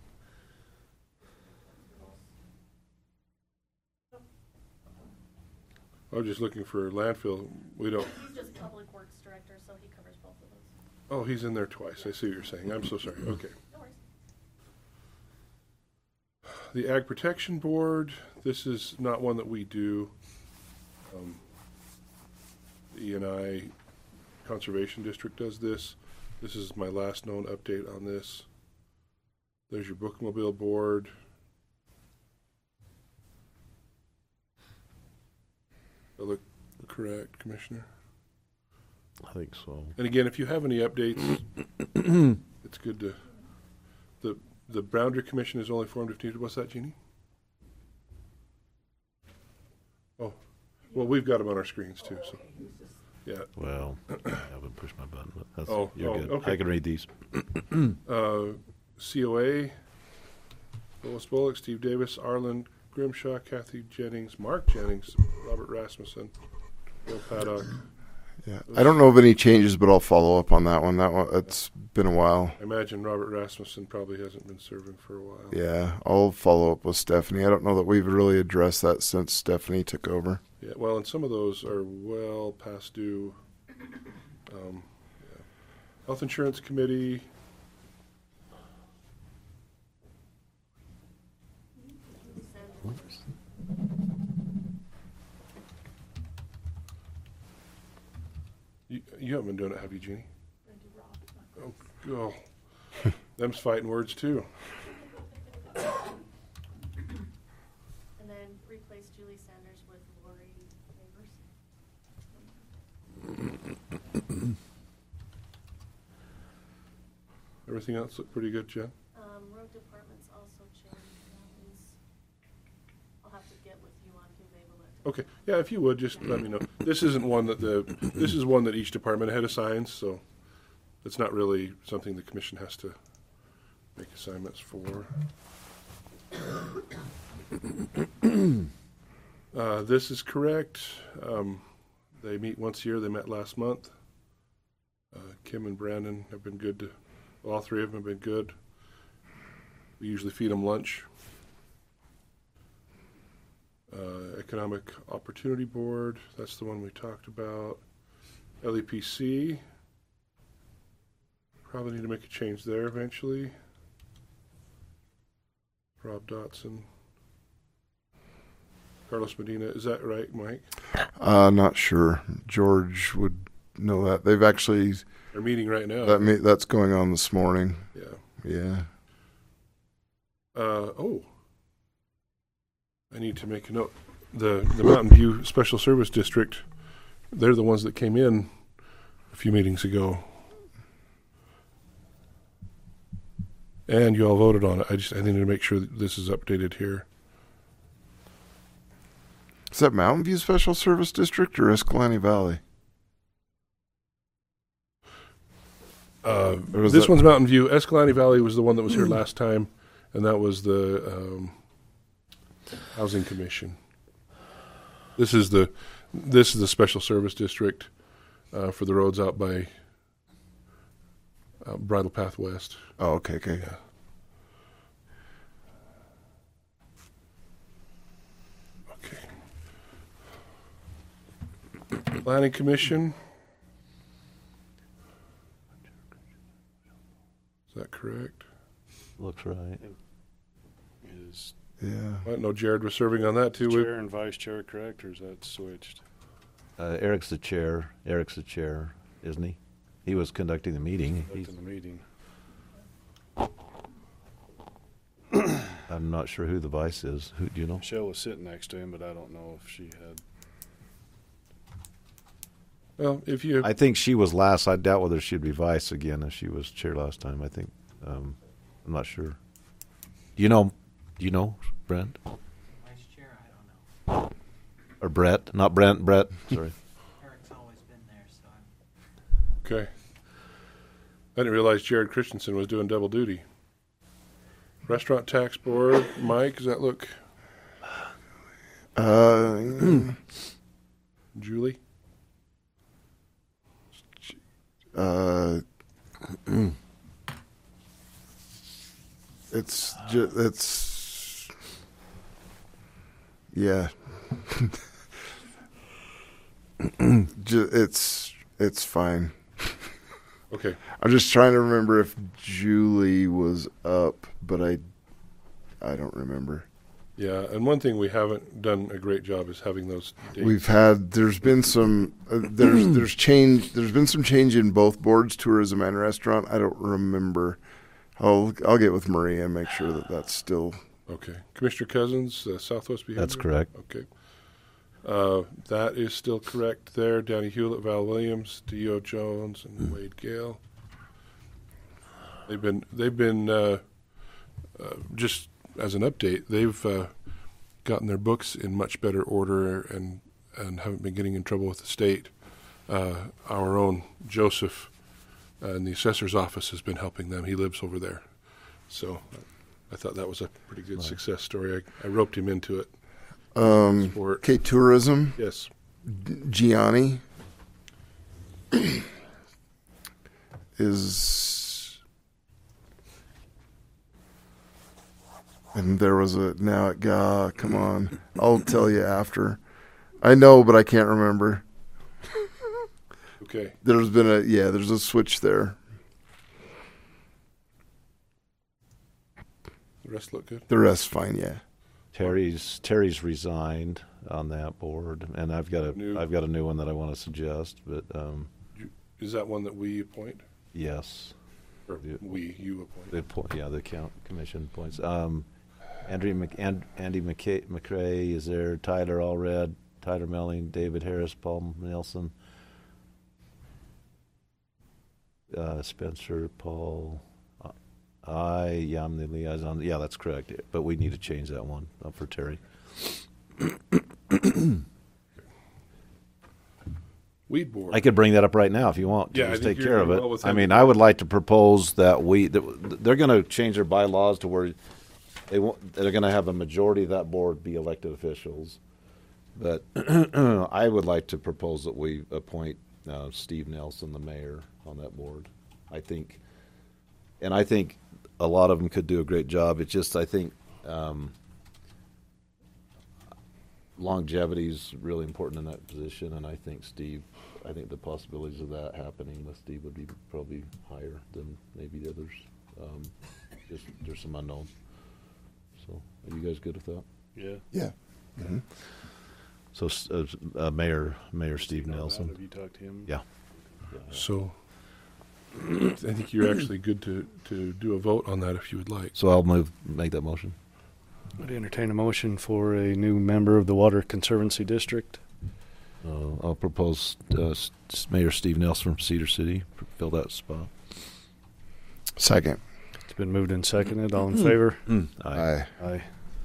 I was just looking for landfill. We don't. He's just public works director, so he covers both of those. Oh, he's in there twice. I see what you're saying. I'm so sorry. Okay. No worries. The Ag Protection Board, this is not one that we do. The E&I Conservation District does this. This is my last known update on this. There's your Bookmobile Board. That look correct, Commissioner? I think so. And again, if you have any updates, it's good to. The Boundary Commission is only formed if needed. What's that, Jeannie? Oh, well, we've got them on our screens too. So, yeah. Well, I haven't pushed my button, but that's, Oh, you're good. okay. I can read these. COA, Lois Bullock, Steve Davis, Arlen Grimshaw, Kathy Jennings, Mark Jennings, Robert Rasmussen, Bill Paddock. Yeah, I don't know of any changes, but I'll follow up on that one. It's been a while. I imagine Robert Rasmussen probably hasn't been serving for a while. Yeah, I'll follow up with Stephanie. I don't know that we've really addressed that since Stephanie took over. Yeah, well, and some of those are well past due. Health Insurance Committee. You haven't been doing it, have you, Jeannie? Oh, God. Them's fighting words, too. And then replace Julie Sanders with Lori Neighbors. Everything else looked pretty good, Jen? Road department's also changed. I'll have to get with you on who they will. Okay. Yeah, if you would, just let me know. This isn't one that this is one that each department head assigns, so it's not really something the commission has to make assignments for. This is correct. They meet once a year. They met last month. Kim and Brandon have been good. All three of them have been good. We usually feed them lunch. Economic Opportunity Board, that's the one we talked about. LEPC, probably need to make a change there eventually. Rob Dotson. Carlos Medina, is that right, Mike? Not sure. George would know that. They've actually... They're meeting right now. That's going on this morning. Yeah. Yeah. I need to make a note. The Mountain View Special Service District, they're the ones that came in a few meetings ago. And you all voted on it. I need to make sure that this is updated here. Is that Mountain View Special Service District or Escalante Valley? This one's Mountain View. Escalante Valley was the one that was here last time, and that was the Housing Commission. This is the Special Service District for the roads out by Bridle Path West. Oh, okay. Yeah. Okay. Planning Commission. Is that correct? Looks right. Yeah. I didn't know Jared was serving on that too. Chair and vice chair, correct, or is that switched? Eric's the chair. Eric's the chair, isn't he? He was conducting the meeting. Conducting the meeting. I'm not sure who the vice is. Who do you know? Michelle was sitting next to him, but I don't know if she had. Well, if you, I think she was last. I doubt whether she'd be vice again if she was chair last time. I think. I'm not sure. Do you know, Brent? Vice chair, I don't know. Or Brett? Not Brent. Brett. Sorry. Eric's always been there, so I'm... Okay. I didn't realize Jared Christensen was doing double duty. Restaurant Tax Board, Mike, does that look? Julie? Yeah. It's fine. Okay. I'm just trying to remember if Julie was up, but I don't remember. Yeah, and one thing we haven't done a great job is having those dates. There's been some there's been some change in both boards, tourism and restaurant. I don't remember. I'll get with Maria and make sure that that's still okay. Commissioner Cousins, Southwest Behavior. That's correct. Okay. That is still correct there. Danny Hewlett, Val Williams, D.O. Jones, and Wade Gale. They've been just as an update, they've gotten their books in much better order and haven't been getting in trouble with the state. Our own Joseph in the assessor's office has been helping them. He lives over there. So I thought that was a pretty good success story. I roped him into it. Sport. Okay, tourism. Yes. Gianni is, and there was come on. I'll tell you after. I know, but I can't remember. Okay. There's a switch there. The rest look good? The rest fine, yeah. Terry's resigned on that board, and I've got a new one that I want to suggest. But is that one that we appoint? Yes. Or you appoint? The commission appoints. Andy McCrae is there. Tyler Allred, Tyler Melling, David Harris, Paul Nelson, Spencer, Paul. I'm the liaison. Yeah, that's correct. But we need to change that one up for Terry. Weed board. I could bring that up right now if you want. Yeah, just I think take you're care of doing it. well with I him. mean, I would like to propose that they're going to change their bylaws to where they're going to have a majority of that board be elected officials. But I would like to propose that we appoint Steve Nelson, the mayor, on that board. I think a lot of them could do a great job. It's just, I think, longevity is really important in that position, and I think the possibilities of that happening with Steve would be probably higher than maybe the others. Just there's some unknowns. So, are you guys good with that? Yeah. Yeah. Mm-hmm. So, Mayor Steve Nelson. Have you talked to him? Yeah. So, I think you're actually good to do a vote on that if you would like. So I'll make that motion. I'd entertain a motion for a new member of the Water Conservancy District. I'll propose Mayor Steve Nelson from Cedar City fill that spot. Second. It's been moved and seconded. All in favor? Aye. Aye.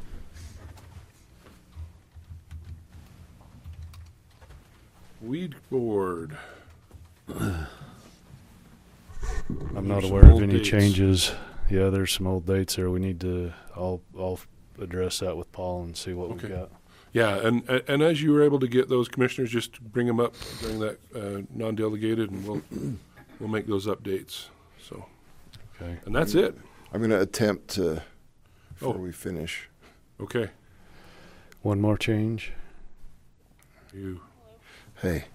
Weed board. I'm not There's aware some of old any dates. changes. Yeah, there's some old dates there. We need to. I'll address that with Paul and see what we've got. Yeah, and as you were able to get those commissioners, just bring them up during that non-delegated, and we'll make those updates. So, okay, and that's it. I'm going to attempt to before we finish. Okay. One more change. You. Hey.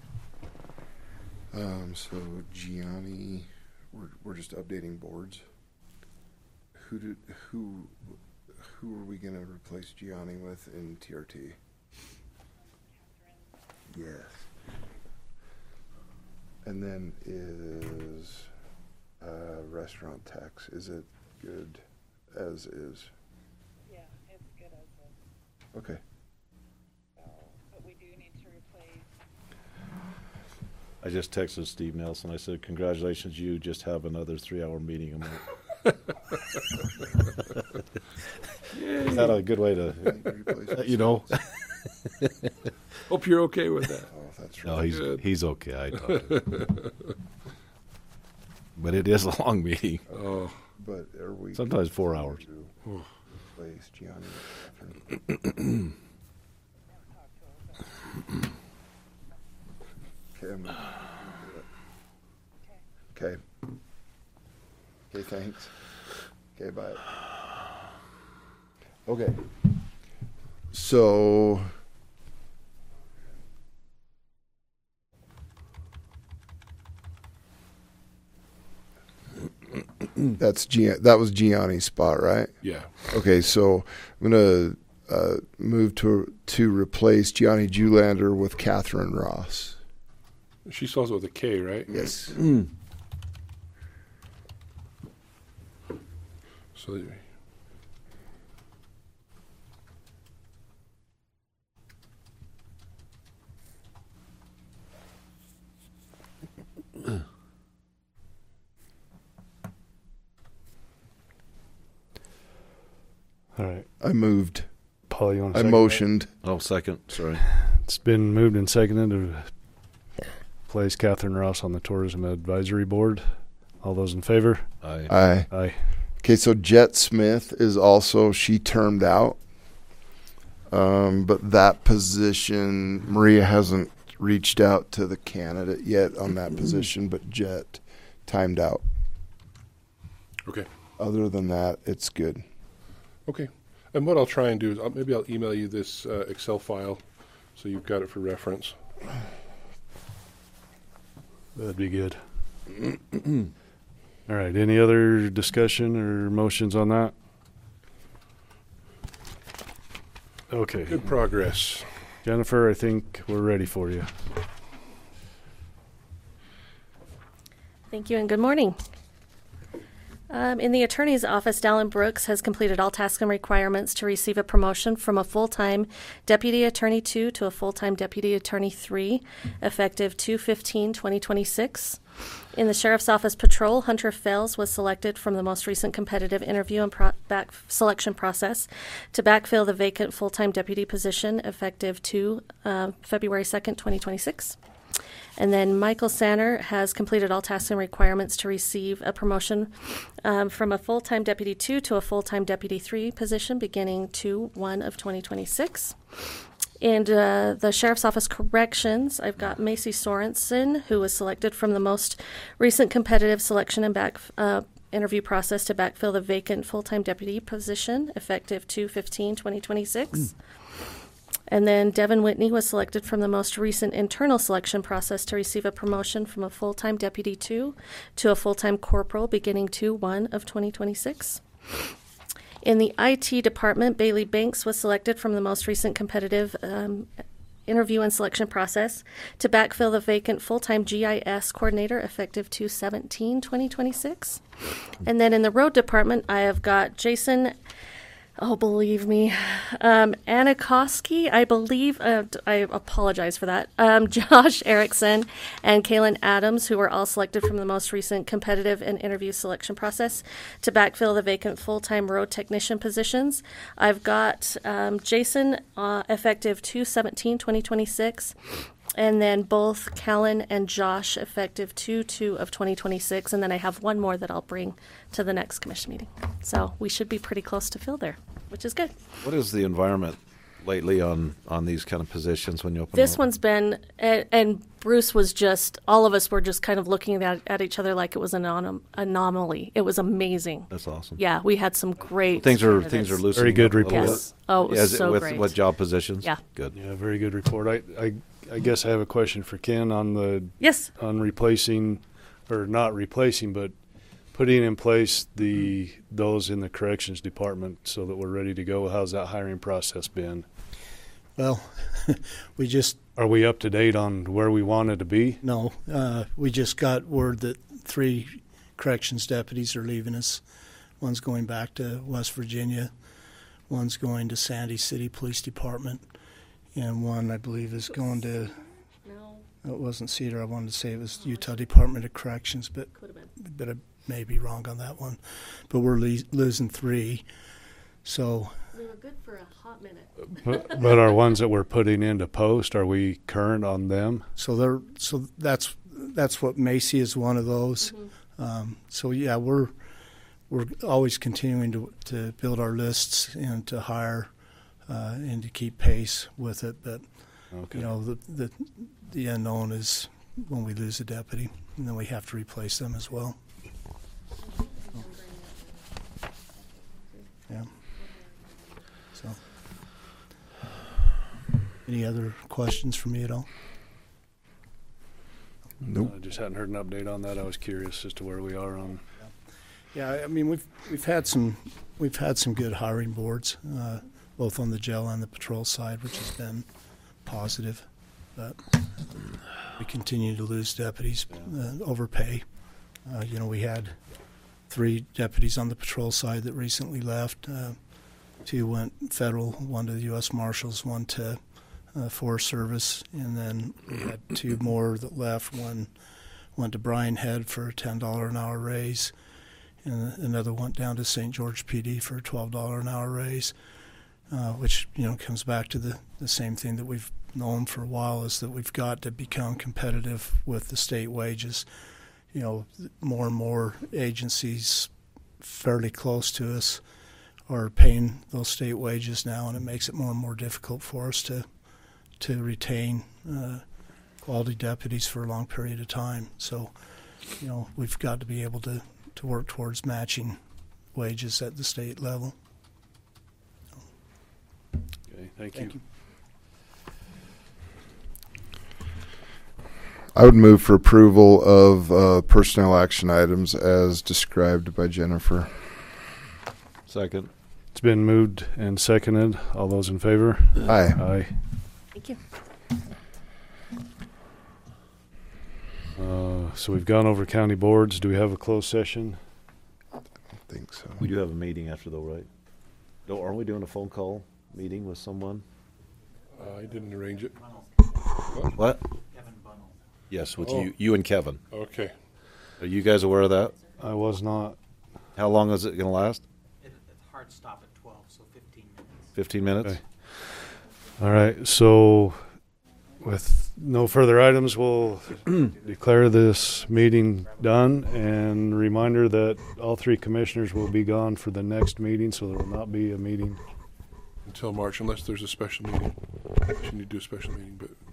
So Gianni, we're just updating boards. Who are we going to replace Gianni with in TRT? Yes. And then is restaurant tax. Is it good as is? Yeah, it's good as is. Okay. But we do need to replace. I just texted Steve Nelson. I said, "Congratulations, you just have another 3-hour meeting a month." Is that a good way to, Hope you're okay with that. Oh, that's No, right. he's okay. I talked to him. But it is a long meeting. Oh. But are we sometimes 4 hours? Replace Gianni with Catherine? Okay, I'm gonna do it. Okay. Okay, thanks. Okay, bye. Okay. So that was Gianni's spot, right? Yeah. Okay, so I'm gonna move to replace Gianni Julander with Catherine Ross. She spells it with a K, right? Yes. So All right. I moved. Paul, you want to I second motioned. Oh, second. Sorry. It's been moved and seconded to place Catherine Ross on the Tourism Advisory Board. All those in favor? Aye. Aye. Aye. Okay, so Jet Smith is also, she termed out. But that position, Maria hasn't reached out to the candidate yet on that position, but Jet timed out. Okay. Other than that, it's good. Okay. And what I'll try and do is maybe I'll email you this Excel file so you've got it for reference. That'd be good. All right. Any other discussion or motions on that? Okay. Good progress. Jennifer, I think we're ready for you. Thank you and good morning. In the Attorney's Office, Dallin Brooks has completed all tasks and requirements to receive a promotion from a full-time Deputy Attorney 2 to a full-time Deputy Attorney 3, effective 2/15/2026. In the Sheriff's Office Patrol, Hunter Fales was selected from the most recent competitive interview and selection process to backfill the vacant full-time deputy position, effective February 2nd, 2026. And then Michael Sanner has completed all tasks and requirements to receive a promotion from a full-time Deputy 2 to a full-time Deputy 3 position beginning 2/1/2026. And the Sheriff's Office Corrections, I've got Macy Sorensen, who was selected from the most recent competitive selection and interview process to backfill the vacant full-time deputy position, effective 2/15/2026. And then Devin Whitney was selected from the most recent internal selection process to receive a promotion from a full-time Deputy 2 to a full-time corporal beginning 2/1/2026. In the IT department, Bailey Banks was selected from the most recent competitive interview and selection process to backfill the vacant full-time GIS coordinator, effective 2/17/2026. And then in the road department, I have got Jason... Oh, believe me. Anikoski, I believe, I apologize for that. Josh Erickson and Kaylin Adams, who were all selected from the most recent competitive and interview selection process to backfill the vacant full-time road technician positions. I've got Jason, effective 2/17/2026. And then both Callan and Josh, effective 2/2/2026. And then I have one more that I'll bring to the next commission meeting. So we should be pretty close to fill there, which is good. What is the environment lately on these kind of positions when you open This them up? one's been, and Bruce was just, all of us were just kind of looking at each other like it was an anomaly. It was amazing. That's awesome. Yeah, we had some great things are candidates. loosening Very good up a little report. Yes. Oh, it was As so with great. what job positions? Yeah. Good. Yeah, very good report. I guess I have a question for Ken on the Yes. on replacing, or not replacing, but putting in place those in the corrections department so that we're ready to go. How's that hiring process been? Well, Are we up to date on where we wanted to be? No, we just got word that 3 corrections deputies are leaving us. One's going back to West Virginia, one's going to Sandy City Police Department, and one, I believe, is going to, it wasn't Cedar, I wanted to say it was Utah Department of Corrections, but I may be wrong on that one. But we're losing 3, so... We were good for a hot minute. But our ones that we're putting into post, are we current on them? So that's what Macy is one of those. Mm-hmm. So yeah, we're always continuing to build our lists and to hire and to keep pace with it. But Okay. you know, the unknown is when we lose a deputy, and then we have to replace them as well. Yeah. So, any other questions for me at all? Nope. I just hadn't heard an update on that. I was curious as to where we are on. Yeah, I mean we've had some good hiring boards, both on the jail and the patrol side, which has been positive. But we continue to lose deputies, overpay. You know, we had 3 deputies on the patrol side that recently left. 2 went federal, 1 to the U.S. Marshals, 1 to Forest Service, and then we had 2 more that left. One went to Bryan Head for a $10 an hour raise, and another went down to St. George PD for a $12 an hour raise, which, you know, comes back to the same thing that we've known for a while, is that we've got to become competitive with the state wages. You know, more and more agencies fairly close to us are paying those state wages now, and it makes it more and more difficult for us to retain quality deputies for a long period of time. So, we've got to be able to work towards matching wages at the state level. Okay, thank you. I would move for approval of personnel action items as described by Jennifer. Second. It's been moved and seconded. All those in favor? Aye. Aye. Thank you. So we've gone over county boards. Do we have a closed session? I think so. We do have a meeting after, though, right? Aren't we doing a phone call meeting with someone? I didn't arrange it. What? Yes, with you and Kevin. Okay. Are you guys aware of that? I was not. How long is it going to last? It's hard stop at 12, so 15 minutes. 15 minutes? Okay. All right. So with no further items, we'll declare this meeting done. And reminder that all three commissioners will be gone for the next meeting, so there will not be a meeting Until March, unless there's a special meeting. You need to do a special meeting, but